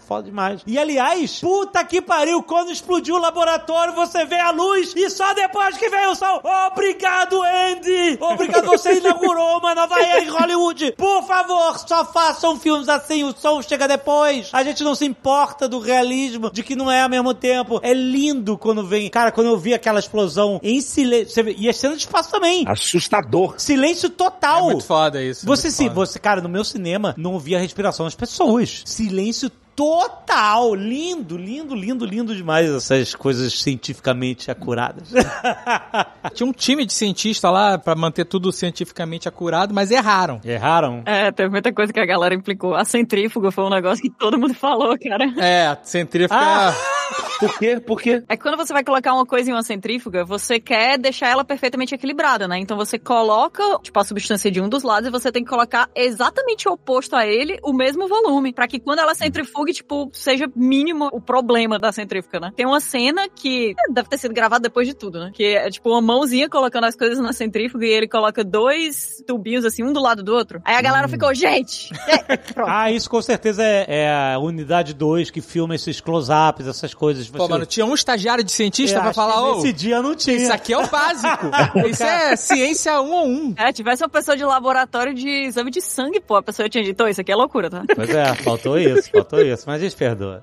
foda demais. E, aliás, puta que pariu, quando explodiu o laboratório, você vê a luz e só depois que veio o sol. Obrigado, Andy! Obrigado, você inaugurou uma nova era em Hollywood. Por favor, só façam filmes assim, o som chega depois. A gente não se importa do realismo, de que não é ao mesmo tempo. É lindo quando vem... Cara, quando eu vi aquela explosão em silêncio... E a cena de espaço também. Assustador. Silêncio total. É muito foda isso. Você muito sim, foda. você, cara, no meu cinema, não ouvia a respiração das pessoas. Silêncio total. Lindo, lindo, lindo, lindo demais essas coisas cientificamente acuradas. Tinha um time de cientistas lá pra manter tudo cientificamente acurado, mas erraram. Erraram? É, teve muita coisa que a galera implicou. A centrífuga foi um negócio que todo mundo falou, cara. É, a centrífuga... Ah! Por quê? Por quê? É que quando você vai colocar uma coisa em uma centrífuga, você quer deixar ela perfeitamente equilibrada, né? Então você coloca, tipo, a substância de um dos lados e você tem que colocar exatamente o oposto a ele, o mesmo volume, pra que quando ela centrifugue, tipo, seja mínimo o problema da centrífuga, né? Tem uma cena que deve ter sido gravada depois de tudo, né? Que é, tipo, uma mãozinha colocando as coisas na centrífuga e ele coloca dois tubinhos, assim, um do lado do outro. Aí a galera hum. ficou, gente! É, pronto. Ah, isso com certeza é, é a unidade dois que filma esses close-ups, essas coisas. Pô, Você... mano, tinha um estagiário de cientista Eu pra acho falar, que ô, nesse dia não tinha. isso aqui é o básico. Isso é ciência um a um. É, tivesse uma pessoa de laboratório de exame de sangue, pô, a pessoa tinha dito, oh, isso aqui é loucura, tá? Pois é, faltou isso, faltou isso, mas a gente perdoa.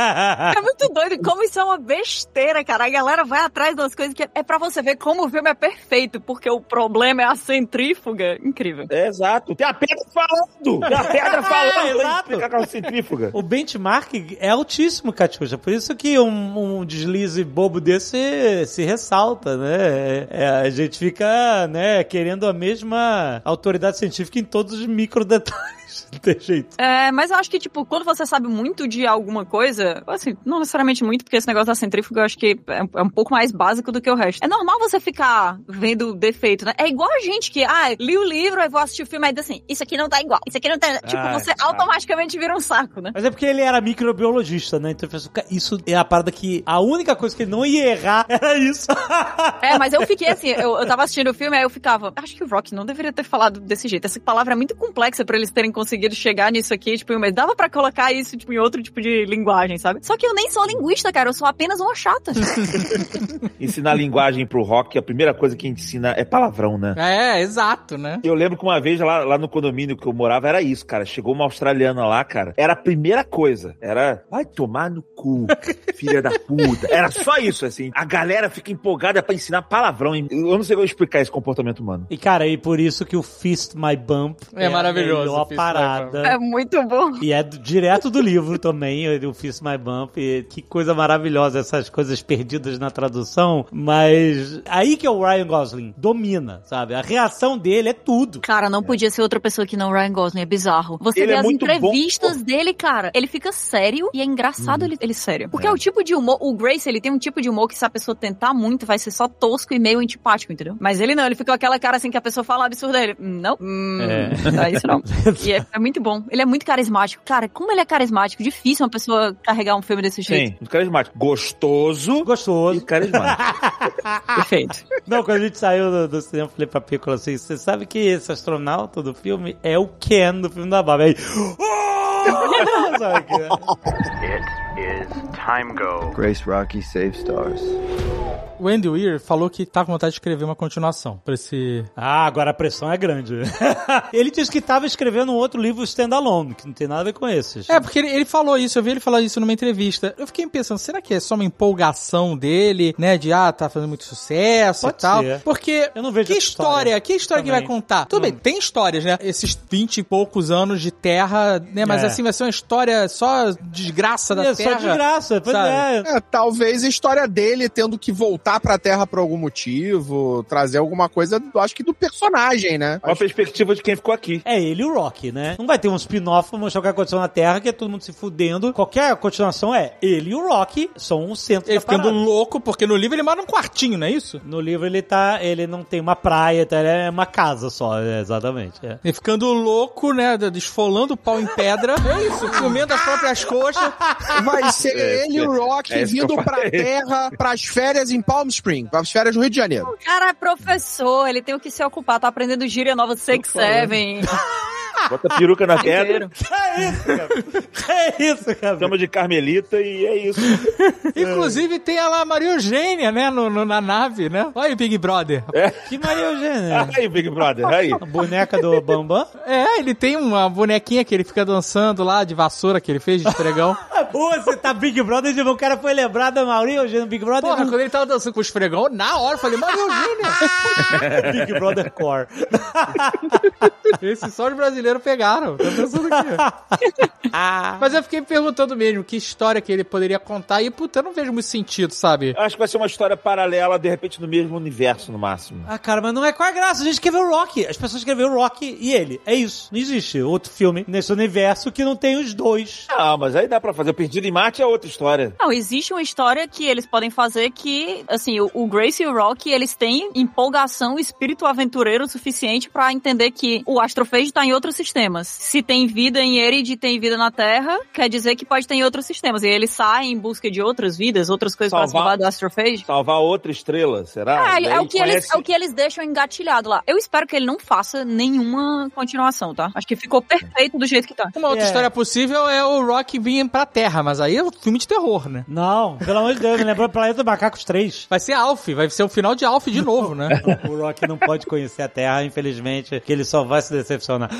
É muito doido como isso é uma besteira, cara. A galera vai atrás das coisas que é pra você ver como o filme é perfeito, porque o problema é a centrífuga. Incrível. É, exato. Tem a pedra falando! Tem a pedra falando! É, exato. Explicar com a centrífuga. O benchmark é altíssimo, Catiuxa. Por isso que um, um deslize bobo desse se ressalta, né? É, é, a gente fica, né, querendo a mesma autoridade científica em todos os micro detalhes. Não tem jeito. É, mas eu acho que, tipo, quando você sabe muito de alguma coisa, assim, não necessariamente muito, porque esse negócio da centrífuga eu acho que é, é um pouco mais básico do que o resto. É normal você ficar vendo defeito, né? É igual a gente que, ah, li o livro, aí vou assistir o filme, aí diz assim, isso aqui não tá igual, isso aqui não tá... Tipo, Ah, você sabe. automaticamente vira um saco, né? Mas é porque ele era microbiologista, né? Então eu pensei, isso é a parada que a única coisa que ele não ia errar era isso. É, mas eu fiquei assim, eu, eu tava assistindo o filme, aí eu ficava, acho que o Rock não deveria ter falado desse jeito. Essa palavra é muito complexa pra eles terem conseguido chegar nisso aqui, tipo, mas dava pra colocar isso, tipo, em outro tipo de linguagem, sabe? Só que eu nem sou linguista, cara, eu sou apenas uma chata. Ensinar linguagem pro Rock, a primeira coisa que ensina é palavrão, né? É, exato, né? Eu lembro que uma vez lá, lá no condomínio que eu morava era isso, cara. Chegou uma australiana lá, cara. Era a primeira coisa. Era, vai tomar no cu, filha da puta. Era só isso, assim. A galera fica empolgada pra ensinar palavrão. Eu não sei como explicar esse comportamento humano. E, cara, e por isso que o Fist My Bump É maravilhoso, a o Fist My parada. É muito bom. E é do- direto do livro também, o Fist My Bump. E que coisa maravilhosa, essas coisas perdidas na tradução. Mas aí que o Ryan Gosling domina, sabe? A reação dele é tudo. Cara, não podia ser outra pessoa que não o Ryan Gosling, é bizarro. Você Ele vê é as muito entrevistas bom. dele, cara, ele fica sério e é engraçado ele, ele sério. Porque é. o tipo de humor, o Grace, ele tem um tipo de humor que se a pessoa tentar muito, vai ser só tosco e meio antipático, entendeu? Mas ele não, ele fica com aquela cara assim que a pessoa fala absurdo dele. Não, hum, É. não é isso não. E é, é muito bom. Ele é muito carismático. Cara, como ele é carismático, difícil uma pessoa carregar um filme desse jeito. Sim, muito carismático. Gostoso Gostoso. e carismático. Perfeito. Não, quando a gente saiu do, do cinema, eu falei pra Piccolo assim, você sabe que esse astronauta do filme é o Ken do filme da Barbie. Aí, oh! Sabe que é? It is time go. Grace Rocky Save Stars. O Andy Weir falou que tá com vontade de escrever uma continuação pra esse... Ah, agora a pressão é grande. Ele disse que tava escrevendo um outro livro standalone, que não tem nada a ver com esses. É, porque ele, ele falou isso, eu vi ele falar isso numa entrevista. Eu fiquei pensando, será que é só uma empolgação dele, né, de, ah, tá fazendo muito sucesso Pode e tal? ser. Porque, Eu não vejo que essa história, história que história que vai também. contar? Tudo Não. bem, tem histórias, né, esses vinte e poucos anos de terra, né, mas É. assim, vai ser uma história só desgraça da É terra. só de graça, pois sabe? é. É, talvez a história dele tendo que voltar pra Terra por algum motivo, trazer alguma coisa, eu acho que do personagem, né? Uma perspectiva de quem ficou aqui. É ele e o Rock, né? Não vai ter um spin-off pra mostrar o que aconteceu na Terra, que é todo mundo se fudendo. Qualquer continuação é ele e o Rock são o centro Ele da ficando parada. louco, porque no livro ele mora num quartinho, não é isso? No livro ele tá, ele não tem uma praia, tá? Ele é uma casa só, é, exatamente. É. Ele ficando louco, né, desfolando o pau em pedra. É isso, comendo as próprias coxas. Vai ser É, ele e o Rock é isso que vindo eu pra falei. Terra, pras férias em Palm Springs, pras férias no Rio de Janeiro. O cara é professor, ele tem o que se ocupar, tá aprendendo gíria nova Six Seven. Bota a peruca na pedra. inteiro. É É isso, cara. É isso, cara. Chama de Carmelita e é isso. Inclusive tem a lá Maria Eugênia, né? No, no- na nave, né? Olha o Big Brother. É. Que Maria Eugênia. Aí, Big Brother, aí. A boneca do Bambam? É, ele tem uma bonequinha que ele fica dançando lá, de vassoura que ele fez, de esfregão. Pô, você tá Big Brother, o cara foi lembrado da Maria Eugênia Big Brother. Porra, quando ele tava dançando com o esfregão, na hora eu falei, Maria Eugênia. Big Brother Core. Esse só os brasileiros pegaram. Tô pensando aqui. Mas eu fiquei me perguntando mesmo que história que ele poderia contar e, puta, eu não vejo muito sentido, sabe? Acho que vai ser uma história paralela, de repente, no mesmo universo, no máximo. Ah, cara, mas não é qual a graça. A gente quer ver o Rock. As pessoas querem ver o Rock e ele. É isso. Não existe outro filme nesse universo que não tem os dois. Ah, mas aí dá pra fazer. O Perdido em Marte é outra história. Não, existe uma história que eles podem fazer que, assim, o, o Grace e o Rock, eles têm empolgação, espírito aventureiro suficiente pra entender que o Astrophage tá em outros sistemas. Se tem vida em Erid e tem vida na Terra, quer dizer que pode ter em outros sistemas. E eles saem em busca de outras vidas, outras coisas pra Salvar- salvar do Astrophage. Salvar outra estrela, será? É, E é, aí o que eles, conhece- é o que eles deixam engatilhado lá. Eu espero que ele não faça nenhuma continuação, tá? Acho que ficou perfeito do jeito que tá. Uma outra É. história possível é o Rock vir pra Terra, mas aí é um filme de terror, né? Não, pelo amor de Deus, me lembrou Planeta Macacos três. Vai ser Alf, vai ser o final de Alf de novo, né? O Rock não pode conhecer a Terra, infelizmente, que ele só vai se decepcionar.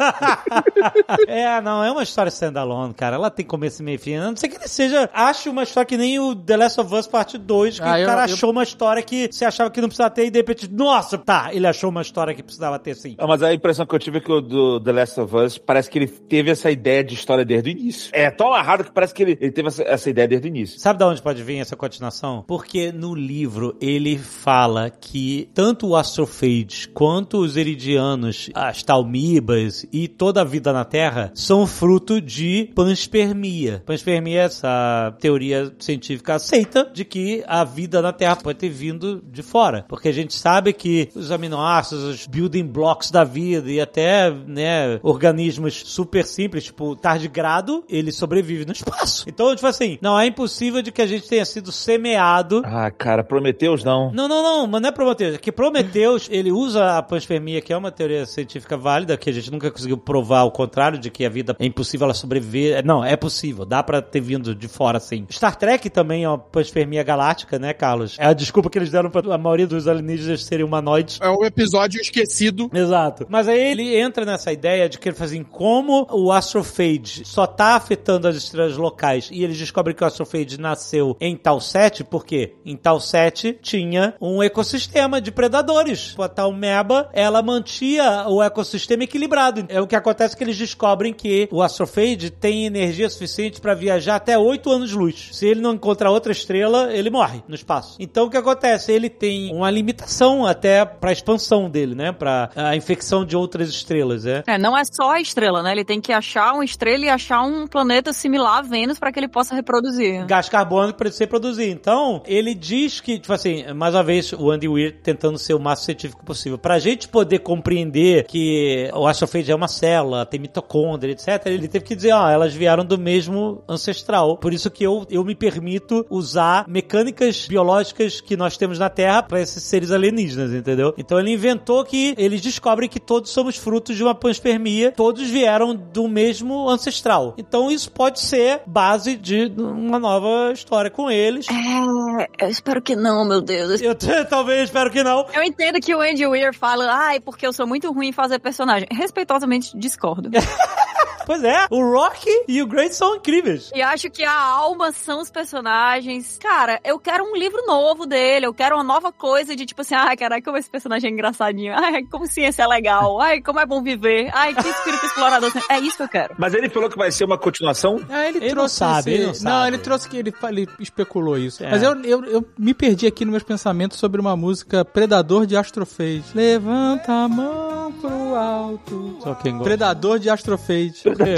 É, não, é uma história standalone, cara. Ela tem começo, meio e fim. A não ser que ele seja... Ache uma história que nem o The Last of Us Parte dois, que Ah, o eu- cara eu- achou uma história que você achava que não precisava ter e de repente, nossa, tá, ele achou uma história que precisava ter sim. Ah, mas a impressão que eu tive é que o do The Last of Us parece que ele teve essa ideia de história desde o início. É tão amarrado que parece que ele, ele teve essa, essa ideia desde o início. Sabe de onde pode vir essa continuação? Porque no livro ele fala que tanto o Astrophage quanto os Eridianos, as Talmibas e toda a vida na Terra são fruto de panspermia. Panspermia é essa teoria científica aceita de que a vida na Terra pode ter vindo de fora. Porque a gente sabe que os aminoácidos, os building blocks da vida e até, né, organismos super simples, tipo tardigrado, ele sobrevive no espaço. Então, tipo assim, não é impossível de que a gente tenha sido semeado. Ah, cara, Prometheus não. Não, não, não, mas não é Prometheus. É que Prometheus, ele usa a panspermia, que é uma teoria científica válida, que a gente nunca conseguiu provar o contrário, de que a vida é impossível ela sobreviver. Não, é possível. Dá pra ter vindo de fora, sim. Star Trek também é uma panspermia galáctica, né, Carlos? É a desculpa que eles deram pra a maioria dos alienígenas serem humanoides. É um episódio esquecido. Exato. Mas aí ele entra nessa ideia de que ele faz assim, como o Astrophage só tá afetando as estrelas locais e eles descobrem que o Astrophage nasceu em Tau sete, porque em Tau sete tinha um ecossistema de predadores. A Tau Meba, ela mantinha o ecossistema equilibrado. É o que acontece que eles descobrem que o Astrophage tem energia suficiente para viajar até oito anos-luz. Se ele não encontrar outra estrela, ele morre no espaço. Então o que acontece? Ele tem uma limitação até pra expansão dele, né? Pra a infecção de outras estrelas, né? É, não é só a estrela, né? Ele tem que achar uma estrela e achar um planeta similar a Vênus pra que ele possa reproduzir. Gás carbônico para ele se reproduzir. Então, ele diz que, tipo assim, mais uma vez, o Andy Weir tentando ser o máximo científico possível. Pra gente poder compreender que o Astrophage é uma célula, tem mitocôndria, etcétera, ele teve que dizer, ó, elas vieram do mesmo ancestral. Por isso que eu, eu me permito usar mecânicas biológicas que nós temos na Terra pra esses seres alienígenas, entendeu? Então ele inventou que eles descobrem que todos somos frutos de uma panspermia, todos vieram do mesmo ancestral. Então isso pode ser base de uma nova história com eles. É, eu espero que não, meu Deus. Eu t- talvez espero que não. Eu entendo que o Andy Weir fala, ai, porque eu sou muito ruim em fazer personagem. Respeitosamente discordo. Pois é, o Rock e o Grace são incríveis. E acho que a alma são os personagens. Cara, eu quero um livro novo dele, eu quero uma nova coisa de tipo assim, ai, caralho, como esse personagem é engraçadinho. Ai, como ciência é legal. Ai, como é bom viver. Ai, que espírito explorador. É isso que eu quero. Mas ele falou que vai ser uma continuação. Ah, ele, Ele não trouxe sabe, esse- ele não sabe. ele trouxe que ele, fa- ele especulou isso. É. Mas eu, eu, eu me perdi aqui nos meus pensamentos sobre uma música Predador de Astrophage. Levanta a mão pro alto. Só quem gosta. Predador de Astrophage.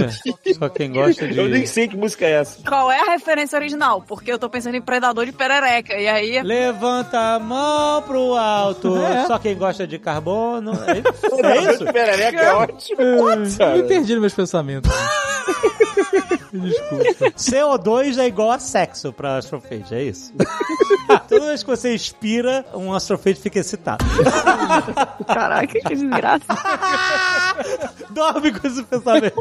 Só quem gosta de... Eu nem sei que música é essa. Qual é a referência original? Porque eu tô pensando em Predador de Perereca. E aí... Levanta a mão pro alto. É. Só quem gosta de carbono. É, é isso? Perereca é ótimo. Eu me perdi nos meus pensamentos. Desculpa. C O dois é igual a sexo pra Astrophage, é isso? Toda vez que você expira, um Astrophage fica excitado. Caraca, que desgraça. Dorme com esse pensamento.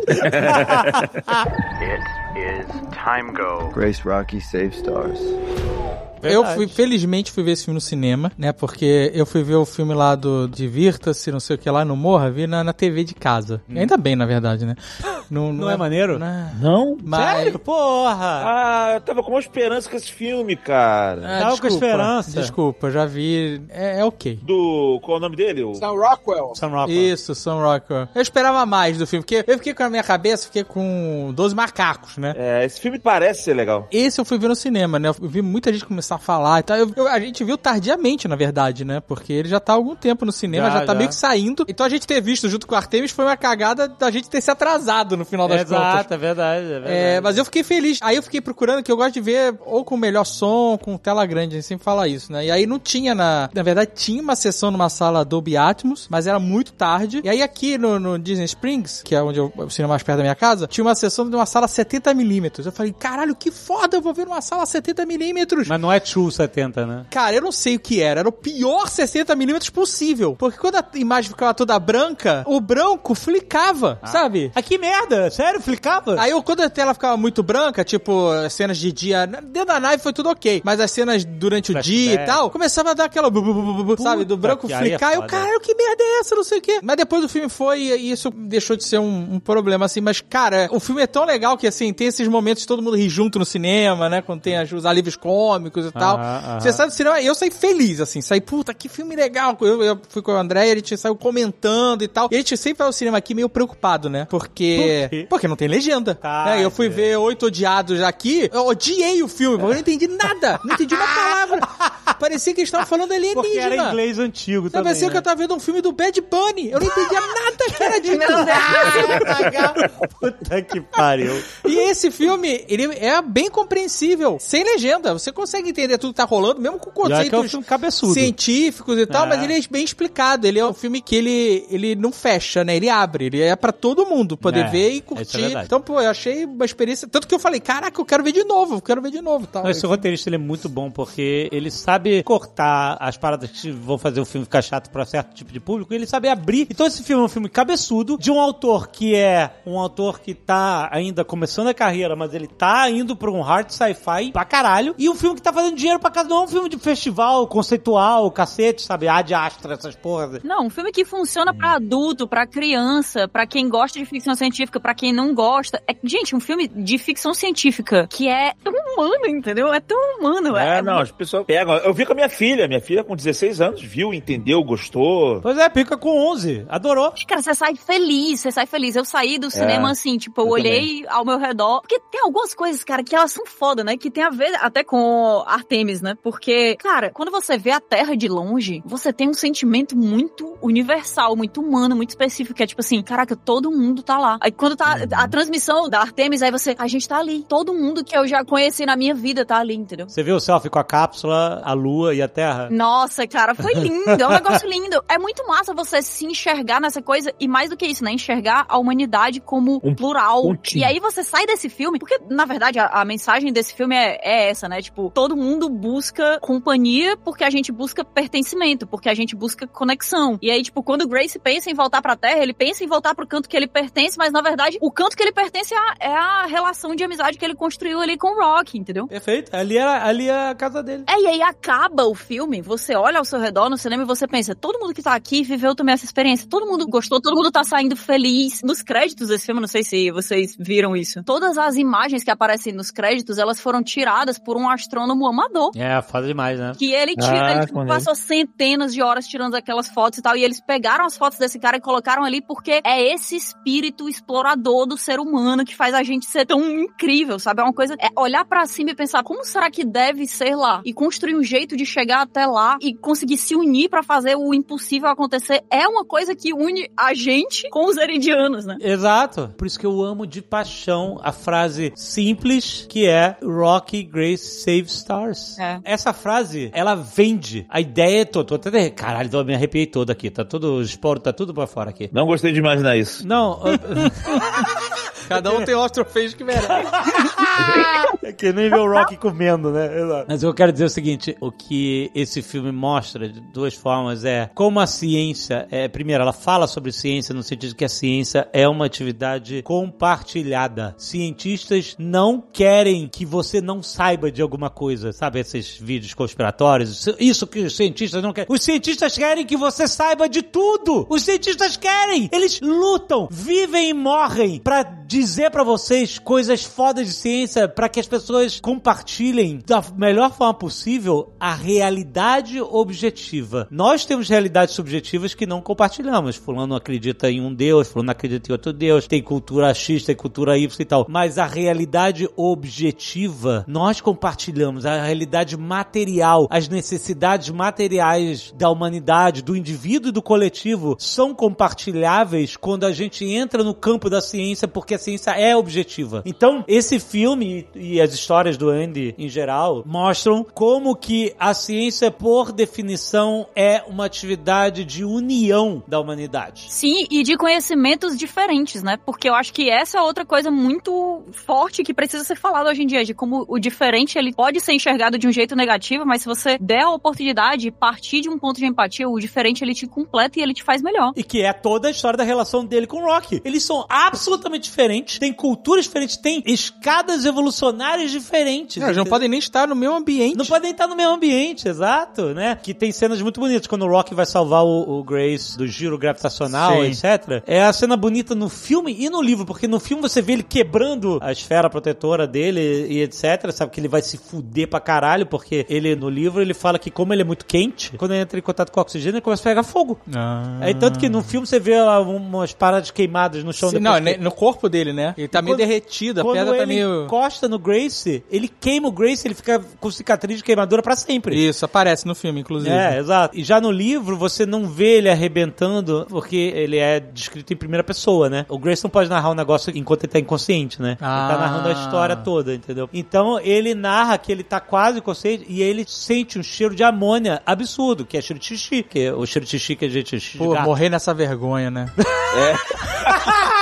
It is time go. Grace Rocky Save Stars. Eu fui, felizmente, fui ver esse filme no cinema, né? Porque eu fui ver o filme lá do Divirta-se, não sei o que lá, no Morra, vi na, na T V de casa. Hum. Ainda bem, na verdade, né? Não, não, não é, é maneiro? Não? não? Mas... Sério? Porra! Ah, eu tava com uma esperança com esse filme, cara. Ah, tava desculpa, com esperança. Desculpa, já vi. É, é ok. Do... Qual é o nome dele? O... Sam Rockwell. Sam Rockwell. Isso, Sam Rockwell. Eu esperava mais do filme, porque eu fiquei com a minha cabeça, fiquei com doze macacos, né? É, esse filme parece ser legal. Esse eu fui ver no cinema, né? Eu vi muita gente começar a falar e tal. Eu, eu, a gente viu tardiamente, na verdade, né? Porque ele já tá há algum tempo no cinema, já, já tá já. meio que saindo. Então a gente ter visto junto com o Artemis foi uma cagada da gente ter se atrasado no final das Exato, contas. Exato, é verdade, é verdade. É, mas eu fiquei feliz. Aí eu fiquei procurando, que eu gosto de ver ou com melhor som, com tela grande, a gente sempre fala isso, né? E aí não tinha na... Na verdade, tinha uma sessão numa sala Dolby Atmos, mas era muito tarde. E aí aqui no, no Disney Springs, que é onde eu, o cinema mais perto da minha casa, tinha uma sessão de uma sala setenta milímetros. Eu falei, caralho, que foda, eu vou ver numa sala setenta milímetros. Mas não é true setenta, né? Cara, eu não sei o que era. Era o pior sessenta milímetros possível. Porque quando a imagem ficava toda branca, o branco flicava, ah. sabe? Ah, que merda! Sério, flicava? Aí eu, quando a tela ficava muito branca, tipo, as cenas de dia, dentro da nave foi tudo ok. Mas as cenas durante Flash o dia back. E tal, começava a dar aquela, bu, bu, bu, bu, sabe, do branco flicar. É eu, caralho, que merda é essa? Não sei o quê. Mas depois o filme foi e isso deixou de ser um, um problema, assim. Mas, cara, o filme é tão legal que, assim, tem esses momentos de todo mundo rir junto no cinema, né? Quando tem os alívios cômicos e tal. Ah, Você ah, sai do cinema e eu saí feliz, assim. Saí, puta, que filme legal. Eu, eu fui com o André e a gente saiu comentando e tal. E a gente sempre vai ao cinema aqui meio preocupado, né? Porque... Por Porque não tem legenda. Né? Eu fui ver Oito Odiados aqui, eu odiei o filme, porque eu não entendi nada. Não entendi uma palavra. Parecia que eles estavam falando alienígena. Porque era inglês antigo Sabe, também. Parecia né? que eu tava vendo um filme do Bad Bunny. Eu não entendia nada que era dito. Puta que pariu. E esse filme, ele é bem compreensível, sem legenda. Você consegue entender tudo que tá rolando, mesmo com conceitos é um filme cabeçudo. científicos e tal, é. mas ele é bem explicado. Ele é um filme que ele, ele não fecha, né? Ele abre. Ele é pra todo mundo poder é, ver e curtir. É então, pô, eu achei uma experiência... Tanto que eu falei, caraca, eu quero ver de novo, eu quero ver de novo. Tal. Esse roteirista, ele é muito bom, porque ele sabe cortar as paradas que vão fazer o filme ficar chato pra certo tipo de público, e ele sabe abrir. Então esse filme é um filme cabeçudo, de um autor que é um autor que tá ainda começando a carreira, mas ele tá indo pra um hard sci-fi pra caralho, e um filme que tá fazendo dinheiro pra casa, não é um filme de festival, conceitual, cacete, sabe, Ad Astra, essas porras. Não, um filme que funciona pra adulto, pra criança, pra quem gosta de ficção científica, pra quem não gosta. É, gente, um filme de ficção científica que é tão humano, entendeu? É tão humano. É, é não, as pessoas pegam. Eu vi com a minha filha, minha filha com dezesseis anos, viu, entendeu, gostou. Pois é, Pica com onze, adorou. Cara, você sai feliz, você sai feliz. Eu saí do cinema é, assim, tipo, eu, eu olhei também. Ao meu redor, porque tem algumas coisas, cara, que elas são foda, né? Que tem a ver até com Artemis, né? Porque, cara, quando você vê a Terra de longe, você tem um sentimento muito universal, muito humano, muito específico, que é tipo assim, caraca, todo mundo tá lá. Aí quando tá uhum. a transmissão da Artemis, aí você, a gente tá ali. Todo mundo que eu já conheci na minha vida tá ali, entendeu? Você viu o selfie com a cápsula, a lua e a Terra? Nossa, cara, foi lindo. É um negócio lindo. É muito massa você se enxergar nessa coisa, e mais do que isso, né? Enxergar a humanidade como um plural. Pontinho. E aí você sai desse filme, porque, na verdade, a, a mensagem desse filme é, é essa, né? Tipo, todo mundo busca companhia porque a gente busca pertencimento, porque a gente busca conexão. E aí, tipo, quando o Grace pensa em voltar pra Terra, ele pensa em voltar pro canto que ele pertence, mas, na verdade, o canto que ele pertence é a, é a relação de amizade que ele construiu ali com o Rock, entendeu? Perfeito. Ali é, ali é a casa dele. É, e aí acaba o filme, você olha ao seu redor no cinema e você pensa, todo mundo que tá aqui viveu também essa experiência, todo mundo gostou, todo mundo tá saindo feliz. Nos créditos desse filme, não sei se vocês viram isso, todas as imagens que aparecem nos créditos, elas foram tiradas por um astrônomo amador. É, foda demais, né? Que ele tira, ah, ele passou centenas de horas tirando aquelas fotos e tal, e eles pegaram as fotos desse cara e colocaram ali porque é esse espírito explorador do ser humano que faz a gente ser tão incrível, sabe? É uma coisa, é olhar pra cima e pensar, como será que deve ser lá? E construir um jeito de chegar até lá e conseguir se unir pra fazer o impossível acontecer, é uma coisa que une a gente com os eridianos, né? Exato. Por isso que eu amo de paixão a frase simples que é Rocky Grace Save Stars. É. Essa frase, ela vende a ideia toda. Tô até, caralho, eu me arrepiei todo aqui. Tá tudo, os poros, tá tudo pra fora aqui. Não gostei de imaginar isso. Não. Cada um tem o Ostrofage que merece. É que nem ver o Rock comendo, né? Exato. Mas eu quero dizer o seguinte, o que esse filme mostra de duas formas é como a ciência, é, primeiro, ela fala sobre ciência no sentido que a ciência é uma atividade compartilhada. Cientistas não querem que você não saiba de alguma coisa, sabe? Esses vídeos conspiratórios, isso que os cientistas não querem. Os cientistas querem que você saiba de tudo. Os cientistas querem. Eles lutam, vivem e morrem pra dizer pra vocês coisas fodas de ciência, pra que as pessoas compartilhem da melhor forma possível a realidade objetiva. Nós temos realidades subjetivas que não compartilhamos. Fulano acredita em um Deus, fulano acredita em outro Deus, tem cultura X, tem cultura Y e tal. Mas a realidade objetiva, nós compartilhamos. A realidade material, as necessidades materiais da humanidade, do indivíduo e do coletivo são compartilháveis quando a gente entra no campo da ciência, porque a ciência é objetiva. Então, esse filme e as histórias do Andy em geral mostram como que a ciência, por definição, é uma atividade de união da humanidade. Sim, e de conhecimentos diferentes, né? Porque eu acho que essa é outra coisa muito forte que precisa ser falada hoje em dia, de como o diferente, ele pode ser enxergado de um jeito negativo, mas se você der a oportunidade, partir de um ponto de empatia, o diferente, ele te completa e ele te faz melhor. E que é toda a história da relação dele com o Rock. Eles são absolutamente diferentes, têm culturas diferentes, têm escadas evolucionárias diferentes. É, eles não podem nem estar no mesmo ambiente. Não podem estar no mesmo ambiente, exato, né? Que tem cenas muito bonitas. Quando o Rock vai salvar o, o Grace do giro gravitacional, sim, etcétera. É a cena bonita no filme e no livro, porque no filme você vê ele quebrando a esfera protetora dele e etcétera. Sabe que ele vai se fuder pra caralho, porque ele, no livro, ele fala que como ele é muito quente, quando ele entra em contato com o oxigênio, ele começa a pegar fogo. Ah. É tanto que no filme você vê lá umas paradas queimadas no chão. Sim, não, que... no corpo dele, né? Ele tá e meio quando, derretido, a pedra tá meio... Quando ele encosta no Grace, ele queima o Grace, ele fica com cicatriz de queimadura pra sempre. Isso, aparece no filme, inclusive. É, exato. E já no livro, você não vê ele arrebentando, porque ele é descrito em primeira pessoa, né? O Grace não pode narrar um negócio enquanto ele tá inconsciente, né? Ah. Ele tá narrando a história toda, entendeu? Então, ele narra que ele tá quase inconsciente e ele sente um cheiro de amônia absurdo, que é cheiro de xixi, que é o cheiro de xixi que a gente... Pô, gato. Morrer nessa vergonha, né? É.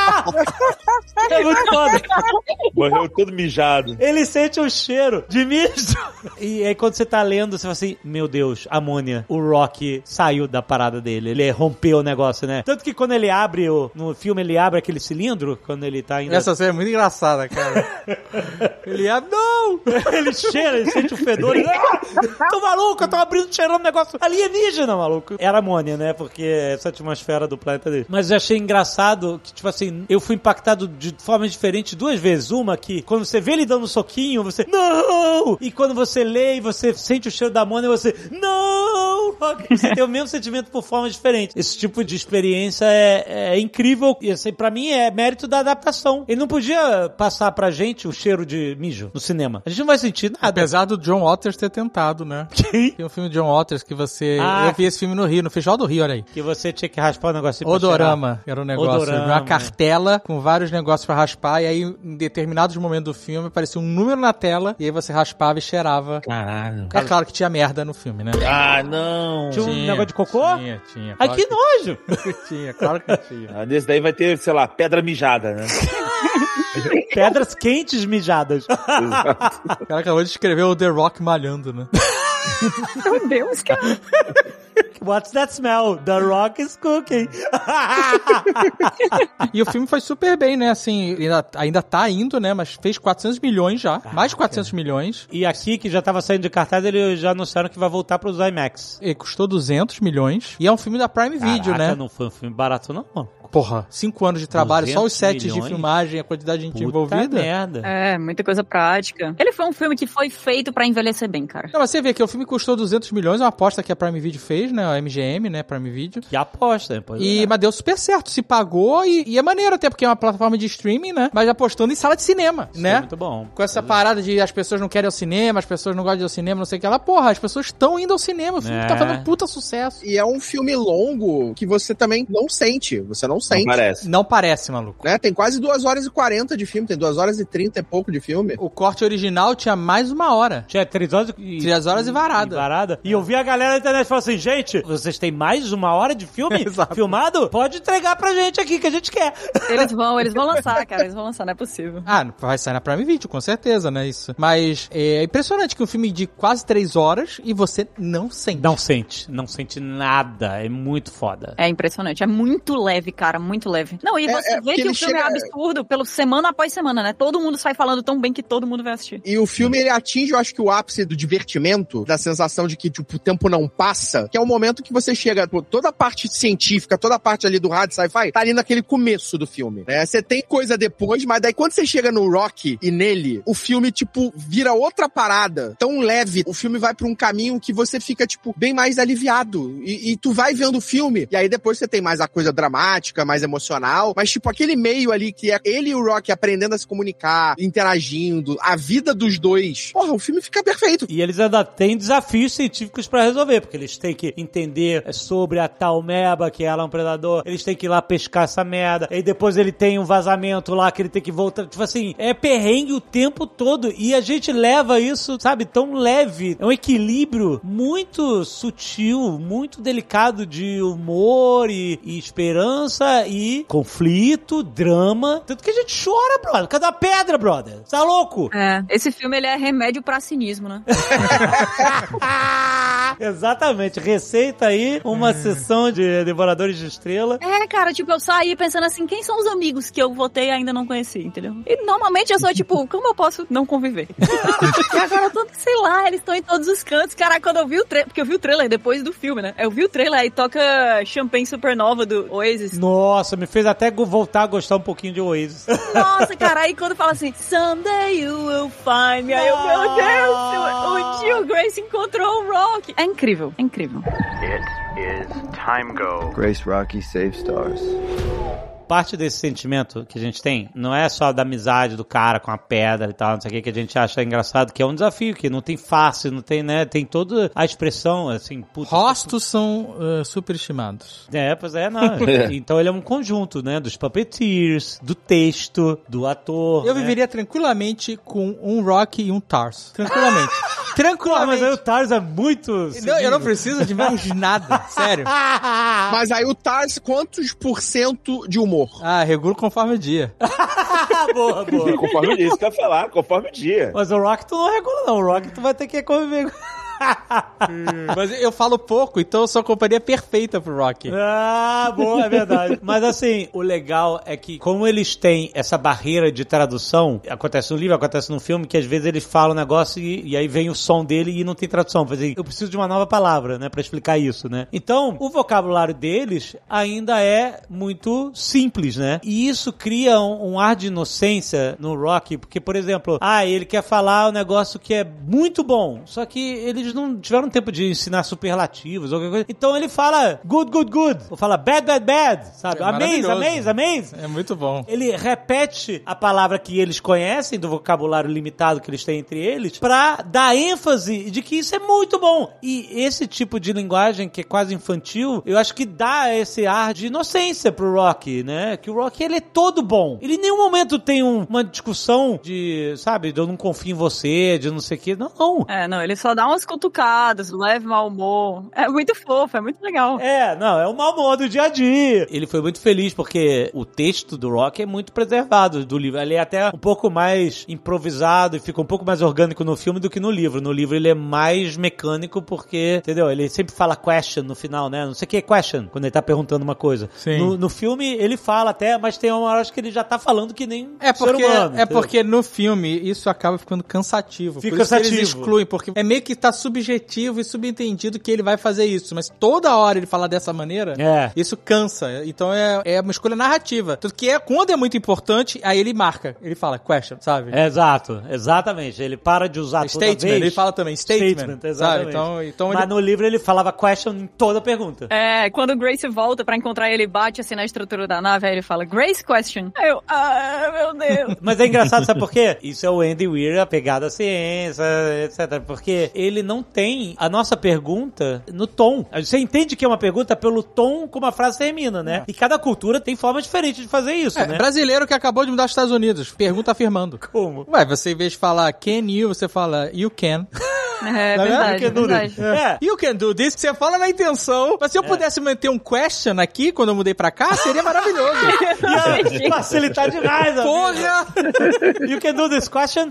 É muito foda. Morreu todo mijado. Ele sente um cheiro de mijo. E aí quando você tá lendo, você fala assim, meu Deus, amônia. O Rock saiu da parada dele. Ele rompeu o negócio, né? Tanto que quando ele abre, o, no filme ele abre aquele cilindro, quando ele tá indo... Essa cena é muito engraçada, cara. Ele abre, não! Ele cheira, ele sente o fedor. Ele, ah, tô maluco, eu tô abrindo, cheirando um negócio alienígena, maluco. Era amônia, né? Porque é essa atmosfera do planeta dele. Mas eu achei engraçado que, tipo assim, eu fui impactado de formas diferentes duas vezes. Uma que, quando você vê ele dando um soquinho, você, não! E quando você lê e você sente o cheiro da amônia, você, não! Você tem o mesmo sentimento por formas diferentes. Esse tipo de experiência é, é incrível. E assim, pra mim é mérito da adaptação. Ele não podia passar pra gente o cheiro de mijo no cinema. A gente não vai sentir nada. Apesar do John Waters ter tentado, né? Quem? Tem um filme de John Waters que você... Ah, eu vi esse filme no Rio, no Festival do Rio, olha aí. Que você tinha que raspar o negócio. Odorama era um negócio. Odorama. Uma cartela com vários negócios pra raspar e aí em determinados momentos do filme aparecia um número na tela e aí você raspava e cheirava. Caralho. É claro que tinha merda no filme, né? Ah, não. Tinha um tinha, negócio de cocô? Tinha, tinha. Ai, que, que nojo! Tinha, claro que tinha. Ah, desse daí vai ter, sei lá, pedra mijada, né? Pedras quentes mijadas. Exato. O cara acabou de escrever o The Rock malhando, né? Meu Deus, cara. What's that smell? The Rock is cooking. E o filme foi super bem, né? Assim, ainda, ainda tá indo, né? Mas fez quatrocentos milhões já. Caraca. Mais de quatrocentos milhões. E aqui, que já tava saindo de cartaz, eles já anunciaram que vai voltar pros IMAX. Ele custou duzentos milhões. E é um filme da Prime Caraca, Video, né? Não foi um filme barato, não, mano. Porra, cinco anos de trabalho, só os sets milhões? De filmagem, a quantidade de gente Puta envolvida. Merda. É, muita coisa prática. Ele foi um filme que foi feito pra envelhecer bem, cara. Não, mas você vê que o filme custou duzentos milhões, é uma aposta que a Prime Video fez, né? A M G M, né? Prime Video. Que aposta, pois e, é. Mas deu super certo, se pagou e, e é maneiro até, porque é uma plataforma de streaming, né? Mas apostando em sala de cinema, Isso né? É muito bom. Com essa parada de as pessoas não querem ir ao cinema, as pessoas não gostam de ir ao cinema, não sei o que lá. Porra, as pessoas estão indo ao cinema, o filme é. tá fazendo puta sucesso. E é um filme longo que você também não sente. Você não sente. Não parece. Não parece, maluco. Né? Tem quase duas horas e quarenta de filme, tem duas horas e trinta e pouco de filme. O corte original tinha mais uma hora. Tinha três horas e... Três horas e varada. E varada. E eu vi a galera na internet falando assim, gente, vocês têm mais uma hora de filme filmado? Pode entregar pra gente aqui, que a gente quer. Eles vão, eles vão lançar, cara, eles vão lançar, não é possível. Ah, vai sair na Prime Video, com certeza, né, isso. Mas é impressionante que um filme de quase três horas e você não sente. Não sente, não sente nada, é muito foda. É impressionante, é muito leve, cara, muito leve. Não, e você é, é vê que o filme chega... é absurdo pelo semana após semana, né? Todo mundo sai falando tão bem que todo mundo vai assistir. E o filme, ele atinge, eu acho que o ápice do divertimento, da sensação de que, tipo, o tempo não passa, que é o momento que você chega, pô, toda a parte científica, toda a parte ali do rádio sci-fi, tá ali naquele começo do filme, né? Você tem coisa depois, mas daí quando você chega no Rocky e nele, o filme, tipo, vira outra parada, tão leve, o filme vai pra um caminho que você fica, tipo, bem mais aliviado, e, e tu vai vendo o filme, e aí depois você tem mais a coisa dramática, mais emocional, mas, tipo, aquele meio ali que é ele e o Rocky aprendendo a se comunicar, interagindo, a vida dos dois, porra, o filme fica perfeito. E eles ainda têm desafios científicos pra resolver, porque eles têm que entender sobre a tal meba, que ela é um predador, eles têm que ir lá pescar essa merda, e depois ele tem um vazamento lá que ele tem que voltar, tipo assim, é perrengue o tempo todo, e a gente leva isso, sabe, tão leve, é um equilíbrio muito sutil, muito delicado de humor e, e esperança e conflito, drama, tanto que a gente chora, brother, cada pedra, brother, você tá louco? É, esse filme, ele é remédio pra cinismo, né? Exatamente, receita aí uma sessão de Devoradores de Estrela. É, cara, tipo, eu saí pensando assim, quem são os amigos que eu votei e ainda não conheci, entendeu? E normalmente eu sou tipo, como eu posso não conviver? E agora eu tô, sei lá, eles estão em todos os cantos. Cara, quando eu vi o trailer, porque eu vi o trailer depois do filme, né? Eu vi o trailer e toca Champagne Supernova do Oasis. Nossa, me fez até voltar a gostar um pouquinho de Oasis. Nossa, cara, aí quando fala assim, Someday you will find me, aí eu, meu Deus, o Gil Grace encontrou o Rock. É incrível, é incrível. It is time go. Grace Rocky Save Stars. Parte desse sentimento que a gente tem não é só da amizade do cara com a pedra e tal, não sei o que, que a gente acha engraçado, que é um desafio, que não tem face, não tem, né, tem toda a expressão, assim, puta. Rostos são uh, superestimados. É, pois é, não. Então ele é um conjunto, né, dos puppeteers, do texto, do ator. Eu né? viveria tranquilamente com um Rocky e um Tars. Tranquilamente. Tranquilamente. Mas aí o Tars é muito... Não, eu não preciso de mais nada, sério. Mas aí o Tars, quantos por cento de humor? Ah, regulo conforme o dia. boa, boa. Conforme o dia, isso que eu ia falar, conforme o dia. Mas o Rock tu não regula não, o Rock tu vai ter que conviver com... Mas eu falo pouco, então eu sou a companhia perfeita pro Rocky. Ah, boa, é verdade. Mas assim, o legal é que como eles têm essa barreira de tradução, acontece no livro, acontece no filme, que às vezes eles falam um negócio e, e aí vem o som dele e não tem tradução. Por exemplo, eu preciso de uma nova palavra, né, pra explicar isso, né? Então, o vocabulário deles ainda é muito simples, né? E isso cria um, um ar de inocência no Rocky, porque, por exemplo, ah, ele quer falar um negócio que é muito bom, só que eles não tiveram tempo de ensinar superlativos ou qualquer coisa. Então ele fala good, good, good. Ou fala bad, bad, bad. Sabe? É amaze, amaze, amaze. É muito bom. Ele repete a palavra que eles conhecem, do vocabulário limitado que eles têm entre eles, pra dar ênfase de que isso é muito bom. E esse tipo de linguagem que é quase infantil, eu acho que dá esse ar de inocência pro Rocky, né? Que o Rocky, ele é todo bom. Ele em nenhum momento tem um, uma discussão de, sabe, de eu não confio em você, de não sei o que. Não, não. É, não, ele só dá umas cutucadas, leve mau humor. É muito fofo, é muito legal. É, não, é o mau humor do dia a dia. Ele foi muito feliz porque o texto do Rocky é muito preservado do livro. Ele é até um pouco mais improvisado e fica um pouco mais orgânico no filme do que no livro. No livro ele é mais mecânico porque, entendeu? Ele sempre fala question no final, né? Não sei o que é question, quando ele tá perguntando uma coisa. Sim. No, no filme ele fala até, mas tem uma hora acho que ele já tá falando que nem é porque, ser humano. É entendeu? Porque no filme isso acaba ficando cansativo. Fica por isso cansativo. Que eles excluem, porque é meio que tá subjetivo e subentendido que ele vai fazer isso, mas toda hora ele falar dessa maneira, é. isso cansa. Então é, é uma escolha narrativa. Tanto que é, quando é muito importante, aí ele marca. Ele fala question, sabe? É, exato, exatamente. Ele para de usar statement, toda vez. Ele fala também statement, statement exatamente. Sabe? Então, então Mas ele... no livro ele falava question em toda pergunta. É, quando o Grace volta pra encontrar ele, bate assim na estrutura da nave, aí ele fala, Grace question. Aí eu, ah, meu Deus. Mas é engraçado, sabe por quê? Isso é o Andy Weir, a pegada à ciência, etcétera. Porque ele não não tem a nossa pergunta no tom. Você entende que é uma pergunta pelo tom como a frase termina, né? É. E cada cultura tem forma diferente de fazer isso, é, né? Brasileiro que acabou de mudar os Estados Unidos, pergunta afirmando. Como? Ué, você em vez de falar can you, você fala you can. É, Não verdade, é? é verdade. É. You can do this, você fala na intenção. Mas se eu é. pudesse manter um question aqui, quando eu mudei pra cá, seria maravilhoso. Ia facilitar demais. Porra! You can do this question?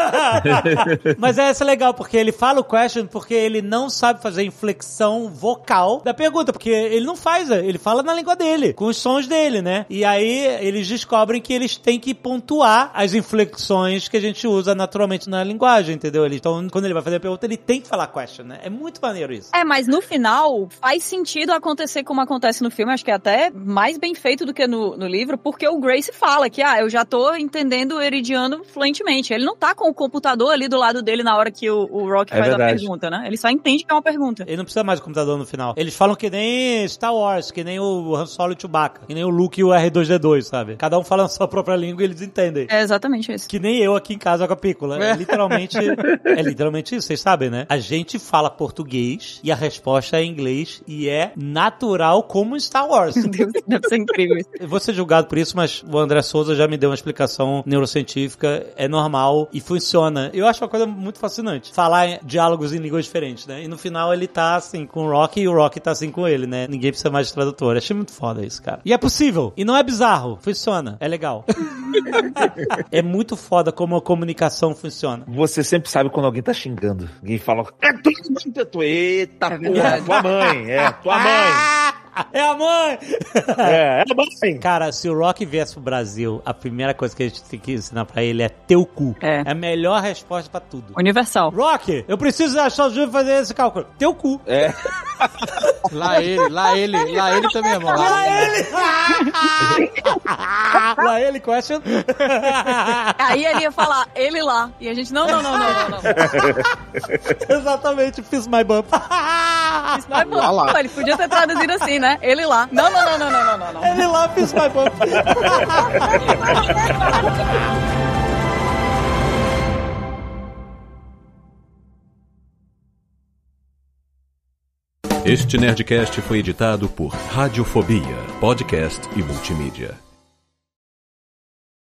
Mas essa é legal, porque ele fala o question porque ele não sabe fazer inflexão vocal da pergunta, porque ele não faz, ele fala na língua dele, com os sons dele, né? E aí eles descobrem que eles têm que pontuar as inflexões que a gente usa naturalmente na linguagem, entendeu? Então, quando ele vai fazer a pergunta, ele tem que falar question, né? É muito maneiro isso. É, mas no final, faz sentido acontecer como acontece no filme, acho que é até mais bem feito do que no, no livro, porque o Grace fala que, ah, eu já tô entendendo o Eridiano fluentemente. Ele não tá com o computador ali do lado dele na hora que o, o Rock é faz verdade. a pergunta, né? Ele só entende que é uma pergunta. Ele não precisa mais do computador no final. Eles falam que nem Star Wars, que nem o Han Solo e o Chewbacca, que nem o Luke e o R dois D dois, sabe? Cada um fala na sua própria língua e eles entendem. É exatamente isso. Que nem eu aqui em casa com a Pícola. É literalmente, é literalmente isso, vocês sabem, né? A gente fala português e a resposta é em inglês e é natural como Star Wars. Meu Deus, deve ser incrível isso. Eu vou ser julgado por isso, mas o André Souza já me deu uma explicação neurocientífica, é normal e funciona. Eu acho uma coisa muito fascinante. Falar diálogos em línguas diferentes, né? E no final ele tá assim com o Rock e o Rock tá assim com ele, né? Ninguém precisa mais de tradutor. Achei muito foda isso, cara. E é possível. E não é bizarro. Funciona. É legal. É muito foda como a comunicação funciona. Você sempre sabe quando alguém tá xingando. Alguém fala, é tu, eita, é porra, tua mãe, é, tua mãe. É a mãe! É, é a mãe! Cara, se o Rock viesse pro Brasil, a primeira coisa que a gente tem que ensinar pra ele é teu cu. É. É a melhor resposta pra tudo. Universal. Rock, eu preciso achar o Júlio fazer esse cálculo. Teu cu. É. Lá ele, lá ele, lá ele também, irmão. Lá, lá ele! Lá ele, question? Aí ele ia falar, ele lá. E a gente, não, não, não, não, não, não. Exatamente, fiz my bump. Fiz my bump. Pô, ele podia ter traduzido assim, né? Ele lá. Não, não, não, não, não, não, não. Ele lá, fiz my bump. Este Nerdcast foi editado por Radiofobia, podcast e multimídia.